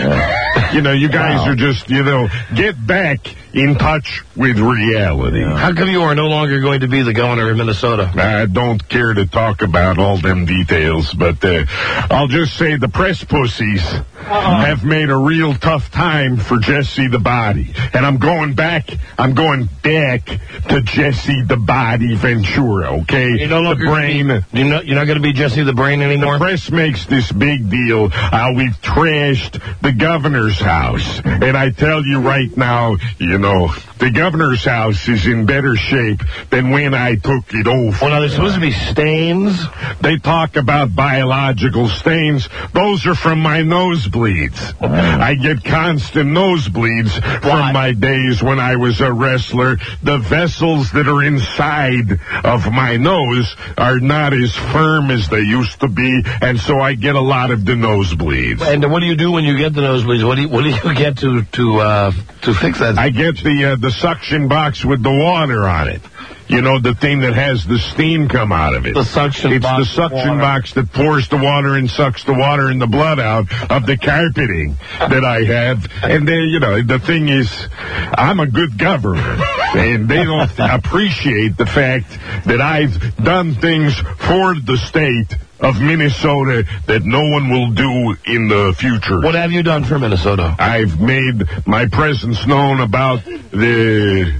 You know, you guys
Wow.
are just, you know, get back in touch with reality.
How come you are no longer going to be the governor of Minnesota?
I don't care to talk about all them details, but uh, I'll just say the press pussies
Uh-oh.
have made a real tough time for Jesse the Body. And I'm going back, I'm going back to Jesse the Body Ventura, okay?
You're no longer
the brain.
Gonna be, you're not, you're not going to be Jesse the Brain anymore?
The press makes this big deal how we've trashed the governor's house. And I tell you right now, you know, the governor's house is in better shape than when I took it over.
Well, now, there's supposed to be stains.
They talk about biological stains. Those are from my nosebleeds. I get constant nosebleeds from my days when I was a wrestler. The vessels that are inside of my nose are not as firm as they used to be, and so I get a lot of the nosebleeds.
And what do you do when you get the nosebleeds? What do you, what do you get to to uh, to fix that?
I get the uh, the suction box with the water on it. You know, the thing that has the steam come out of it.
The suction
it's
box.
It's the suction
water.
box that pours the water and sucks the water and the blood out of the carpeting that I have. And they, you know, the thing is, I'm a good governor. And they don't appreciate the fact that I've done things for the state of Minnesota that no one will do in the future.
What have you done for Minnesota?
I've made my presence known about the...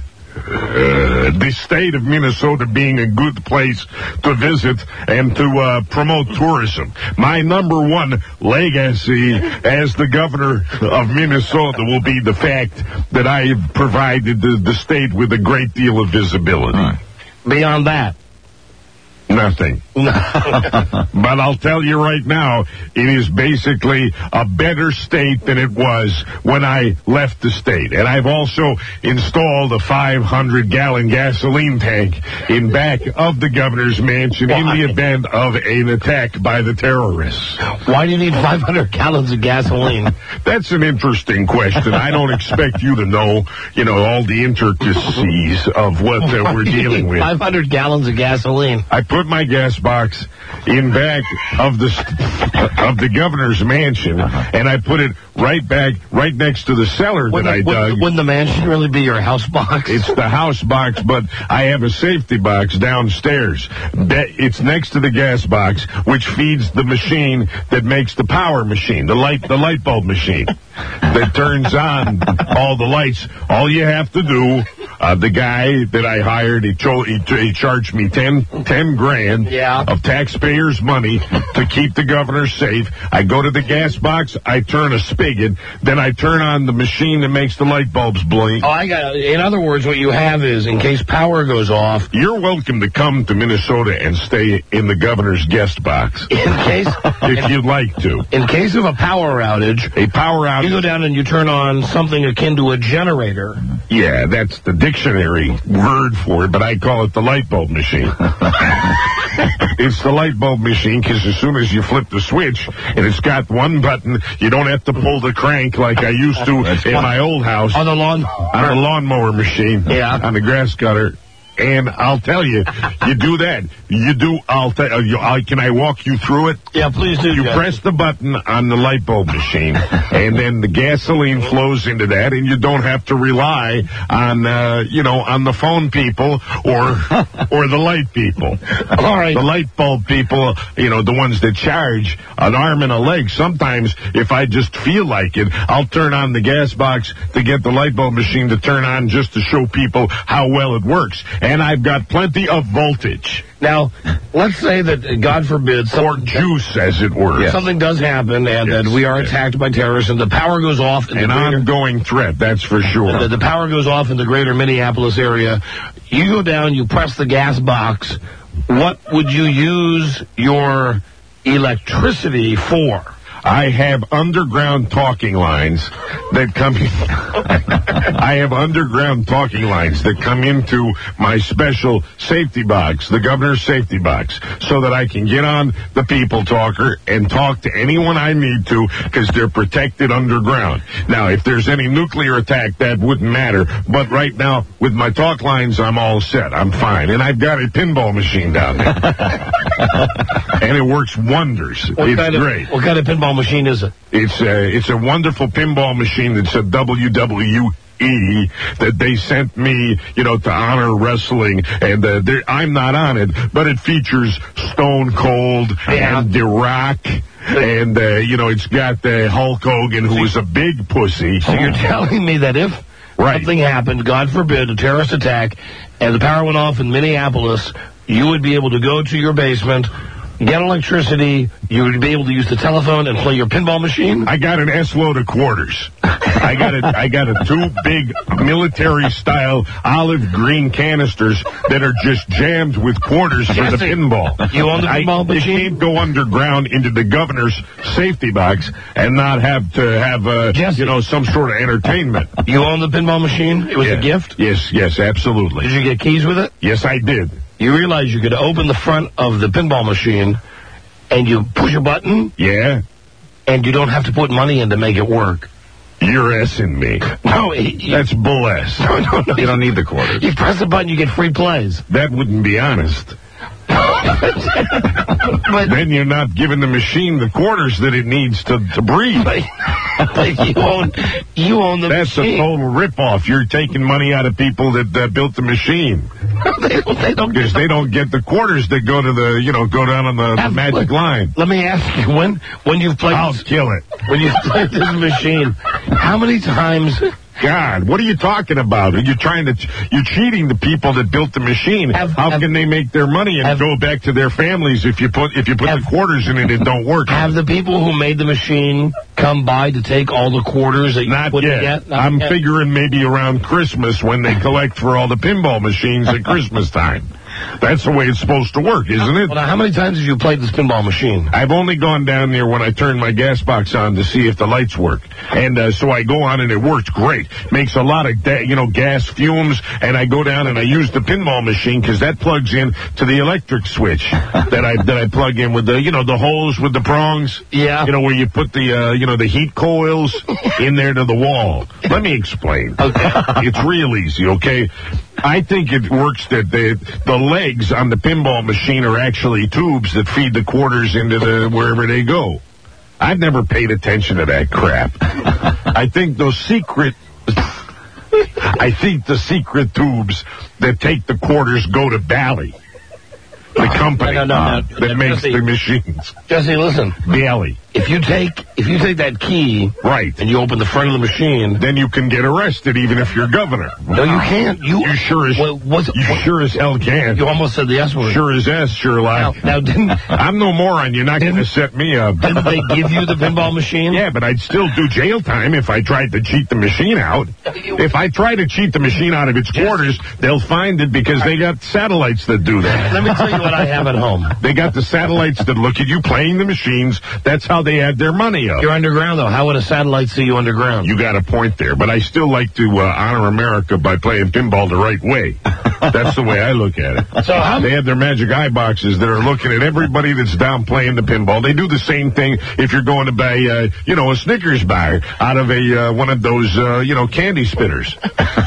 Uh, the state of Minnesota being a good place to visit and to uh, promote tourism. My number one legacy as the governor of Minnesota will be the fact that I have provided the, the state with a great deal of visibility.
Beyond that?
Nothing. But I'll tell you right now, it is basically a better state than it was when I left the state. And I've also installed a five hundred gallon gasoline tank in back of the governor's mansion Why? in the event of an attack by the terrorists.
Why do you need five hundred gallons of gasoline?
That's an interesting question. I don't expect you to know, you know, all the intricacies of what uh, we're dealing with.
five hundred gallons of gasoline.
I put my gas box in back of the of the governor's mansion, and I put it right back, right next to the cellar
Wouldn't
that I
the,
dug.
Wouldn't, wouldn't the mansion really be your house box?
It's the house box, but I have a safety box downstairs. That it's next to the gas box, which feeds the machine that makes the power machine, the light, the light bulb machine that turns on all the lights. All you have to do, uh, the guy that I hired, he, cho- he, he charged me ten, ten grand
yeah.
of taxpayers' money to keep the governor safe. I go to the gas box, I turn a spigot, then I turn on the machine that makes the light bulbs blink.
Oh, I got it. In other words, what you have is, in case power goes off...
You're welcome to come to Minnesota and stay in the governor's guest box.
In case...
if you'd like to.
In case of a power outage...
A power outage...
You go down and you turn on something akin to a generator.
Yeah, that's the dictionary word for it, but I call it the light bulb machine. It's the light bulb machine because as soon as you flip the switch and it's got one button, you don't have to pull the crank like I used to in my old house.
On the lawn,
on the lawnmower machine.
Yeah.
On the grass cutter. And I'll tell you, you do that. You do, I'll tell you, I, can I walk you through it?
Yeah, please do.
You
guys.
press the button on the light bulb machine, and then the gasoline flows into that, and you don't have to rely on, uh, you know, on the phone people or or the light people.
All right.
The light bulb people, you know, the ones that charge an arm and a leg. Sometimes, if I just feel like it, I'll turn on the gas box to get the light bulb machine to turn on just to show people how well it works. And I've got plenty of voltage.
Now, let's say that, God forbid...
Or juice, as it were.
Yes. Something does happen, and
yes.
that we are attacked by terrorists, and the power goes off... In
An
the greater,
ongoing threat, that's for sure.
The, the power goes off in the greater Minneapolis area. You go down, you press the gas box. What would you use your electricity for?
I have underground talking lines that come in. I have underground talking lines that come into my special safety box, the governor's safety box, so that I can get on the people talker and talk to anyone I need to because they're protected underground. Now, if there's any nuclear attack, that wouldn't matter. But right now, with my talk lines, I'm all set. I'm fine. And I've got a pinball machine down there. And it works wonders.
What
it's
kind of,
great.
What kind of pinball machine is it?
It's a, it's a wonderful pinball machine that's a W W E that they sent me, you know, to honor wrestling. And uh, I'm not on it, but it features Stone Cold
yeah.
and The Rock. And, uh, you know, it's got uh, Hulk Hogan, who is a big pussy.
So you're telling me that if
right.
something happened, God forbid, a terrorist attack, and the power went off in Minneapolis, you would be able to go to your basement, get electricity, you would be able to use the telephone and play your pinball machine?
I got an S-load of quarters. I got a, I got a two big military-style olive green canisters that are just jammed with quarters for
Jesse,
the pinball.
You own the pinball
I,
machine?
You can't go underground into the governor's safety box and not have to have, uh,
Jesse,
you know, some sort of entertainment.
You own the pinball machine? It was
yeah.
a gift?
Yes, yes, absolutely.
Did you get keys with it?
Yes, I did.
You realize you could open the front of the pinball machine and you push a button?
Yeah.
And you don't have to put money in to make it work.
You're S-ing me.
No, you,
that's bull S.
No, no, no.
You don't need the quarters.
You press a button, you get free plays.
That wouldn't be honest.
But
then you're not giving the machine the quarters that it needs to, to breathe.
But, but you own you own the
That's
machine.
a total ripoff. You're taking money out of people that uh, built the machine.
they don't. They don't
because they don't get the quarters that go to the you know go down on the, the magic line.
Let me ask you when when you've played.
I'll
this,
kill it.
When you've played this machine, how many times?
God, what are you talking about? Are you trying to, you're cheating the people that built the machine.
Have,
How
have,
can they make their money and
have,
go back to their families if you put, if you put
have,
the quarters in it, it don't work?
Have the people who made the machine come by to take all the quarters that you
Not
put
yet.
yet? Not
I'm
yet.
figuring maybe around Christmas when they collect for all the pinball machines at Christmas time. That's the way it's supposed to work, isn't it?
Well, now, how many times have you played this pinball machine?
I've only gone down there when I turn my gas box on to see if the lights work. And uh, so I go on and it works great. Makes a lot of, da- you know, gas fumes. And I go down and I use the pinball machine because that plugs in to the electric switch that I that I plug in with the, you know, the hose with the prongs.
Yeah.
You know, where you put the, uh, you know, the heat coils in there to the wall. Let me explain. Okay. It's real easy, okay? I think it works that the the legs on the pinball machine are actually tubes that feed the quarters into the wherever they go. I've never paid attention to that crap. I think those secret I think the secret tubes that take the quarters go to Bally, the company
no, no, no, no.
that
no,
makes
Jesse,
the machines.
Jesse, listen.
Bally.
If you take if you take that key,
right,
and you open the front of the machine,
then you can get arrested even if you're governor.
No, you can't. You,
you sure as
what, what's,
you
what,
sure as hell can.
You almost said the S word.
Sure as S, sure like.
Now, now didn't
I'm no moron. You're not going to set me up.
Didn't they give you the pinball machine?
Yeah, but I'd still do jail time if I tried to cheat the machine out. If I try to cheat the machine out of its quarters, they'll find it because they got satellites that do that.
Let me tell you what I have at home.
They got the satellites that look at you playing the machines. That's how they add their money up.
You're underground, though. How would a satellite see you underground?
You got a point there, but I still like to uh, honor America by playing pinball the right way. That's the way I look at it. So how they have their magic eye boxes that are looking at everybody that's down playing the pinball. They do the same thing if you're going to buy, uh, you know, a Snickers bar out of a uh, one of those, uh, you know, candy spitters.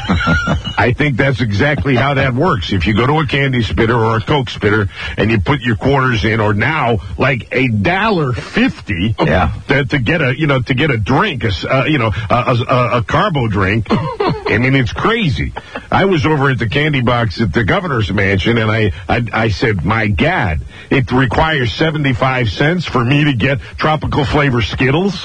I think that's exactly how that works. If you go to a candy spitter or a Coke spitter and you put your quarters in, or now like a dollar fifty, yeah, to, to get a, you know, to get a drink, a, uh, you know, a, a, a carbo drink. I mean, it's crazy. I was over at the candy box at the governor's mansion, and I, I, I said, my God, it requires seventy-five cents for me to get tropical flavor Skittles?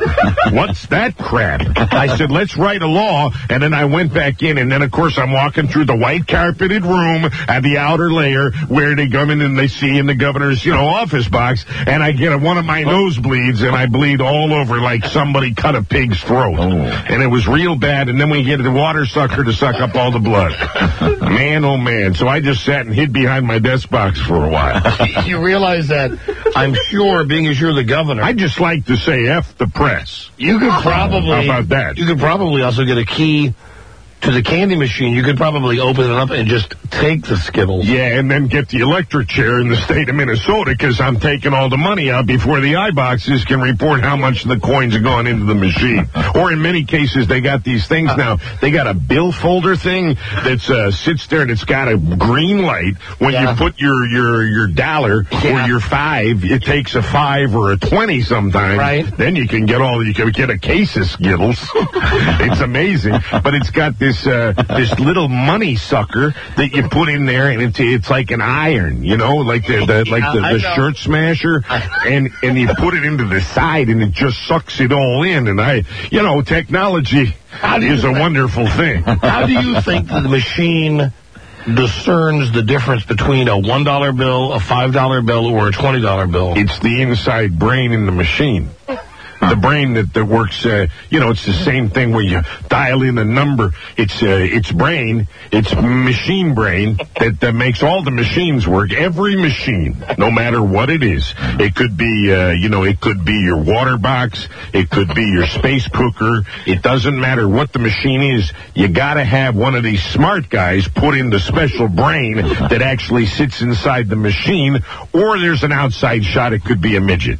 What's that crap? I said, let's write a law, and then I went back in, and then, of course, I'm walking through the white carpeted room at the outer layer where they come in and they see in the governor's, you know, office box, and I get a, one of my nosebleeds, and I bleed all over like somebody cut a pig's throat. Oh. And it was real bad, and then we get the water sucker to suck up all the blood. Man, oh man. So I just sat and hid behind my desk box for a while.
You realize that, I'm sure, being as you're the governor,
I just like to say F the press.
You could probably...
How about that?
You could probably also get a key to the candy machine. You could probably open it up and just take the Skittles.
Yeah, and then get the electric chair in the state of Minnesota, because I'm taking all the money out before the iBoxes can report how much the coins are going into the machine. Or in many cases, they got these things now. They got a bill folder thing that uh, sits there, and it's got a green light. When yeah. you put your your your dollar yeah. or your five, it takes a five or a twenty sometimes.
Right.
Then you can get all. You can get a case of Skittles. It's amazing, but it's got this. This, uh, this little money sucker that you put in there, and it's it's like an iron, you know, like the, the like the, the shirt smasher, and and you put it into the side, and it just sucks it all in. And I, you know, technology is a wonderful thing.
How do you think the machine discerns the difference between a one dollar bill, a five dollar bill, or a twenty dollar bill?
It's the inside brain in the machine. The brain that, that works, uh, you know, it's the same thing where you dial in a number. It's uh, it's brain, it's machine brain that, that makes all the machines work. Every machine, no matter what it is. It could be, uh, you know, it could be your water box. It could be your space cooker. It doesn't matter what the machine is. You got to have one of these smart guys put in the special brain that actually sits inside the machine. Or there's an outside shot. It could be a midget.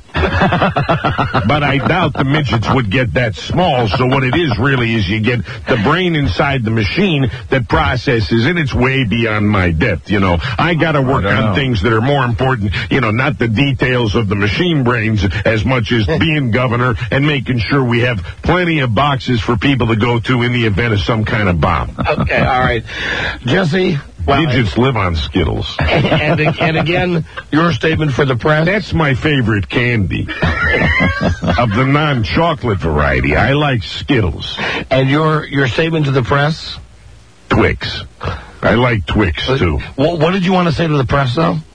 But I doubt the midgets would get that small, so what it is really is you get the brain inside the machine that processes, and it's way beyond my depth, you know. I gotta work on know. things that are more important, you know, not the details of the machine brains as much as being governor and making sure we have plenty of boxes for people to go to in the event of some kind of bomb.
Okay, all right. Jesse...
Well, midgets live on Skittles.
And, and again, your statement for the press?
That's my favorite candy. Of the non-chocolate variety, I like Skittles.
And your your statement to the press?
Twix. I like Twix, too.
What, what did you want to say to the press, though?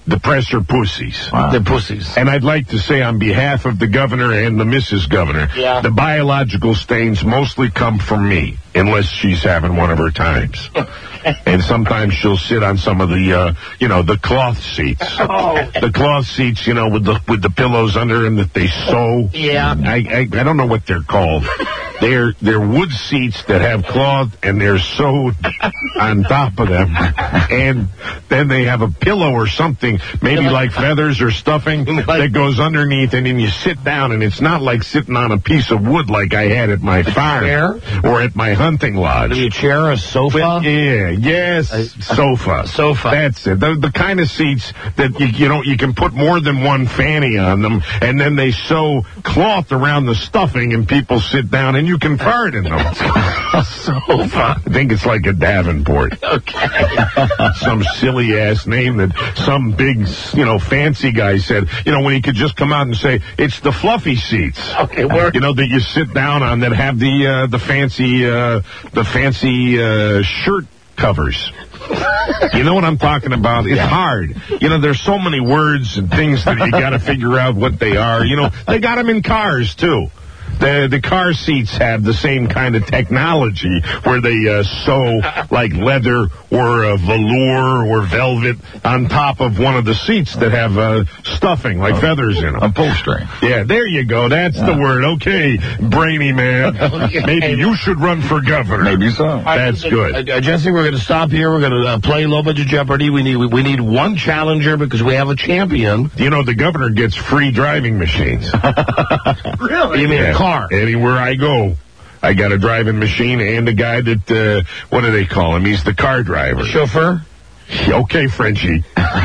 depressor pussies.
Wow. They're pussies.
And I'd like to say on behalf of the governor and the Missus Governor,
yeah.
the biological stains mostly come from me, unless she's having one of her times. And sometimes she'll sit on some of the, uh, you know, the cloth seats.
Oh.
The cloth seats, you know, with the with the pillows under them that they sew.
Yeah.
I, I I don't know what they're called. They're they're wood seats that have cloth and they're sewed on top of them, and then they have a pillow or something, maybe like feathers or stuffing that goes underneath, and then you sit down, and it's not like sitting on a piece of wood like I had at my farm or at my hunting lodge.
Maybe a chair, a sofa.
Yeah, yes, a, sofa.
Sofa.
That's it. The, the kind of seats that you you know you can put more than one fanny on them, and then they sew cloth around the stuffing, and people sit down and you can fart in them.
A sofa.
I think it's like a Davenport.
Okay.
Some silly ass name that some big, you know, fancy guy said, you know, when he could just come out and say, it's the fluffy seats.
Okay, where?
You know, that you sit down on that have the, uh, the fancy, uh, the fancy, uh, shirt covers. You know what I'm talking about? It's yeah. hard. You know, there's so many words and things that you got to figure out what they are. You know, they got them in cars, too. The the car seats have the same kind of technology where they uh, sew like leather or uh, velour or velvet on top of one of the seats that have uh, stuffing like oh, feathers in them.
Upholstery.
Yeah, there you go. That's yeah. the word. Okay, brainy man. Okay. Maybe you should run for governor.
Maybe so.
That's
uh,
good.
Uh, Jesse, we're going to stop here. We're going to uh, play Low Budget Jeopardy. We need we, we need one challenger because we have a champion.
You know, the governor gets free driving machines.
Really? You mean
yeah.
a car?
Anywhere I go, I got a driving machine and a guy that, uh, what do they call him? He's the car driver.
Chauffeur?
Okay, Frenchie.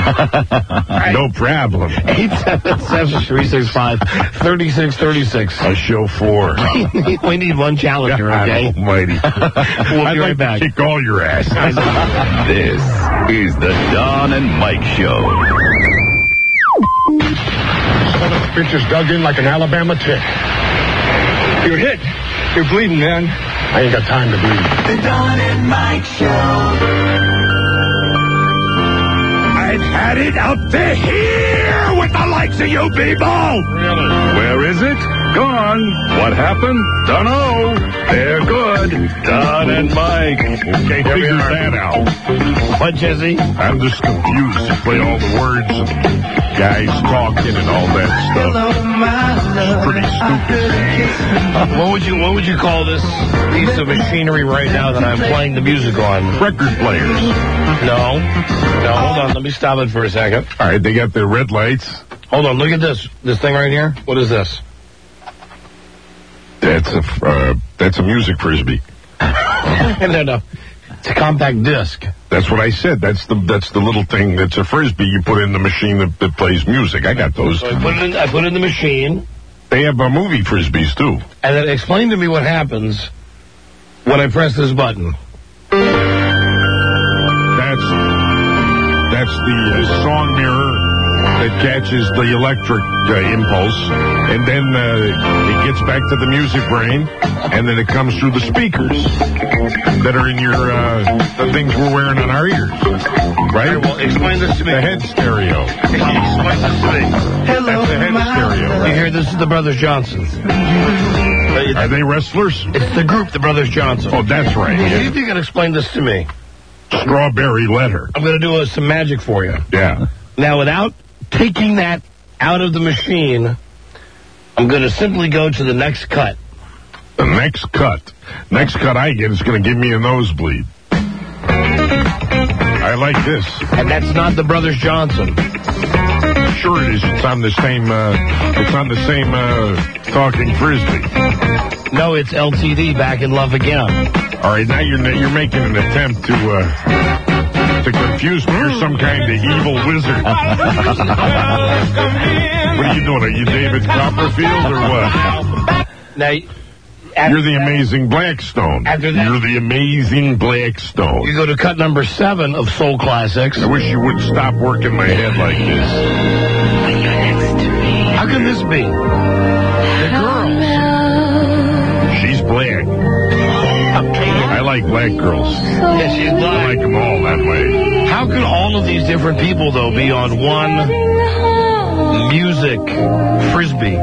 No problem.
eight seven seven, three six five, three six three six.
A chauffeur.
We need one challenger,
God
okay?
Almighty.
We'll
I'd
be
like
right back.
to kick all your ass.
This is the Don and Mike Show.
One of the pitches dug in like an Alabama tick. You're hit. You're bleeding, man. I ain't got time to bleed.
The Don and Mike Show.
I've had it up to here with the likes of you people.
Really?
Where is it? Gone. What happened? Dunno. They're good. Don and Mike.
Okay, figure that out.
What, Jesse?
I'm just confused to play all the words and guys talking and all that stuff. It's pretty stupid.
What would you What would you call this piece of machinery right now that I'm playing the music on?
Record players.
No. No, hold on. Let me stop it for a second.
All right, they got their red lights.
Hold on. Look at this. This thing right here. What is this?
That's a uh, that's a music frisbee.
No, no. It's a compact disc.
That's what I said. That's the that's the little thing that's a frisbee you put in the machine that, that plays music. I got those.
So I put it in, I put it in the machine.
They have uh, movie frisbees too.
And then explain to me what happens when I press this button.
That's that's the uh, song mirror that catches the electric uh, impulse, and then uh, it gets back to the music brain, and then it comes through the speakers that are in your uh, the things we're wearing on our ears, right?
Well, explain this to me.
The head stereo.
Explain this to me.
Hello, That's the head stereo.
Right? You hear this is the Brothers Johnson.
Are they wrestlers?
It's the group, the Brothers Johnson.
Oh, that's right.
See
Yeah.
if you can explain this to me.
Strawberry letter.
I'm going to do uh, some magic for you.
Yeah.
Now, without taking that out of the machine, I'm going to simply go to the next cut.
The next cut. Next cut I get is going to give me a nosebleed. I like this.
And that's not the Brothers Johnson.
Sure it is. It's on the same, uh, it's on the same, uh, talking frisbee.
No, it's L T D, Back in Love Again.
All right, now you're, you're making an attempt to, uh, to confuse me. You're some kind of evil wizard. What are you doing? Are you David Copperfield or what?
Now,
you're the amazing Blackstone.
After that,
you're the amazing Blackstone.
You go to cut number seven of Soul Classics.
I wish you wouldn't stop working my head like this.
How can this be? The girls.
She's black. I like black girls.
Yes, you
I
like.
like them all that way.
How could all of these different people, though, be on one music frisbee?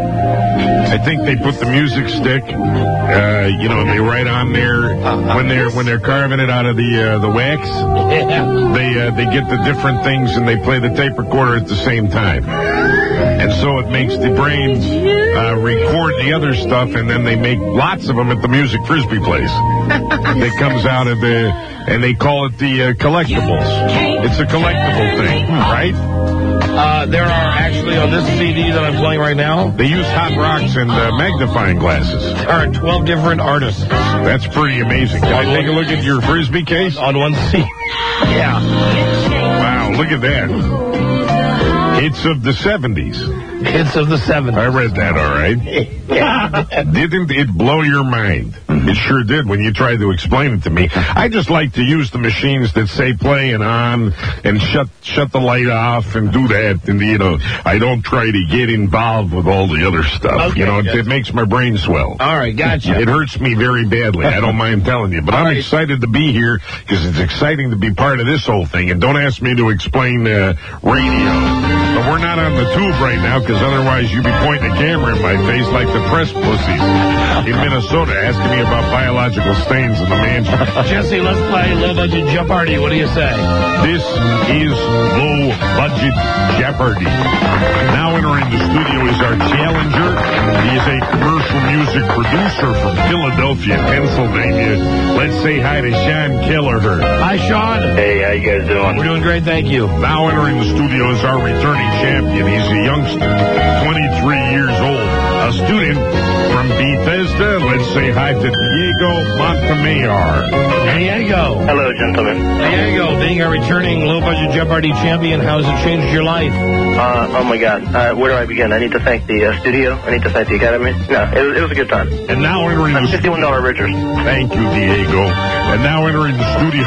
I think they put the music stick, uh, you know, and they write on there when they're when they're carving it out of the uh, the wax.
Yeah.
They uh, they get the different things and they play the tape recorder at the same time, and so it makes the brain uh, record the other stuff, and then they make lots of them at the music frisbee place. That comes out of the, and they call it the uh, collectibles. It's a collectible thing, right?
Uh, there are actually, on this C D that I'm playing right now,
They use hot rocks and uh, magnifying glasses.
there are twelve different artists
That's pretty amazing. Can I take a look at your frisbee case?
on one C D. Yeah.
Wow, look at that. Hits of the seventies.
Hits of the seventies.
I read that all right. Didn't it blow your mind? It sure did when you tried to explain it to me. I just like to use the machines that say play and on and shut shut the light off and do that. And, you know, I don't try to get involved with all the other stuff.
Okay,
you know, it,
gotcha.
it makes my brain swell.
All right, gotcha.
It hurts me very badly. I don't mind telling you. But
All
I'm
right.
excited to be here because it's exciting to be part of this whole thing. And don't ask me to explain uh, radio. But we're not on the tube right now because otherwise you'd be pointing a camera in my face like the press pussies in Minnesota asking me about biological stains in the mansion.
Jesse, let's play Low Budget Jeopardy. What do you say?
This is Low Budget Jeopardy. Now entering the studio is our challenger. He is a commercial music producer from Philadelphia, Pennsylvania. Let's say hi to Sean Kelleher.
Hi, Sean.
Hey, how you guys doing?
We're doing great, thank you.
Now entering the studio is our returning champion. He's a youngster, twenty-three years old, a student from Bethesda. Let's say hi to Diego Montemayor.
Diego.
Hello, gentlemen.
Diego, being a returning Low Budget Jeopardy champion, how has it changed your life?
Uh, oh, my God. Uh, where do I begin? I need to thank the uh, studio. I need to thank the Academy. No, it was, it was a good time.
And now entering
Uh,
the
fifty-one dollar Richards.
Thank you, Diego. And now entering the studio.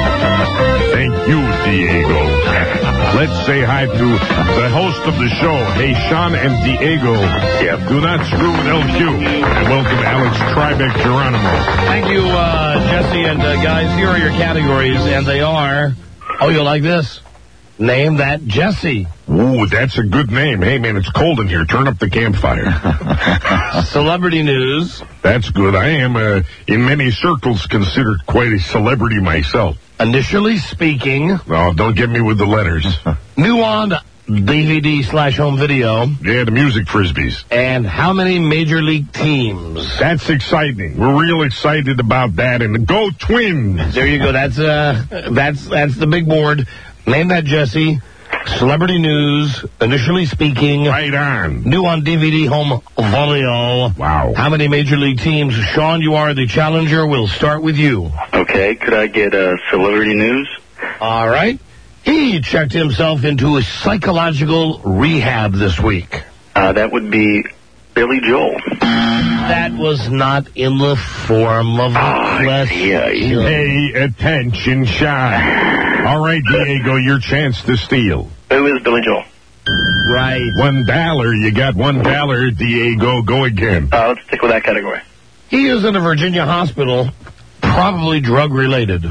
Thank you, Diego. Let's say hi to the host of the show. Hey, Sean and Diego.
Yep.
Do not screw with L Q. And welcome Alex Tribeck Geronimo.
Thank you, uh, Jesse, and uh, guys, here are your categories, and they are, oh, you'll like this. Name that Jesse.
Ooh, that's a good name. Hey, man, it's cold in here. Turn up the campfire.
Celebrity news.
That's good. I am, uh, in many circles, considered quite a celebrity myself.
Initially speaking.
Oh, don't get me with the letters.
New on D V D slash home video.
Yeah, the music frisbees.
And how many major league teams?
That's exciting. We're real excited about that. And go Twins!
There you go. That's uh, that's that's the big board. Name that, Jesse. Celebrity news. Initially speaking.
Right on.
New on D V D home video.
Wow.
How many major league teams? Sean, you are the challenger. We'll start with you.
Okay, could I get uh, celebrity news?
All right. He checked himself into a psychological rehab this week.
Uh, that would be Billy Joel.
That was not in the form of a
Oh,
question.
yeah, yeah.
Pay attention, Sean. All right, Diego, your chance to steal.
Who is Billy Joel?
Right.
One dollar. You got one dollar, Diego. Go again.
Uh, let's stick with that category.
He is in a Virginia hospital, probably drug-related.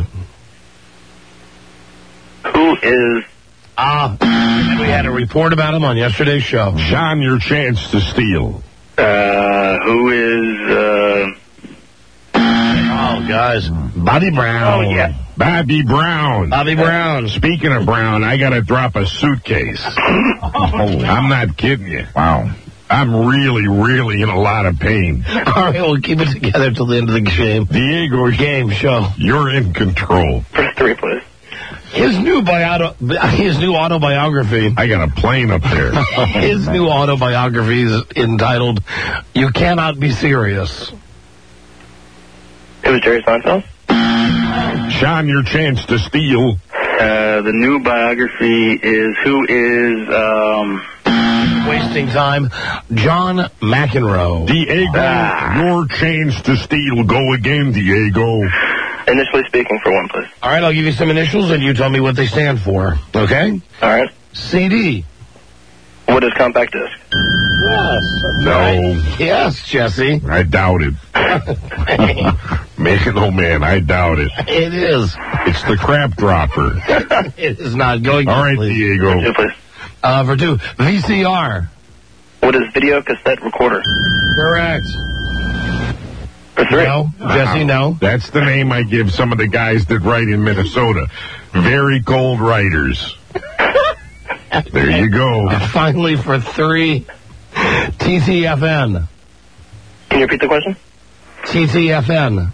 Who is...
Ah, we had a report about him on yesterday's show.
Sean, your chance to steal.
Uh, who is... Uh...
Oh, guys. Bobby Brown.
Oh, yeah.
Bobby Brown.
Bobby Brown.
Speaking of Brown, I got to drop a suitcase. Oh, I'm not kidding you. Wow. I'm really, really in a lot of pain.
All right, we'll keep it together till the end of the game.
Diego,
Game show.
you're in control.
Press three, please.
His new bio- his new autobiography.
I got a plane up there.
His new autobiography is entitled "You Cannot Be Serious."
Who is Jerry Seinfeld?
Sean, your chance to steal.
Uh, the new biography is who is... Um...
Wasting time. John McEnroe.
Diego,
Ah.
your chance to steal. Go again, Diego.
Initially speaking for one, please.
All right, I'll give you some initials and you tell me what they stand for. Okay?
All right.
C D.
What is compact disc?
Yes.
No.
Yes, Jesse.
I doubt it. Man, oh man, I doubt it.
It is.
It's the crap dropper.
It is not going.
All right, Diego.
Two, please.
Uh, for two, V C R.
What is video cassette recorder?
Correct.
For three.
No, Jesse, no.
That's the name I give some of the guys that write in Minnesota. Very cold writers. There you go.
Finally, for three, T T F N.
Can you repeat the question?
T T F N.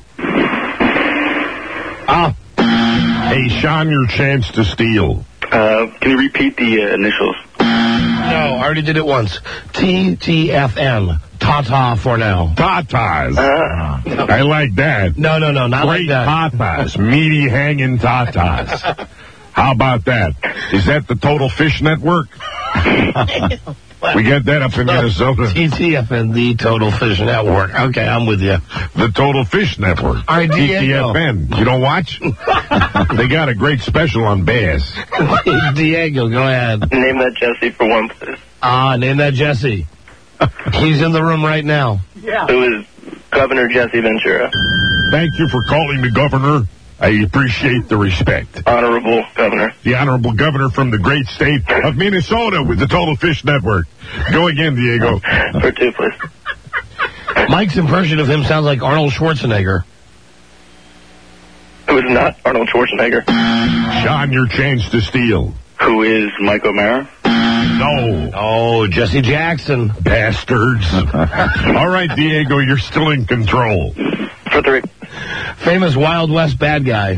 Ah. Hey, Sean, your chance to steal.
Uh, can you repeat the uh, initials?
No, I already did it once. T T F N. Tata for now.
Tatas.
Uh,
I like that.
No, no, no, not
Great
like that.
tatas. Meaty hanging tatas. How about that? Is that the Total Fish Network? We got that up in Minnesota.
T T F N, the Total Fish Network. Okay, I'm with you.
The Total Fish Network.
All right,
T T F N. You don't watch? They got a great special on bass.
Diego, go ahead.
Name that Jesse for one, please.
Ah, name that Jesse. He's in the room right now.
Yeah. Who is Governor Jesse Ventura?
Thank you for calling the governor. I appreciate the respect.
Honorable Governor.
The Honorable Governor from the great state of Minnesota with the Total Fish Network. Go again, Diego.
For two, please.
Mike's impression of him sounds like Arnold Schwarzenegger.
Who is not Arnold Schwarzenegger?
Sean, your chance to steal.
Who is Mike O'Mara?
No.
Oh, Jesse Jackson.
Bastards. All right, Diego, you're still in control.
For three.
Famous Wild West bad guy.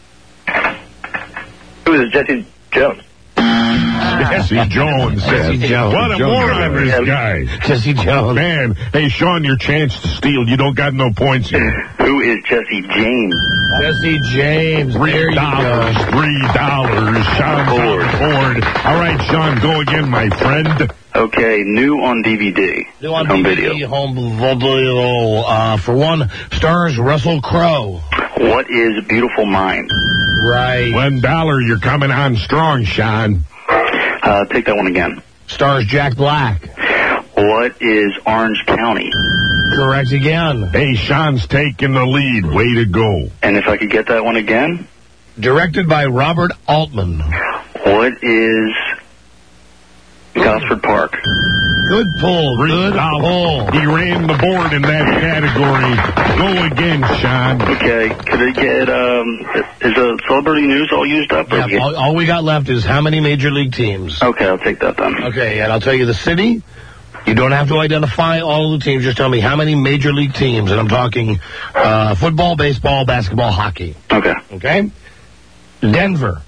Who is Jesse Jones?
Jesse Jones.
Jesse Jones.
What a moron, this guy.
Jesse Jones.
Man, hey, Sean, your chance to steal. You don't got no points here.
Who is Jesse James?
Jesse James.
Three dollars. Three dollars. Sean Ford. Ford. All right, Sean, go again, my friend.
Okay, new on D V D.
New on
home
D V D,
video.
home video. Uh, for one, stars Russell Crowe.
What is Beautiful Mind?
Right.
One dollar. You're coming on strong, Sean.
Uh, take that one again.
Stars Jack Black.
What is Orange County?
Correct again.
Hey, Sean's taking the lead. Way to go.
And if I could get that one again?
Directed by Robert Altman.
What is Gosford Park?
Good pull. Good pull.
He ran the board in that category. Go again, Sean.
Okay. Could I get, um, is the celebrity news all used up?
Yeah, all, all we got left is how many major league teams.
Okay, I'll take that then.
Okay, and I'll tell you the city. You don't have to identify all of the teams. Just tell me how many major league teams. And I'm talking uh, football, baseball, basketball, hockey.
Okay.
Okay? Denver.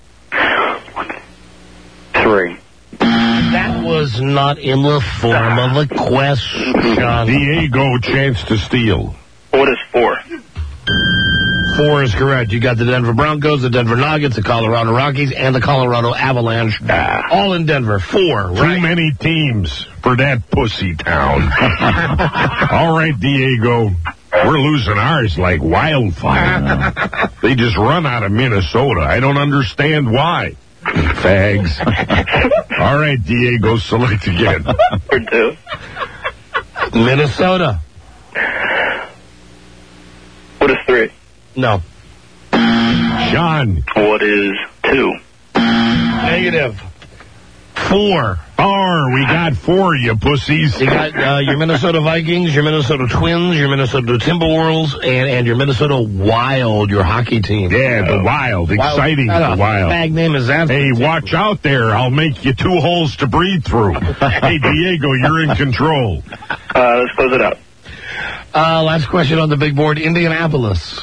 Three.
That was not in the form of a question.
Diego, chance to steal.
What is four?
Four is correct. You got the Denver Broncos, the Denver Nuggets, the Colorado Rockies, and the Colorado Avalanche. Ah. All in Denver. Four, right?
Too many teams for that pussy town. All right, Diego. We're losing ours like wildfire. They just run out of Minnesota. I don't understand why. Fags. All right, Diego, select again.
For two.
Minnesota.
What is three?
No.
Sean.
What is two?
Negative. Four.
Four. We got four, you pussies.
You got uh, your Minnesota Vikings, your Minnesota Twins, your Minnesota Timberwolves, and, and your Minnesota Wild, your hockey team.
Yeah, the Wild. Exciting,
wild.
the Wild.
Bag name is that.
Hey, watch out there. I'll make you two holes to breathe through. Hey, Diego, you're in control.
Uh, let's close it out.
Uh, last question on the big board, Indianapolis.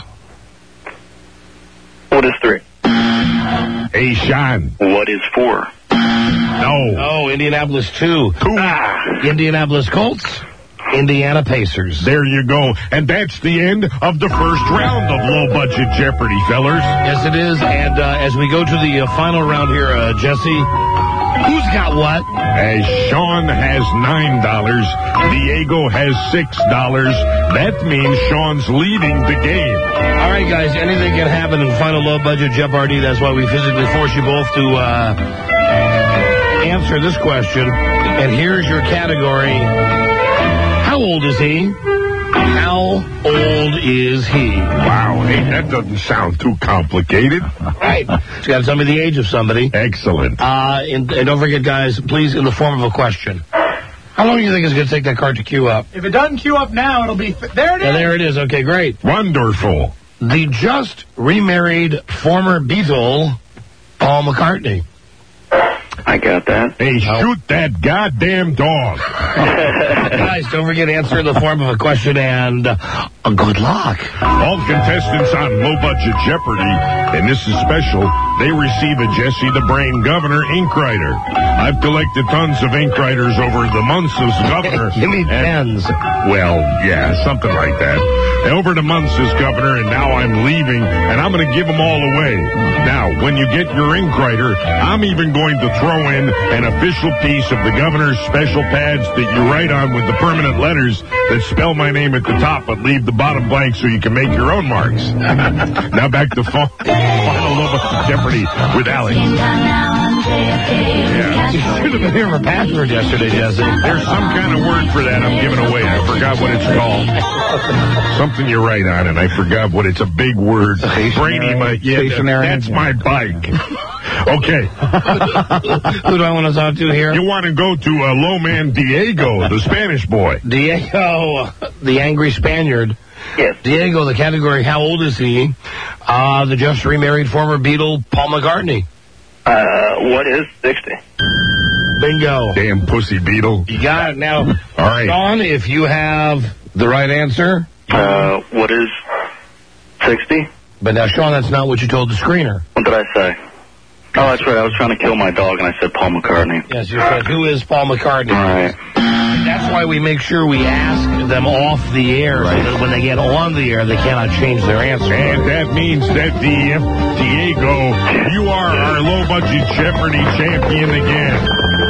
What is three?
Hey, Sean.
What is four?
No.
Oh, Indianapolis two.
Two.
Ah. Indianapolis Colts. Indiana Pacers.
There you go. And that's the end of the first round of low-budget Jeopardy, fellers.
Yes, it is. And uh, as we go to the uh, final round here, uh, Jesse, who's got what?
As Sean has nine dollars, Diego has six dollars. That means Sean's leading the game.
All right, guys, anything can happen in final low-budget Jeopardy. That's why we physically force you both to uh, answer this question. And here's your category. How old is he? How old is he?
Wow, hey, that doesn't sound too complicated.
Right. You got to tell me the age of somebody.
Excellent.
Uh, and, and don't forget, guys, please, in the form of a question. How long do you think it's going to take that card to queue up?
If it doesn't queue up now, it'll be... There it is.
Yeah, there it is. Okay, great.
Wonderful.
The just remarried former Beatle, Paul McCartney.
I got that.
Hey, shoot that goddamn dog.
Guys, don't forget to answer in the form of a question and uh, good luck.
All contestants on Low Budget Jeopardy, and this is special, they receive a Jesse the Brain Governor ink writer. I've collected tons of ink writers over the months as governor.
Give me pens.
Well, yeah, something like that. Over the months as governor, and now I'm leaving, and I'm going to give them all away. Now, when you get your ink writer, I'm even going to throw in an official piece of the governor's special pads that you write on with the permanent letters that spell my name at the top but leave the bottom blank so you can make your own marks. Now back to final Low Budget Jeopardy with Alex.
Yeah. You should have been here for password yesterday, Jesse.
There's some kind of word for that I'm giving away. I forgot what it's called. Something you write on, and I forgot what it's. A big word. Brady, my, yeah,
Stationary.
that's my bike. Okay.
Who do I want to talk to here?
You want to go to uh, Low Man Diego, the Spanish boy.
Diego, the angry Spaniard.
Yes.
Diego, the category, how old is he? Uh, the just remarried former Beatle, Paul McCartney.
Uh, what is sixty?
Bingo.
Damn pussy Beatle.
You got it. Now,
all right.
Sean, if you have the right answer.
Uh, what is sixty?
But now, Sean, that's not what you told the screener.
What did I say? Oh, that's right. I was trying to kill my dog, and I said Paul McCartney.
Yes, you said, who is Paul McCartney?
All right.
That's why we make sure we ask them off the air, right, so that when they get on the air, they cannot change their answer.
And that means that, the Diego, you are our low-budget Jeopardy champion again.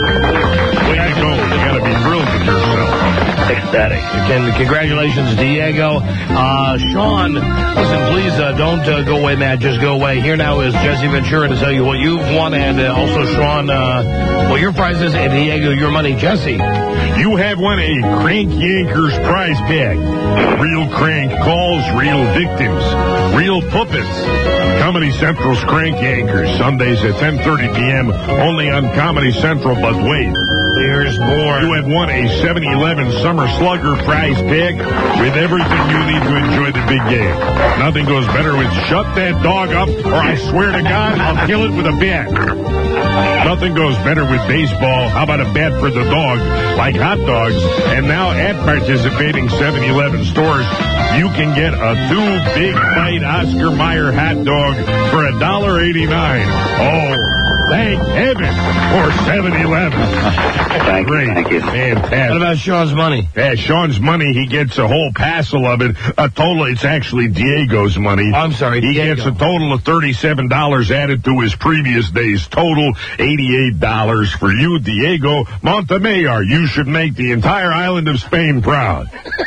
Way to go. You got to be thrilled with yourself.
Ecstatic.
Again, congratulations, Diego. Uh, Sean, listen, please uh, don't uh, go away, Matt. Just go away. Here now is Jesse Ventura to tell you what you've won, and uh, also, Sean, uh, what your prize is, and Diego, your money. Jesse.
You have won a Crank Yankers prize pack. Real crank calls, real victims, real puppets. Comedy Central's Crank Yankers, Sundays at ten thirty p.m., only on Comedy Central, but wait.
There's more.
You have won a seven eleven Summer Slugger prize pack with everything you need to enjoy the big game. Nothing goes better with shut that dog up, or I swear to God, I'll kill it with a bat. Nothing goes better with baseball. How about a bat for the dog, like hot dogs? And now at participating seven eleven stores, you can get a two Big Bite Oscar Mayer hot dog for one dollar eighty-nine. Oh, thank heaven for seven eleven.
Thank
Great.
you. Thank you.
Fantastic.
What about Sean's money?
Yeah, Sean's money, he gets a whole passel of it. A total, it's actually Diego's money.
I'm sorry,
He
Diego.
gets a total of thirty-seven dollars added to his previous day's total, eighty-eight dollars for you, Diego Montemayor. You should make the entire island of Spain proud.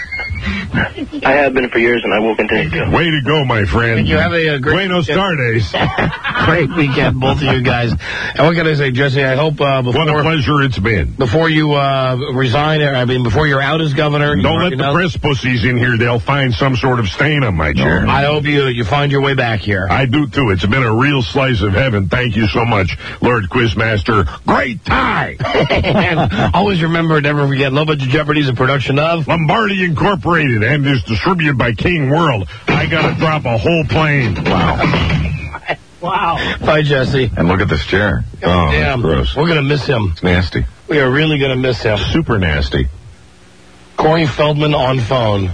I have been for years, and I will continue to.
Way to go, my friend.
You have a, a great
Buenos tardes.
great weekend, both of you guys. And what can I say, Jesse? I hope uh, before
What a pleasure it's been.
before you uh, resign, I mean, before you're out as governor.
Don't let the
know,
press pussies in here. They'll find some sort of stain on my chair.
I hope you you find your way back here.
I do, too. It's been a real slice of heaven. Thank you so much, Lord Quizmaster. Great tie!
And always remember, never forget, Low Budget Jeopardy is a production of
Lombardi Incorporated and is distributed by King World. I gotta drop a whole plane. Wow.
Wow. Bye, Jesse.
And look at this chair. Oh,
Damn.
that's gross.
We're going to miss him.
It's nasty.
We are really going to miss him.
Super nasty.
Corey Feldman on phone.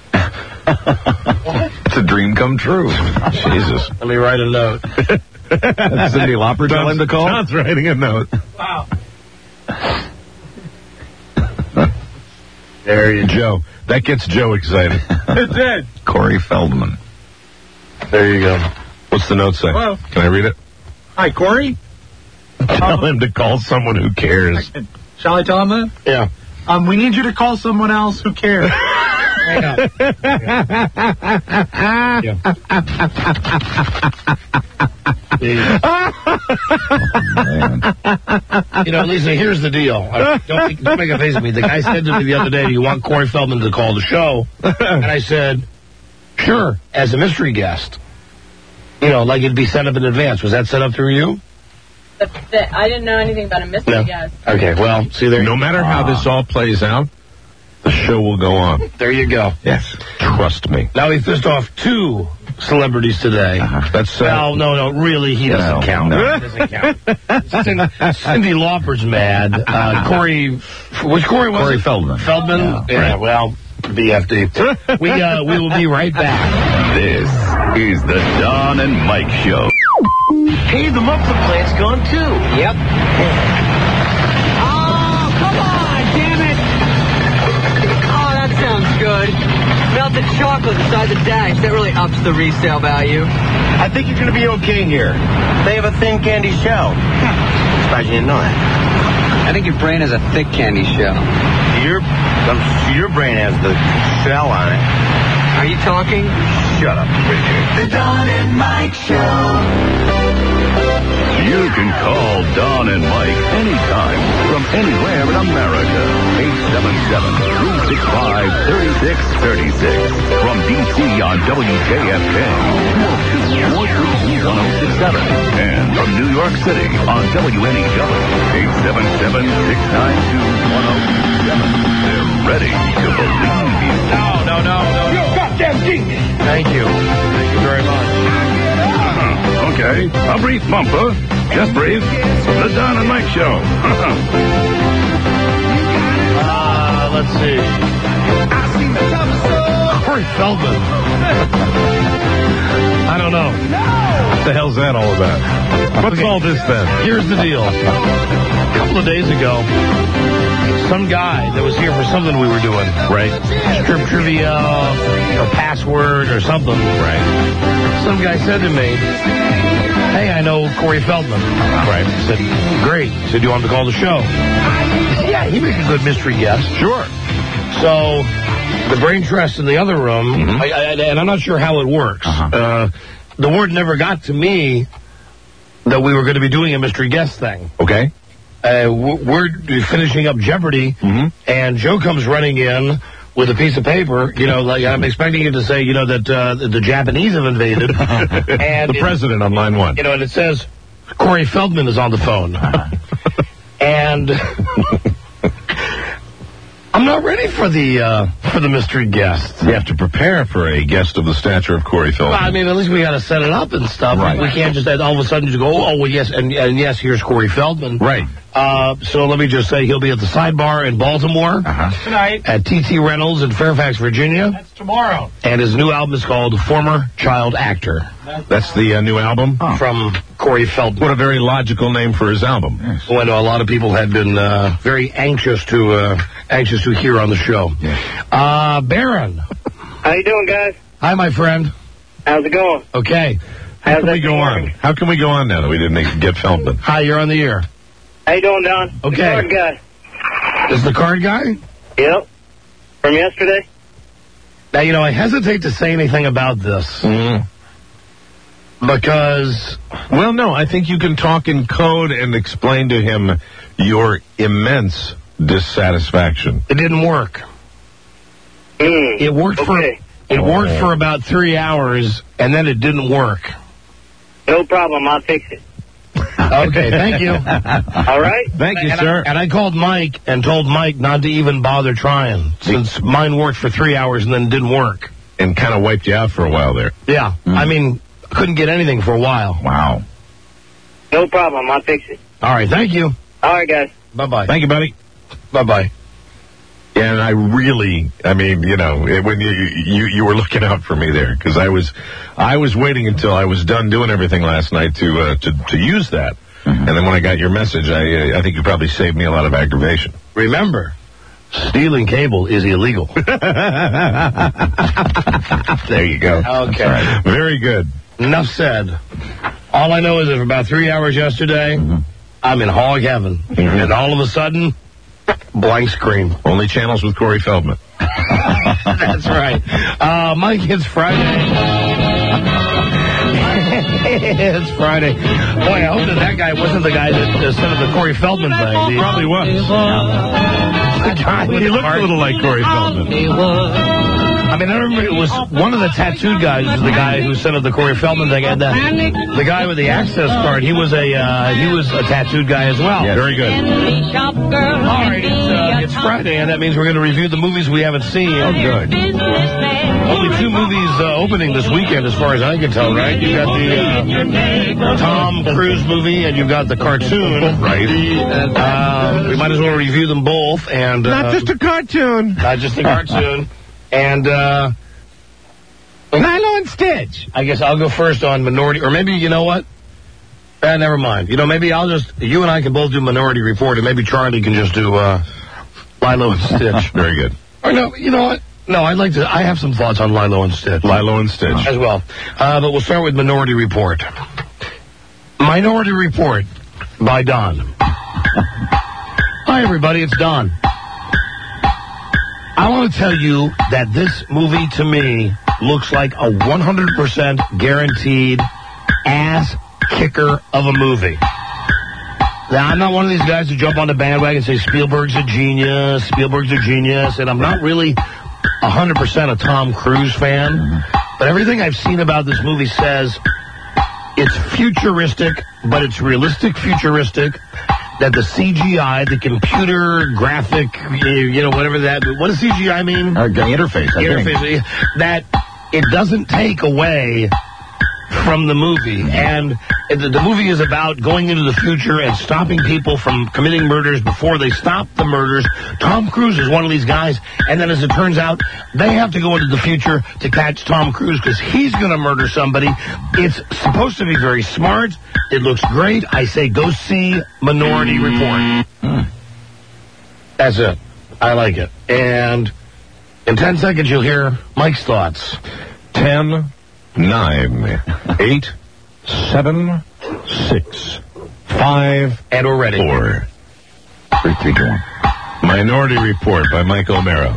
It's a dream come true. Jesus.
Let me write a note.
That's Cindy Lauper tell him to call?
John's writing a note.
Wow.
There you go. That gets Joe excited.
It did.
Corey Feldman.
There you go. What's the note say?
Hello.
Can I read it?
Hi, Corey.
Tell him to call someone who cares.
Shall I tell him that?
Yeah.
Um, we need you to call someone else who cares.
You know, Lisa, here's the deal. I, don't, make, don't make a face at me. The guy said to me the other day, do you want Corey Feldman to call the show? And I said, sure, as a mystery guest. You know, like it'd be set up in advance. Was that set up through you?
The, the, I didn't know anything about a mystery
No.
guest.
Okay, well, see there.
No matter how this all plays out, the show will go on.
There you go.
Yes. Trust me.
Now he pissed off two celebrities today.
Uh-huh. That's uh,
well, no, no, really, he doesn't
no,
count.
no.
He doesn't count. Cindy, Cindy Lauper's mad. Uh, Corey, which Corey was
Corey
it?
Feldman.
Feldman? Yeah, yeah right. Well, B F D. we, uh, we will be right back.
This is the Don and Mike Show.
Hey, the muffler plant's gone too.
Yep. Oh, come on, damn it! Oh, that sounds good. Melted chocolate inside the dash. That really ups the resale value.
I think you're going to be okay here. They have a thin candy shell. Surprised you didn't know that.
I think your brain has a thick candy shell.
Your, um, your brain has the shell on it.
Are you talking?
Shut up, Richard.
The Don and Mike Show.
You can call Don and Mike anytime from anywhere in America. eight seven seven, three six five, three six three six. From D C on W J F K, two oh two, four three two, one oh six seven. And from New York City on W N E W, eight seven seven, six nine two, one oh six seven. They're ready to believe you.
No, no, no, no.
You're a goddamn genius.
Thank you. Thank you very much.
Uh-huh. Okay, a brief bumper. Just brief. The Don and Mike Show.
uh, let's see. Corey Feldman. I don't know.
What the hell's that all about? What's
Okay.
all this then?
Here's the deal. A couple of days ago, some guy that was here for something we were doing,
Right.
strip trivia or password or something,
Right.
some guy said to me, hey, I know Corey Feldman.
Right.
I said, great. He said, do you want him to call the show? He said, yeah, he makes a good mystery guest.
Sure.
So the brain trust in the other room,
Mm-hmm.
I, I, and I'm not sure how it works.
Uh-huh.
Uh, the word never got to me that we were going to be doing a mystery guest thing.
Okay.
Uh, we're finishing up Jeopardy,
Mm-hmm.
and Joe comes running in with a piece of paper. You know, like I'm expecting you to say, you know, that uh, the Japanese have invaded. and
The president on line one.
You know, and it says Corey Feldman is on the phone. And I'm not ready for the uh, for the mystery guest.
You have to prepare for a guest of the stature of Corey Feldman.
Well, I mean, at least we got to set it up and stuff.
Right.
We can't just all of a sudden just go, oh, well, yes, and, and yes, here's Corey Feldman.
Right.
Uh, so let me just say he'll be at the Sidebar in Baltimore.
Uh-huh.
Tonight.
At T T Reynolds in Fairfax, Virginia.
That's tomorrow.
And his new album is called Former Child Actor.
That's the uh, new album?
From Corey Feldman.
What a very logical name for his album.
Yes.
Well, I know a lot of people had been uh, very anxious to uh, anxious to hear on the show.
Yes.
Uh, Baron.
How you doing, guys?
Hi, my friend.
How's it going?
Okay.
How
How's
can we
that
go on?
going?
How can we go on now that we didn't get Feldman?
Hi, you're on the air.
How you doing, Don? The
Okay.
card guy.
Is the card guy?
Yep. From yesterday?
Now, you know, I hesitate to say anything about this
Mm.
because,
Well, no, I think you can talk in code and explain to him your immense dissatisfaction.
it didn't work.
Mm.
It worked
Okay.
for it worked for about three hours, and then it didn't work.
No problem. I'll fix it.
Okay, thank you.
All right?
Thank you,
and
sir.
I, and I called Mike and told Mike not to even bother trying, since mine worked for three hours and then didn't work.
And kind of wiped you out for a while there.
Yeah, I mean, I couldn't get anything for a while.
Wow.
No problem. I'll fix it.
All right, thank you.
All right, guys.
Bye-bye.
Thank you, buddy.
Bye-bye.
Yeah, and I really, I mean, you know, it, when you, you you were looking out for me there, because I was, I was waiting until I was done doing everything last night to uh, to to use that, and then when I got your message, I uh, I think you probably saved me a lot of aggravation.
Remember, stealing cable is illegal.
There you go.
Okay.
Right. Very good.
Enough said. All I know is that for about three hours yesterday,
Mm-hmm.
I'm in hog heaven. And all of a sudden, blank screen.
Only channels with Corey Feldman.
That's right. Uh, Mike, it's Friday. It's Friday. Boy, I hope that that guy wasn't the guy that uh, said the Corey Feldman thing.
He probably was.
The guy with
He
the
looked
art.
a little like Corey Feldman.
I mean, I remember it was one of the tattooed guys was the guy who said the Corey Feldman thing. And the, the guy with the access card, he was a uh, he was a tattooed guy as well.
Yes. Very good.
All right, it's, uh, it's Friday, and that means we're going to review the movies we haven't seen.
Oh, good.
Only two movies uh, opening this weekend, as far as I can tell, right? You've got the uh, Tom Cruise movie, and you've got the cartoon.
Right.
Uh, we might as well review them both. And uh,
Not just a cartoon.
Not just a cartoon. And, uh...
Lilo and Stitch.
I guess I'll go first on Minority, or maybe, you know what? Eh, never mind. You know, maybe I'll just, you and I can both do Minority Report, and maybe Charlie can just do, uh, Lilo and Stitch.
Very good.
Or no, you know what? No, I'd like to, I have some thoughts on Lilo and Stitch.
Lilo and Stitch.
As well. Uh, but we'll start with Minority Report. Minority Report by Don. Hi, everybody, it's Don. I want to tell you that this movie, to me, looks like a one hundred percent guaranteed ass kicker of a movie. Now, I'm not one of these guys who jump on the bandwagon and say Spielberg's a genius, Spielberg's a genius, and I'm not really one hundred percent a Tom Cruise fan, but everything I've seen about this movie says it's futuristic, but it's realistic futuristic. That the C G I, the computer graphic, you know, whatever that, what does C G I mean?
Uh, interface, I
interface,
think.
That it doesn't take away from the movie. And the, the movie is about going into the future and stopping people from committing murders before they stop the murders. Tom Cruise is one of these guys, and then as it turns out, they have to go into the future to catch Tom Cruise because he's going to murder somebody. It's supposed to be very smart. It looks great. I say go see Minority Report.
Mm.
That's it. I like it. And in ten seconds, you'll hear Mike's thoughts.
Ten, nine, eight, seven, six, five,
and we're ready.
Four.
Three, three, two, one.
Minority Report by Mike O'Mara.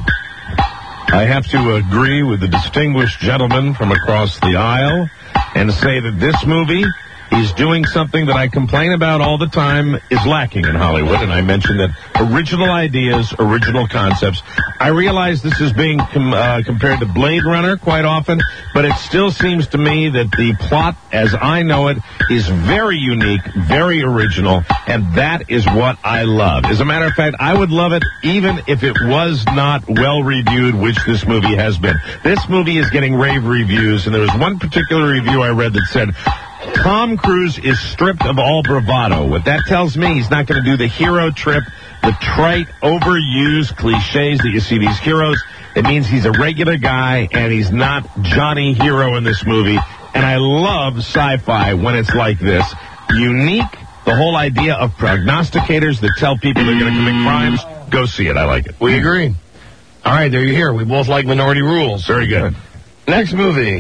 I have to agree with the distinguished gentleman from across the aisle and say that this movie is doing something that I complain about all the time is lacking in Hollywood, and I mentioned that original ideas, original concepts. I realize this is being com- uh, compared to Blade Runner quite often, but it still seems to me that the plot, as I know it, is very unique, very original, and that is what I love. As a matter of fact, I would love it even if it was not well-reviewed, which this movie has been. This movie is getting rave reviews, and there was one particular review I read that said, Tom Cruise is stripped of all bravado. What that tells me, he's not going to do the hero trip, the trite, overused cliches that you see these heroes. It means he's a regular guy, and he's not Johnny Hero in this movie. And I love sci-fi when it's like this. Unique, the whole idea of prognosticators that tell people they're going to commit crimes. Go see it. I like it.
We agree. All right, there you hear. We both like Minority Rules.
Very good.
Next movie.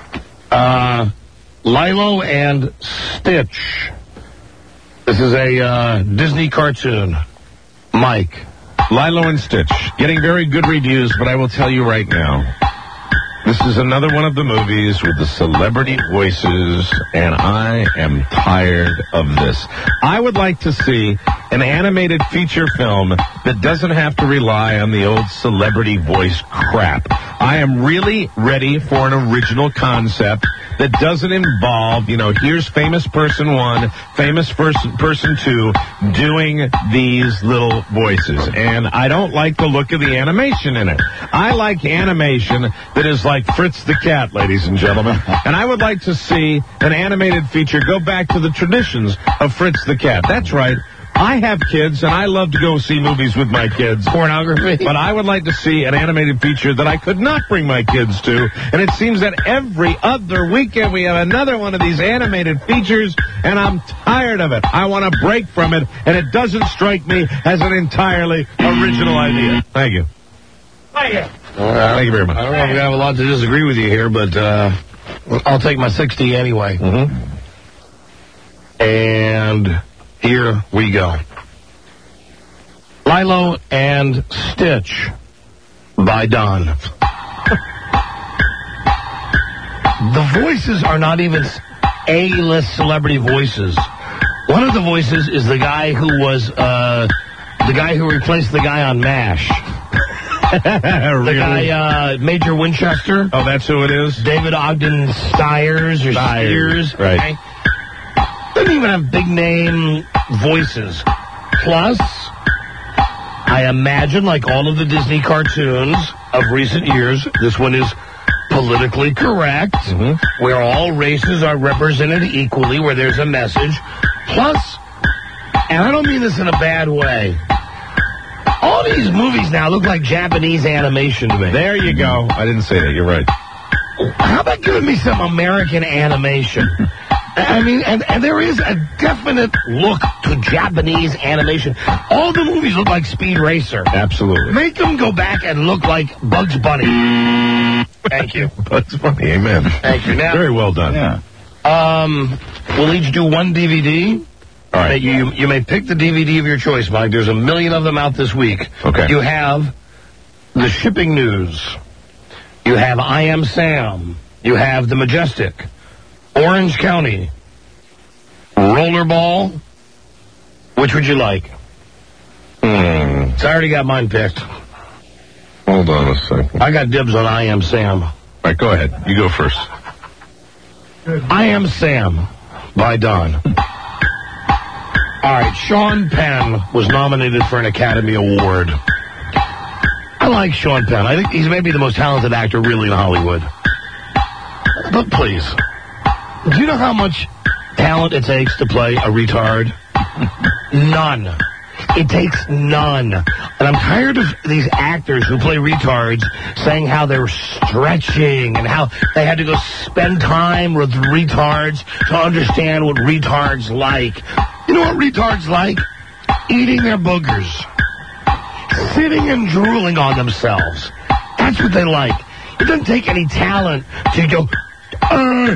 Uh... Lilo and Stitch. This is a uh, Disney cartoon. Mike.
Lilo and Stitch. Getting very good reviews, but I will tell you right now, this is another one of the movies with the celebrity voices, and I am tired of this. I would like to see an animated feature film that doesn't have to rely on the old celebrity voice crap. I am really ready for an original concept that doesn't involve, you know, here's famous person one, famous person, person two, doing these little voices. And I don't like the look of the animation in it. I like animation that is like Fritz the Cat, ladies and gentlemen. And I would like to see an animated feature go back to the traditions of Fritz the Cat. That's right. I have kids, and I love to go see movies with my kids.
Pornography.
But I would like to see an animated feature that I could not bring my kids to. And it seems that every other weekend we have another one of these animated features, and I'm tired of it. I want to break from it, and it doesn't strike me as an entirely original idea. Thank you.
Thank you.
All right. Thank you very much.
I don't know if we have a lot to disagree with you here, but uh, I'll take my sixty anyway.
Mm-hmm.
And here we go. Lilo and Stitch by Don. the voices are not even A-list celebrity voices. One of the voices is the guy who was uh, the guy who replaced the guy on MASH. The
Really?
guy, uh, Major Winchester.
Oh, that's who it is?
David Ogden Stiers or
Stiers,
Steers.
right.
Okay? Doesn't even have big name voices. Plus, I imagine, like all of the Disney cartoons of recent years, this one is politically correct,
Mm-hmm.
where all races are represented equally, where there's a message. Plus, and I don't mean this in a bad way, all these movies now look like Japanese animation to me.
There you go. I didn't say that. You're right.
How about giving me some American animation? I mean, and, and there is a definite look to Japanese animation. All the movies look like Speed Racer.
Absolutely.
Make them go back and look like Bugs Bunny. Thank you.
Bugs Bunny. Amen.
Thank you. Now,
Very well done.
Yeah.
Um, we'll each do one D V D.
All right.
You, you may pick the D V D of your choice, Mike. There's a million of them out this week.
Okay.
You have the shipping news. You have I Am Sam. You have The Majestic. Orange County. Rollerball. Which would you like?
Hmm.
So I already got mine picked.
Hold on a second.
I got dibs on I Am Sam.
All right, go ahead. You go first.
I Am Sam by Don. All right, Sean Penn was nominated for an Academy Award. I like Sean Penn. I think he's maybe the most talented actor really in Hollywood. But please, do you know how much talent it takes to play a retard? None. It takes none. And I'm tired of these actors who play retards saying how they're stretching and how they had to go spend time with retards to understand what retards like. You know what retards like? Eating their boogers. Sitting and drooling on themselves. That's what they like. It doesn't take any talent to go, uh,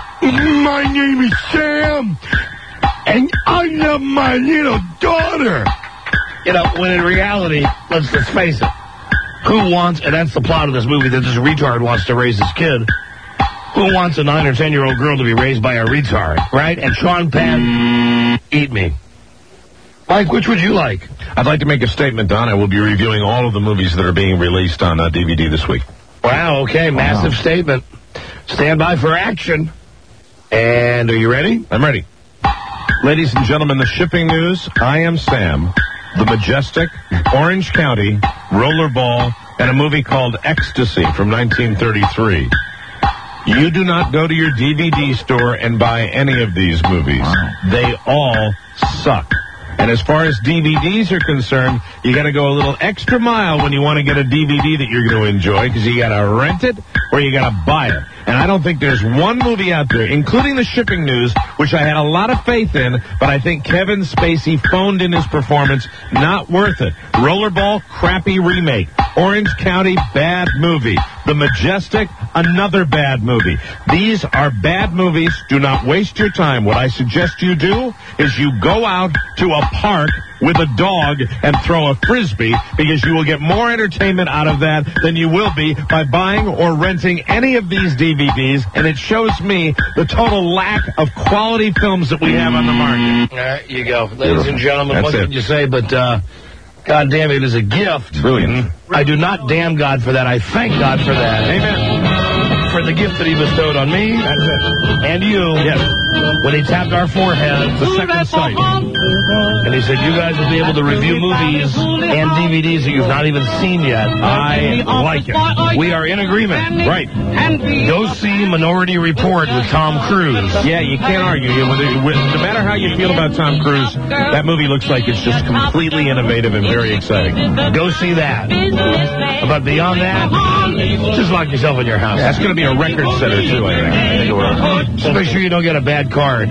my name is Sam, and I love my little daughter. You know, when in reality, let's, let's face it, who wants, and that's the plot of this movie, that this retard wants to raise his kid. Who wants a nine or ten-year-old girl to be raised by a retard, right? And Sean Penn, eat me. Mike, which would you like?
I'd like to make a statement, Don. I will be reviewing all of the movies that are being released on uh, D V D this week.
Wow, okay, massive
Wow.
statement. Stand by for action. And are you ready?
I'm ready. Ladies and gentlemen, the shipping news, I Am Sam, The Majestic, Orange County, Rollerball, and a movie called Ecstasy from nineteen thirty-three. You do not go to your D V D store and buy any of these movies.
Wow.
They all suck. And as far as D V Ds are concerned, you got to go a little extra mile when you want to get a D V D that you're going to enjoy, because you got to rent it or you got to buy it. And I don't think there's one movie out there, including the shipping news, which I had a lot of faith in, but I think Kevin Spacey phoned in his performance. Not worth it. Rollerball, crappy remake. Orange County, bad movie. The Majestic, another bad movie. These are bad movies. Do not waste your time. What I suggest you do is you go out to a park with a dog and throw a frisbee, because you will get more entertainment out of that than you will be by buying or renting any of these D V Ds, and it shows me the total lack of quality films that we have on the market.
There you go. Ladies and gentlemen,
That's
what
it.
can you say? But, uh, God damn it, is a gift.
Brilliant.
I do not damn God for that. I thank God for that.
Amen.
For the gift that he bestowed on me.
That's it.
And you.
Yes.
When he tapped our foreheads.
The second sight.
And he said, you guys will be able to review movies and D V Ds that you've not even seen yet. I like it. We are in agreement.
Right.
Go see Minority Report with Tom Cruise.
Yeah, you can't argue. You- with- with- No matter how you feel about Tom Cruise, that movie looks like it's just completely innovative and very exciting.
Go see that. But beyond that, just lock yourself in your house.
That's going to be a record setter, too, I think.
Just make sure you don't get a bad card.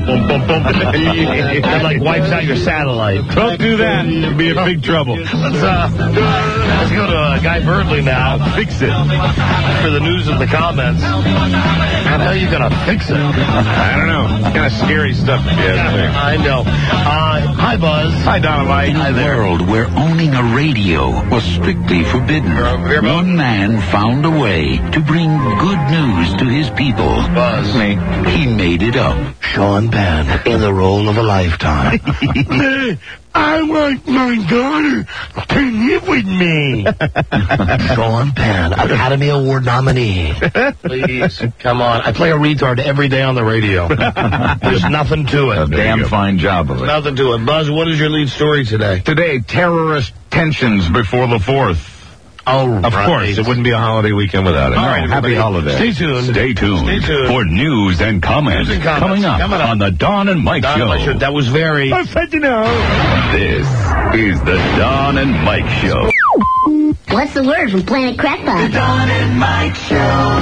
That like wipes out your satellite.
Don't do that. You'll be in big trouble.
Let's, uh, let's go to uh, Guy Birdley now.
Fix it.
For the news and the comments. How the hell are you going to fix it?
I don't know. Kind of scary stuff, if you ask me.
I know. Uh, hi, Buzz.
Hi, Dynamite.
In a world where owning a radio was strictly forbidden, one man found
found a way to bring good news to his people.
Buzz.
Me. He made it up.
Sean Penn in the role of a lifetime.
I want my daughter to live with me.
Sean Penn, Academy Award nominee.
Please, come on. I play a retard every day on the radio. There's nothing to it.
A damn fine job of it.
Nothing to it. Buzz, what is your lead story today?
Today, terrorist tensions before the fourth.
Oh,
Of
right.
course, it wouldn't be a holiday weekend without it.
All right, happy holiday.
Stay tuned.
Stay tuned,
Stay tuned.
for news and comments,
News and comments
coming, up
coming up
on the Don and Mike
Don
Show.
and Mike Show. That was very...
I said you know.
This is the Don and Mike Show.
What's the word from Planet Crackpot?
Don and Mike Show.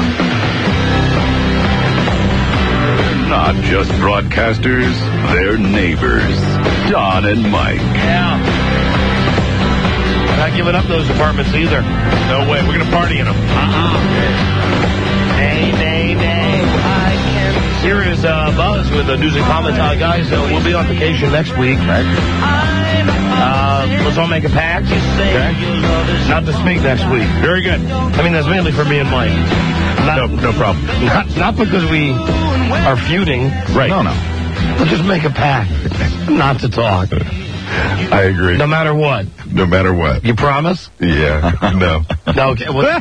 Not just broadcasters, they're neighbors. Don and Mike.
Yeah. Not giving up those apartments either.
No way. We're going to party in them.
Uh-uh. Nay, nay, nay. I can... Here is uh, Buzz with the news and comments. Uh, guys, uh, we'll be on vacation next week. Right. Uh, let's all make a pact. Okay. Not to speak next week.
Very good.
I mean, that's mainly for me and Mike. Not,
No, no problem.
Not, not because we are feuding.
Right.
No, no. But just make a pact not to talk.
I agree.
No matter what.
No matter what.
You promise?
Yeah. No.
No, okay. Well,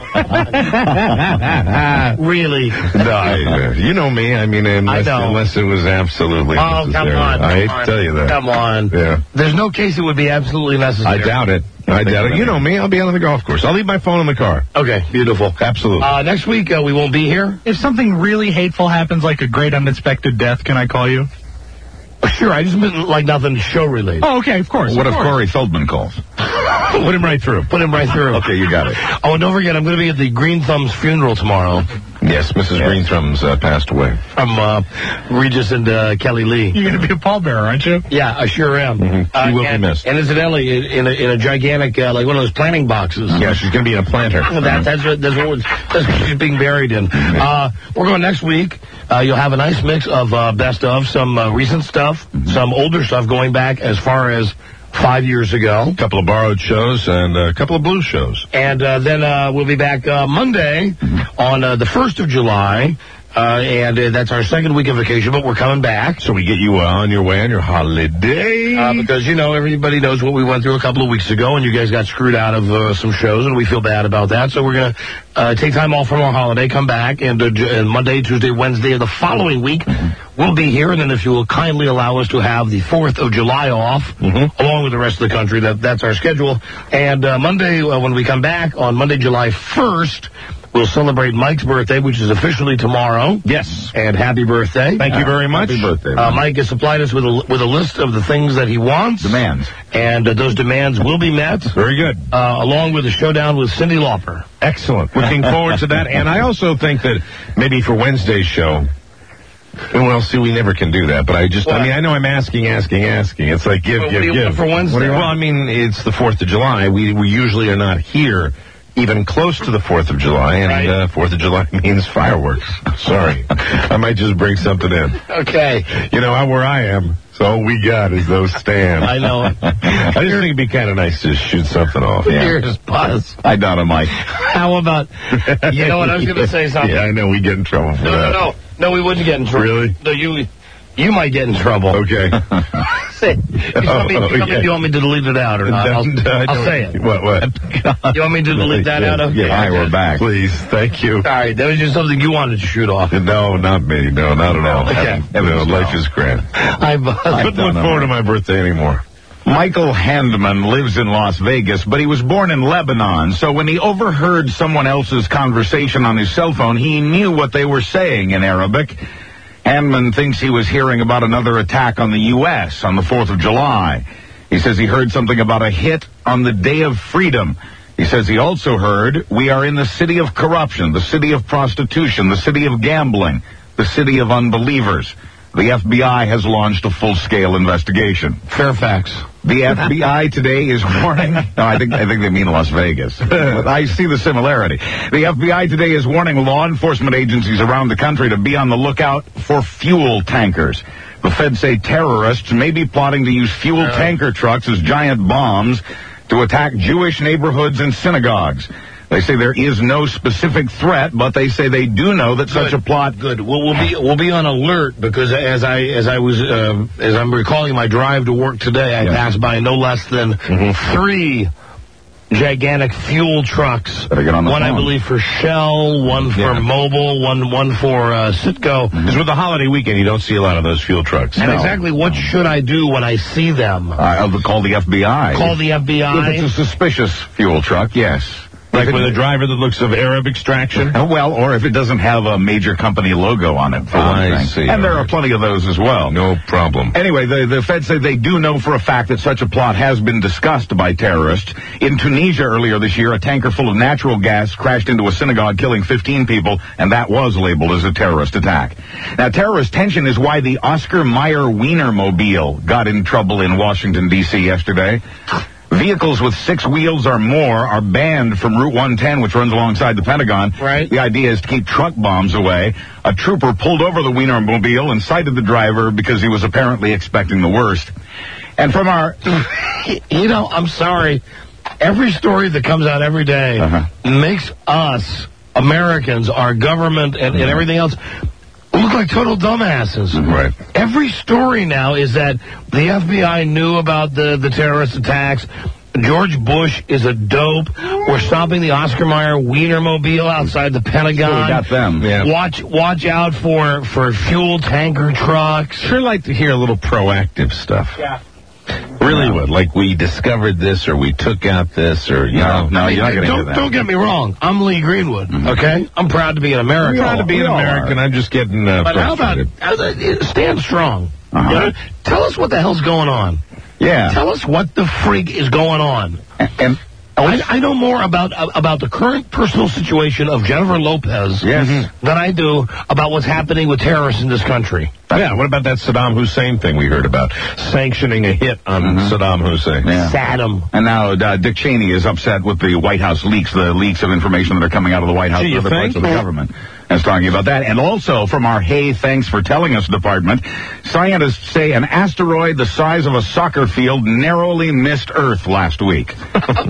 really?
No, I, you know me. I mean, unless,
I know.
unless it was absolutely
Oh,
necessary.
come on.
I hate
come
to tell you that.
Come on.
Yeah.
There's no case it would be absolutely necessary.
I doubt it. I doubt it. You know me. I'll be on the golf course. I'll leave my phone in the car.
Okay, beautiful.
Absolutely.
Uh, next week, uh, we won't be here.
If something really hateful happens, like a great unexpected death, can I call you?
Sure, I just meant like nothing show related.
Oh, okay, of course.
What
of
if
course.
Corey Feldman calls?
Put him right through.
Put him right through.
Okay, you got it.
Oh, and don't forget, I'm going to be at the Green Thumbs funeral tomorrow.
Yes, Missus
Yes.
Greenthrum's uh, passed away.
From uh, Regis and uh, Kelly Lee.
You're going to be a pallbearer, aren't you?
Yeah, I sure am.
Mm-hmm.
Uh,
You will
and,
be missed.
And incidentally, in, in, a, in a gigantic, uh, like one of those planting boxes.
Yeah, she's going to be in a planter.
That, that's what that's what that's what she's being buried in. Uh, we're going next week. Uh, you'll have a nice mix of uh, best of some uh, recent stuff, some older stuff going back as far as five years ago.
A couple of borrowed shows and a couple of blues shows.
And uh, then uh, we'll be back uh, Monday on uh, the first of July. Uh, and uh, that's our second week of vacation, but we're coming back.
So we get you uh, on your way on your holiday.
Uh, because, you know, everybody knows what we went through a couple of weeks ago, and you guys got screwed out of uh, some shows, and we feel bad about that. So we're going to uh, take time off from our holiday, come back, and, uh, j- and Monday, Tuesday, Wednesday of the following week, we'll be here. And then if you will kindly allow us to have the fourth of July off,
Mm-hmm.
along with the rest of the country, that that's our schedule. And uh, Monday, uh, when we come back, on Monday, July first, we'll celebrate Mike's birthday, which is officially tomorrow.
Yes.
And happy birthday.
Thank you very much.
Happy birthday.
Uh, Mike has supplied us with a, with a list of the things that he wants.
Demands.
And uh, those demands will be met.
Very good.
Uh, along with a showdown with Cyndi Lauper.
Excellent. Looking forward to that. And I also think that maybe for Wednesday's show, well, see, we never can do that. But I just,
What?
I mean, I know I'm asking, asking, asking. It's like give,
Well,
give,
what do you
give.
want for Wednesday?
What do you- well, I mean, it's the fourth of July. We we usually are not here even close to the fourth of July. And
Right.
uh, fourth of July means fireworks. Sorry. I might just bring something in.
Okay.
You know, how where I am, so all we got is those stands.
I know.
I just think it'd be kind of nice to just shoot something off. Yeah.
Here's Buzz.
I doubt it, Mike.
How about, you know what, I was going to say something.
Yeah, I know we get in trouble for
No,
that.
no, no. No, we wouldn't get in trouble.
Really?
No, you you might get in trouble.
Okay.
Say, you, want me, you, want me, you want me to delete it out or not? I'll,
I
I'll
don't-
say it.
What, what?
You want me to delete that out of?
Yeah,
Hi, we're back.
Please, thank you.
All right, that was just something you wanted to shoot off.
No, not me. No, not at all.
Okay.
No, life is grand.
Hi, Buzz.
Couldn't look forward to my birthday anymore.
Michael Handman lives in Las Vegas, but he was born in Lebanon. So when he overheard someone else's conversation on his cell phone, he knew what they were saying in Arabic. Handman thinks he was hearing about another attack on the U S on the fourth of July. He says he heard something about a hit on the Day of Freedom. He says he also heard, we are in the city of corruption, the city of prostitution, the city of gambling, the city of unbelievers. The F B I has launched a full-scale investigation.
Fairfax.
The F B I today is warning. No, I think I think they mean Las Vegas. I see the similarity. The F B I today is warning law enforcement agencies around the country to be on the lookout for fuel tankers. The feds say terrorists may be plotting to use fuel tanker trucks as giant bombs to attack Jewish neighborhoods and synagogues. They say there is no specific threat, but they say they do know that such a plot.
Good. We'll, we'll be we'll be on alert because as I as I was uh, as I'm recalling my drive to work today, I
Yeah.
passed by no less than three gigantic fuel trucks.
Better get on the
one, I
phone.
believe, for Shell, one for
Yeah.
Mobil, one one for uh, Citgo.
Because with the holiday weekend, you don't see a lot of those fuel trucks.
And
No.
exactly what should I do when I see them?
Uh, I'll call the F B I.
Call the F B I?
If it's a suspicious fuel truck, yes.
Like
If
with
it-
a driver that looks of Arab extraction?
Uh, Well, or if it doesn't have a major company logo on it, for one
I
thing.
see.
And there are plenty of those as well.
No problem.
Anyway, the, the Fed say they do know for a fact that such a plot has been discussed by terrorists. In Tunisia earlier this year, a tanker full of natural gas crashed into a synagogue, killing fifteen people, and that was labeled as a terrorist attack. Now, terrorist tension is why the Oscar Mayer Wienermobile got in trouble in Washington, D C yesterday. Vehicles with six wheels or more are banned from Route one ten, which runs alongside the Pentagon.
Right.
The idea is to keep truck bombs away. A trooper pulled over the Wienermobile and cited the driver because he was apparently expecting the worst. And from our...
You know, I'm sorry. Every story that comes out every day
Uh-huh.
makes us, Americans, our government, and, and everything else, look like total dumbasses.
Right.
Every story now is that the F B I knew about the, the terrorist attacks. George Bush is a dope. We're stopping the Oscar Mayer Wienermobile outside the Pentagon.
So we got them.
Yeah.
Watch watch out for, for fuel tanker trucks.
Sure like to hear a little proactive stuff.
Yeah.
Really would. Like we discovered this or we took out this or, you know.
No, you're not going to
don't,
do that.
don't get me wrong. I'm Lee Greenwood, okay? I'm proud to be an American.
I'm proud to be an American. I'm just getting uh,
But how about
frustrated.
how about- stand strong?
Uh-huh.
You know, tell us what the hell's going on.
Yeah.
Tell us what the frig is going on.
And, and
I, I know more about about the current personal situation of Jennifer Lopez
Yes.
than I do about what's happening with terrorists in this country.
Yeah, what about that Saddam Hussein thing we heard about? Sanctioning a hit on Saddam Hussein.
Yeah.
Saddam.
And now uh, Dick Cheney is upset with the White House leaks, the leaks of information that are coming out of the White House
Gee,
and
you
other parts
think?
of the government. And it's talking about that. And also from our Hey, Thanks for Telling Us department, scientists say an asteroid the size of a soccer field narrowly missed Earth last week. thanks, for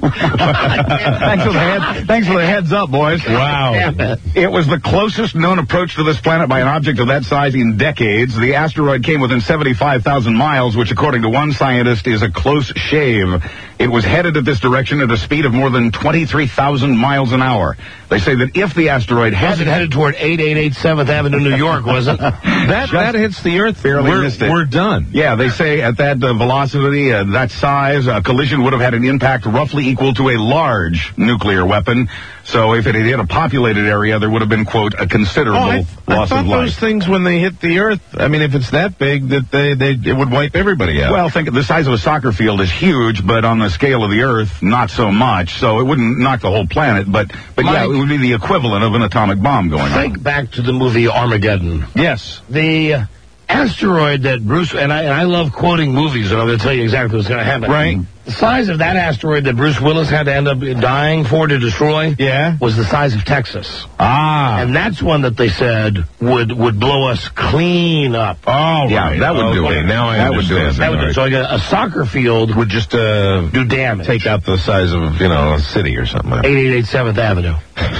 the head, thanks for the heads up, boys.
Wow.
It was the closest known approach to this planet by an object of that size in decades. The asteroid came within seventy-five thousand miles, which according to one scientist is a close shave. It was headed at this direction at a speed of more than twenty-three thousand miles an hour. They say that if the asteroid had
Wasn't headed toward eighty-eight eighty-seventh Avenue, New York, was it?
That, that hits the Earth.
barely
we're,
missed it.
We're done.
Yeah, they say at that uh, velocity, uh, that size, a collision would have had an impact roughly equal to a large nuclear weapon. So if it had hit a populated area, there would have been, quote, a considerable
Oh, I, I
loss
thought
of
those
life.
things, when they hit the Earth, I mean, if it's that big, that they, they it would wipe everybody out.
Well, think the size of a soccer field is huge, but on the scale of the Earth, not so much. So it wouldn't knock the whole planet, but but yeah,
Mike,
it would be the equivalent of an atomic bomb going
Think
on.
back to the movie Armageddon.
yes.
The asteroid that Bruce, and I, and I love quoting movies, and I'm going to tell you exactly what's going to happen.
Right.
The size of that asteroid that Bruce Willis had to end up dying for to destroy
Yeah.
was the size of Texas.
Ah.
And that's one that they said would would blow us clean up.
Oh,
Yeah,
right.
that would do
Okay,
it.
Now I
That would do
understand.
it.
That would,
All right.
so like a, a soccer field
would just uh,
do damage.
take out the size of, you know, a city or something.
eighty-eight eighty-seventh Avenue.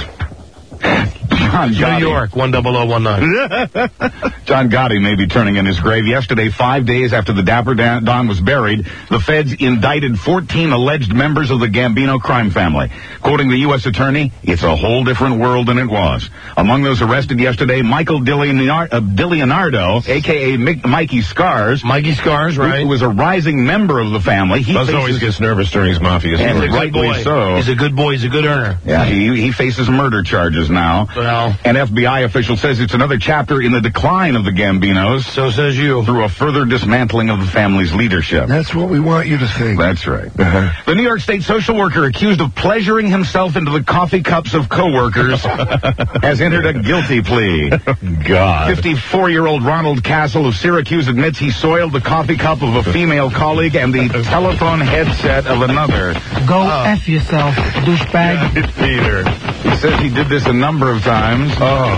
John
New
Gotti.
York, one double oh one nine.
John Gotti may be turning in his grave. Yesterday, five days after the Dapper Dan- Don was buried, the feds indicted fourteen alleged members of the Gambino crime family. Quoting the U S attorney, it's a whole different world than it was. Among those arrested yesterday, Michael DiLeonardo, uh, DiLeonardo a k a. Mick, Mikey Scars.
Mikey Scars, right.
Who was a rising member of the family. He
Buzz
faces-
always gets nervous during his mafia
And
stories.
rightly
boy.
so.
He's a good boy. He's a good earner.
Yeah, he, he faces murder charges now.
Well.
An F B I official says it's another chapter in the decline of the Gambinos.
So says you.
Through a further dismantling of the family's leadership.
That's what we want you to think.
That's right. The New York State social worker accused of pleasuring himself into the coffee cups of coworkers has entered a guilty plea.
God.
fifty-four-year-old Ronald Castle of Syracuse admits he soiled the coffee cup of a female colleague and the telephone headset of another.
Go F yourself, douchebag.
Peter.
He says he did this a number of times.
Oh.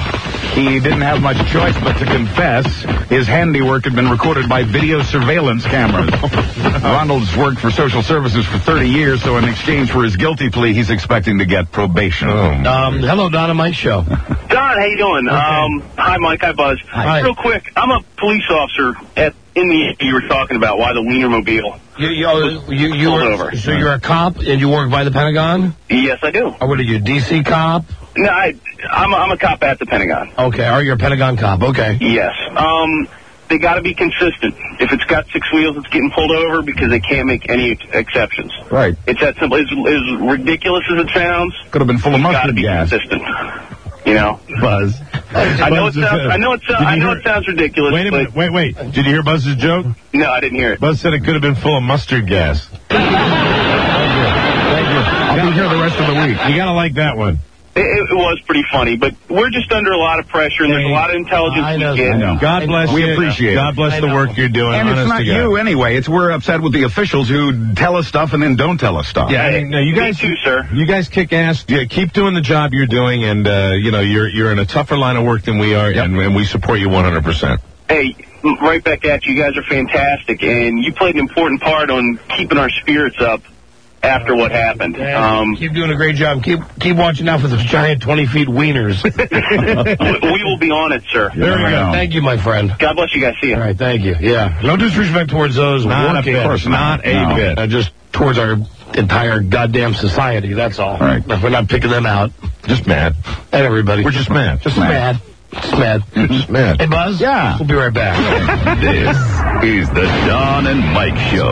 he didn't have much choice but to confess his handiwork had been recorded by video surveillance cameras. Ronald's worked for social services for thirty years, so in exchange for his guilty plea, he's expecting to get probation.
Um, hello, Don and Mike show.
Don, how you doing? Um, hi, Mike. Hi, Buzz.
Hi.
Real quick, I'm a police officer at in the you were talking about why the Wienermobile.
You, you, you, you
pulled
were,
over.
So you're a cop and you work by the Pentagon?
Yes, I do.
Or what are you, D C cop?
No, I, I'm, a, I'm a cop at the Pentagon.
Okay, or you're a Pentagon cop, okay.
Yes. Um, they got to be consistent. If it's got six wheels, it's getting pulled over because they can't make any ex- exceptions.
Right.
It's that simple. As, as ridiculous as it sounds,
could have been full of
it's got to
mustard
be
gas.
consistent. You know,
Buzz.
I know it sounds. I know it sounds. I know it sounds ridiculous.
Wait a minute. Wait, wait. Did you hear Buzz's joke?
No, I didn't hear it.
Buzz said it could have been full of mustard gas. Thank you. Thank you.
I'll be here the rest of the week.
You gotta like that one.
It, it was pretty funny, but we're just under a lot of pressure, and there's a lot of intelligence
I know,
we get.
I know.
God bless
We
you.
appreciate it.
God bless
I
the
know.
work you're doing.
And it's
honest
not
to God.
you anyway. It's we're upset with the officials who tell us stuff and then don't tell us stuff.
Yeah, I mean, no, you
Me
guys,
too, sir.
You guys kick ass. Yeah, keep doing the job you're doing, and uh, you know you're you're in a tougher line of work than we are, and, and we support you one hundred percent.
Hey, right back at you. You guys are fantastic, and you played an important part on keeping our spirits up after what happened. Um,
keep doing a great job. Keep keep watching out for those giant twenty feet wieners.
we will be on it, sir.
There we go. Thank you, my friend.
God bless you guys. See you.
All right, thank you. Yeah. No disrespect towards those
Not a
working.
bit. Of course not.
Not a
No.
bit. Uh, just towards our entire goddamn society, that's all.
Right.
We're not picking them out.
Just mad.
And everybody.
We're just mad.
Just mad. Just mad.
Just mad.
Hey, Buzz?
Yeah.
We'll be right back.
This is the Don and Mike Show.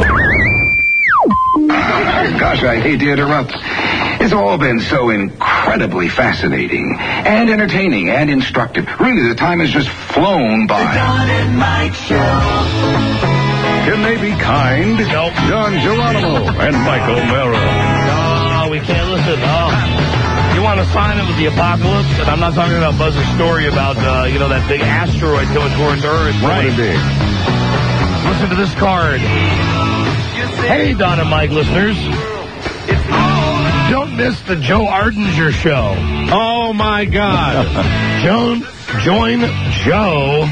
Gosh, I hate to interrupt. It's all been so incredibly fascinating and entertaining and instructive. Really, the time has just flown by. The Don and Mike Show.
Can they be kind?
Nope.
Don Geronimo and Mike O'Mara.
No, we can't listen. Oh. You want to sign it with the apocalypse? And I'm not talking about Buzz's story about, uh, you know, that big asteroid going towards Earth.
Right.
Listen to this card. Hey, Don and Mike listeners. Don't miss the Joe Ardinger show.
Oh, my God.
Joan, join Joe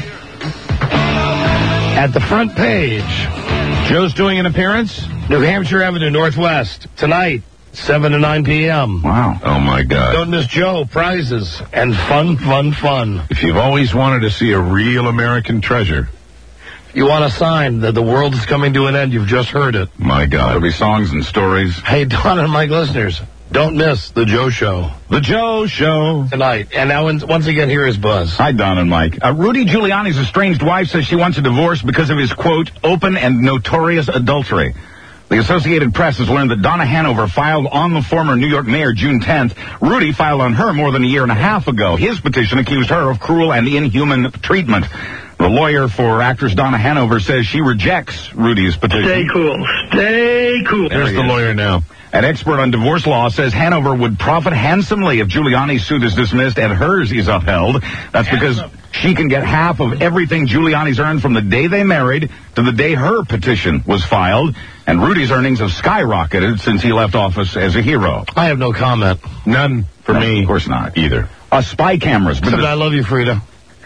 at the front page.
Joe's doing an appearance?
New Hampshire Avenue, Northwest. Tonight, seven to nine p.m.
Wow.
Oh, my God.
Don't miss Joe. Prizes and fun, fun, fun.
If you've always wanted to see a real American treasure,
You want a sign that the world is coming to an end, you've just heard it.
my God.
There'll be songs and stories.
Hey, Don and Mike listeners, don't miss the Joe Show.
The Joe Show.
Tonight. And now, once again, here is Buzz.
Hi, Don and Mike. Uh, Rudy Giuliani's estranged wife says she wants a divorce because of his, quote, open and notorious adultery. The Associated Press has learned that Donna Hanover filed on the former New York mayor June tenth. Rudy filed on her more than a year and a half ago. His petition accused her of cruel and inhuman treatment. The lawyer for actress Donna Hanover says she rejects Rudy's petition.
Stay cool. Stay cool.
There's the lawyer now.
An expert on divorce law says Hanover would profit handsomely if Giuliani's suit is dismissed and hers is upheld. That's because she can get half of everything Giuliani's earned from the day they married to the day her petition was filed. And Rudy's earnings have skyrocketed since he left office as a hero.
I have no comment.
None for
No,
me.
Of course not.
Either.
A spy camera's been...
Except I love you, Frida.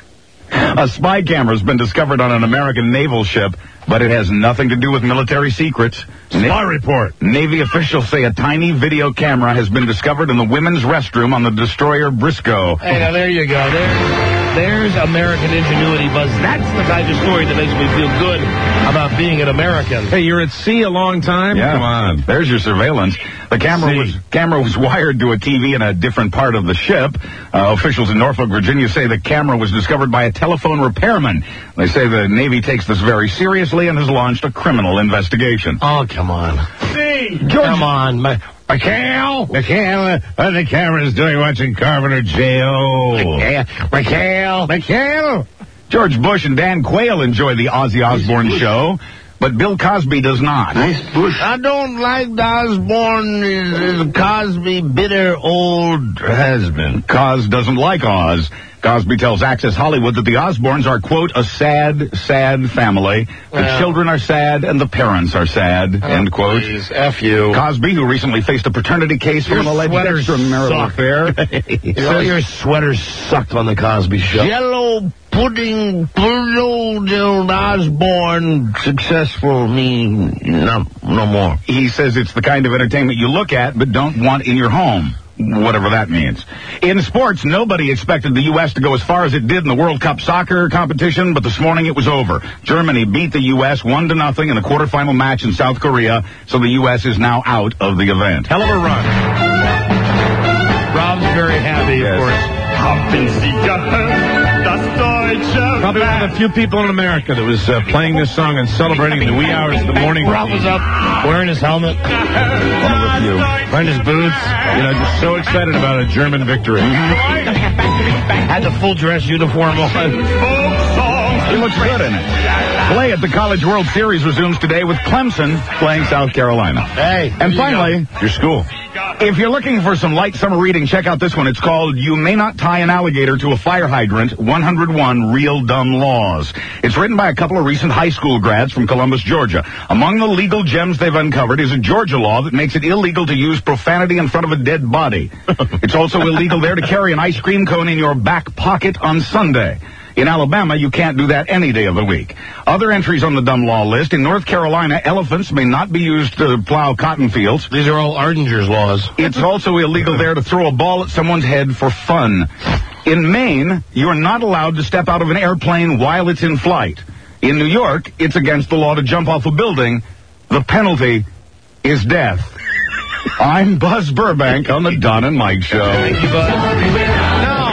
A spy camera's been discovered on an American naval ship, but it has nothing to do with military secrets.
Spy report.
Navy officials say a tiny video camera has been discovered in the women's restroom on the destroyer Briscoe.
Hey, now there you go. There, there's American ingenuity, Buzz. That's the kind of story that makes me feel good about being an American.
Hey, you're at sea a long time?
Yeah.
Come on.
There's your surveillance. The camera
See.
was camera was wired to a T V in a different part of the ship. Uh, officials in Norfolk, Virginia say the camera was discovered by a telephone repairman. They say the Navy takes this very seriously and has launched a criminal investigation.
Oh, come on.
See.
Come on. Ma- Mikhail?
Mikhail, what the camera's doing watching Carpenter J O
Mikhail?
Mikhail?
George Bush and Dan Quayle enjoy the Ozzy Osbourne show. but Bill Cosby does not.
Nice bush. I don't like Osborne. Is, is Cosby bitter old has-been.
Cos doesn't like Oz. Cosby tells Access Hollywood that the Osbournes are, quote, a sad, sad family. The
Yeah.
children are sad and the parents are sad,
Oh,
end quote.
please, F you.
Cosby, who recently faced a paternity case for
Your
an alleged
sweaters
extramarital
suck.
affair.
He says your sweaters sucked on the Cosby Show.
Yellow pudding, old Osborne, successful me, no, no more.
He says it's the kind of entertainment you look at but don't want in your home. Whatever that means. In sports, nobody expected the U S to go as far as it did in the World Cup soccer competition, but this morning it was over. Germany beat the U S one to nothing in a quarterfinal match in South Korea, so the U S is now out of the event.
Hell of a run. Rob's very happy, of course.
Probably one of the few people in America that was uh, playing this song and celebrating the wee hours of the morning.
Rob was up wearing his helmet, wearing his boots.
You know, just so excited about a German victory.
Had the full dress uniform on.
He looks good in it. Play at the College World Series resumes today with Clemson playing South Carolina.
Hey.
And finally,
your school.
If you're looking for some light summer reading, check out this one. It's called You May Not Tie an Alligator to a Fire Hydrant, one hundred one Real Dumb Laws. It's written by a couple of recent high school grads from Columbus, Georgia. Among the legal gems they've uncovered is a Georgia law that makes it illegal to use profanity in front of a dead body. It's also illegal there to carry an ice cream cone in your back pocket on Sunday. In Alabama, you can't do that any day of the week. Other entries on the dumb law list. In North Carolina, elephants may not be used to plow cotton fields.
These are all Ardinger's laws.
It's also illegal there to throw a ball at someone's head for fun. In Maine, you're not allowed to step out of an airplane while it's in flight. In New York, it's against the law to jump off a building. The penalty is death. I'm Buzz Burbank on the Don and Mike Show.
Thank you, Buzz. No.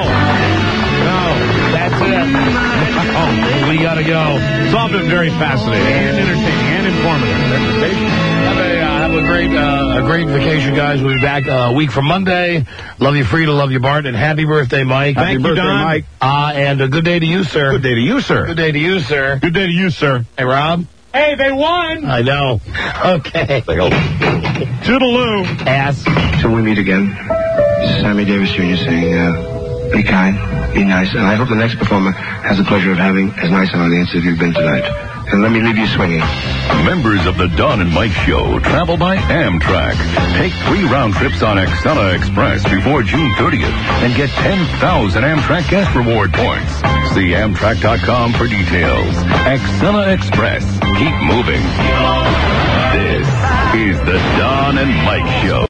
No. That's it. Oh, we gotta go.
It's all been very fascinating and entertaining and informative.
Have a, uh, have a great, uh, a great vacation, guys. We'll be back uh, a week from Monday. Love you, Frida. Love you, Bart. And happy birthday, Mike.
Happy
Thank
birthday,
you, Don.
Mike.
Uh, and a good day to you, sir.
Good day to you, sir.
Good day to you, sir.
Good day to you, sir.
Hey, Rob.
Hey, they won!
I know. Okay.
Toodaloo.
Ass.
Till we meet again, this is Sammy Davis Junior saying, uh, be kind, be nice, and I hope the next performer has the pleasure of having as nice an audience as you've been tonight. And let me leave you swinging.
Members of the Don and Mike Show travel by Amtrak. Take three round trips on Excella Express before June thirtieth and get ten thousand Amtrak guest reward points. See Amtrak dot com for details. Excella Express. Keep moving. This is the Don and Mike Show.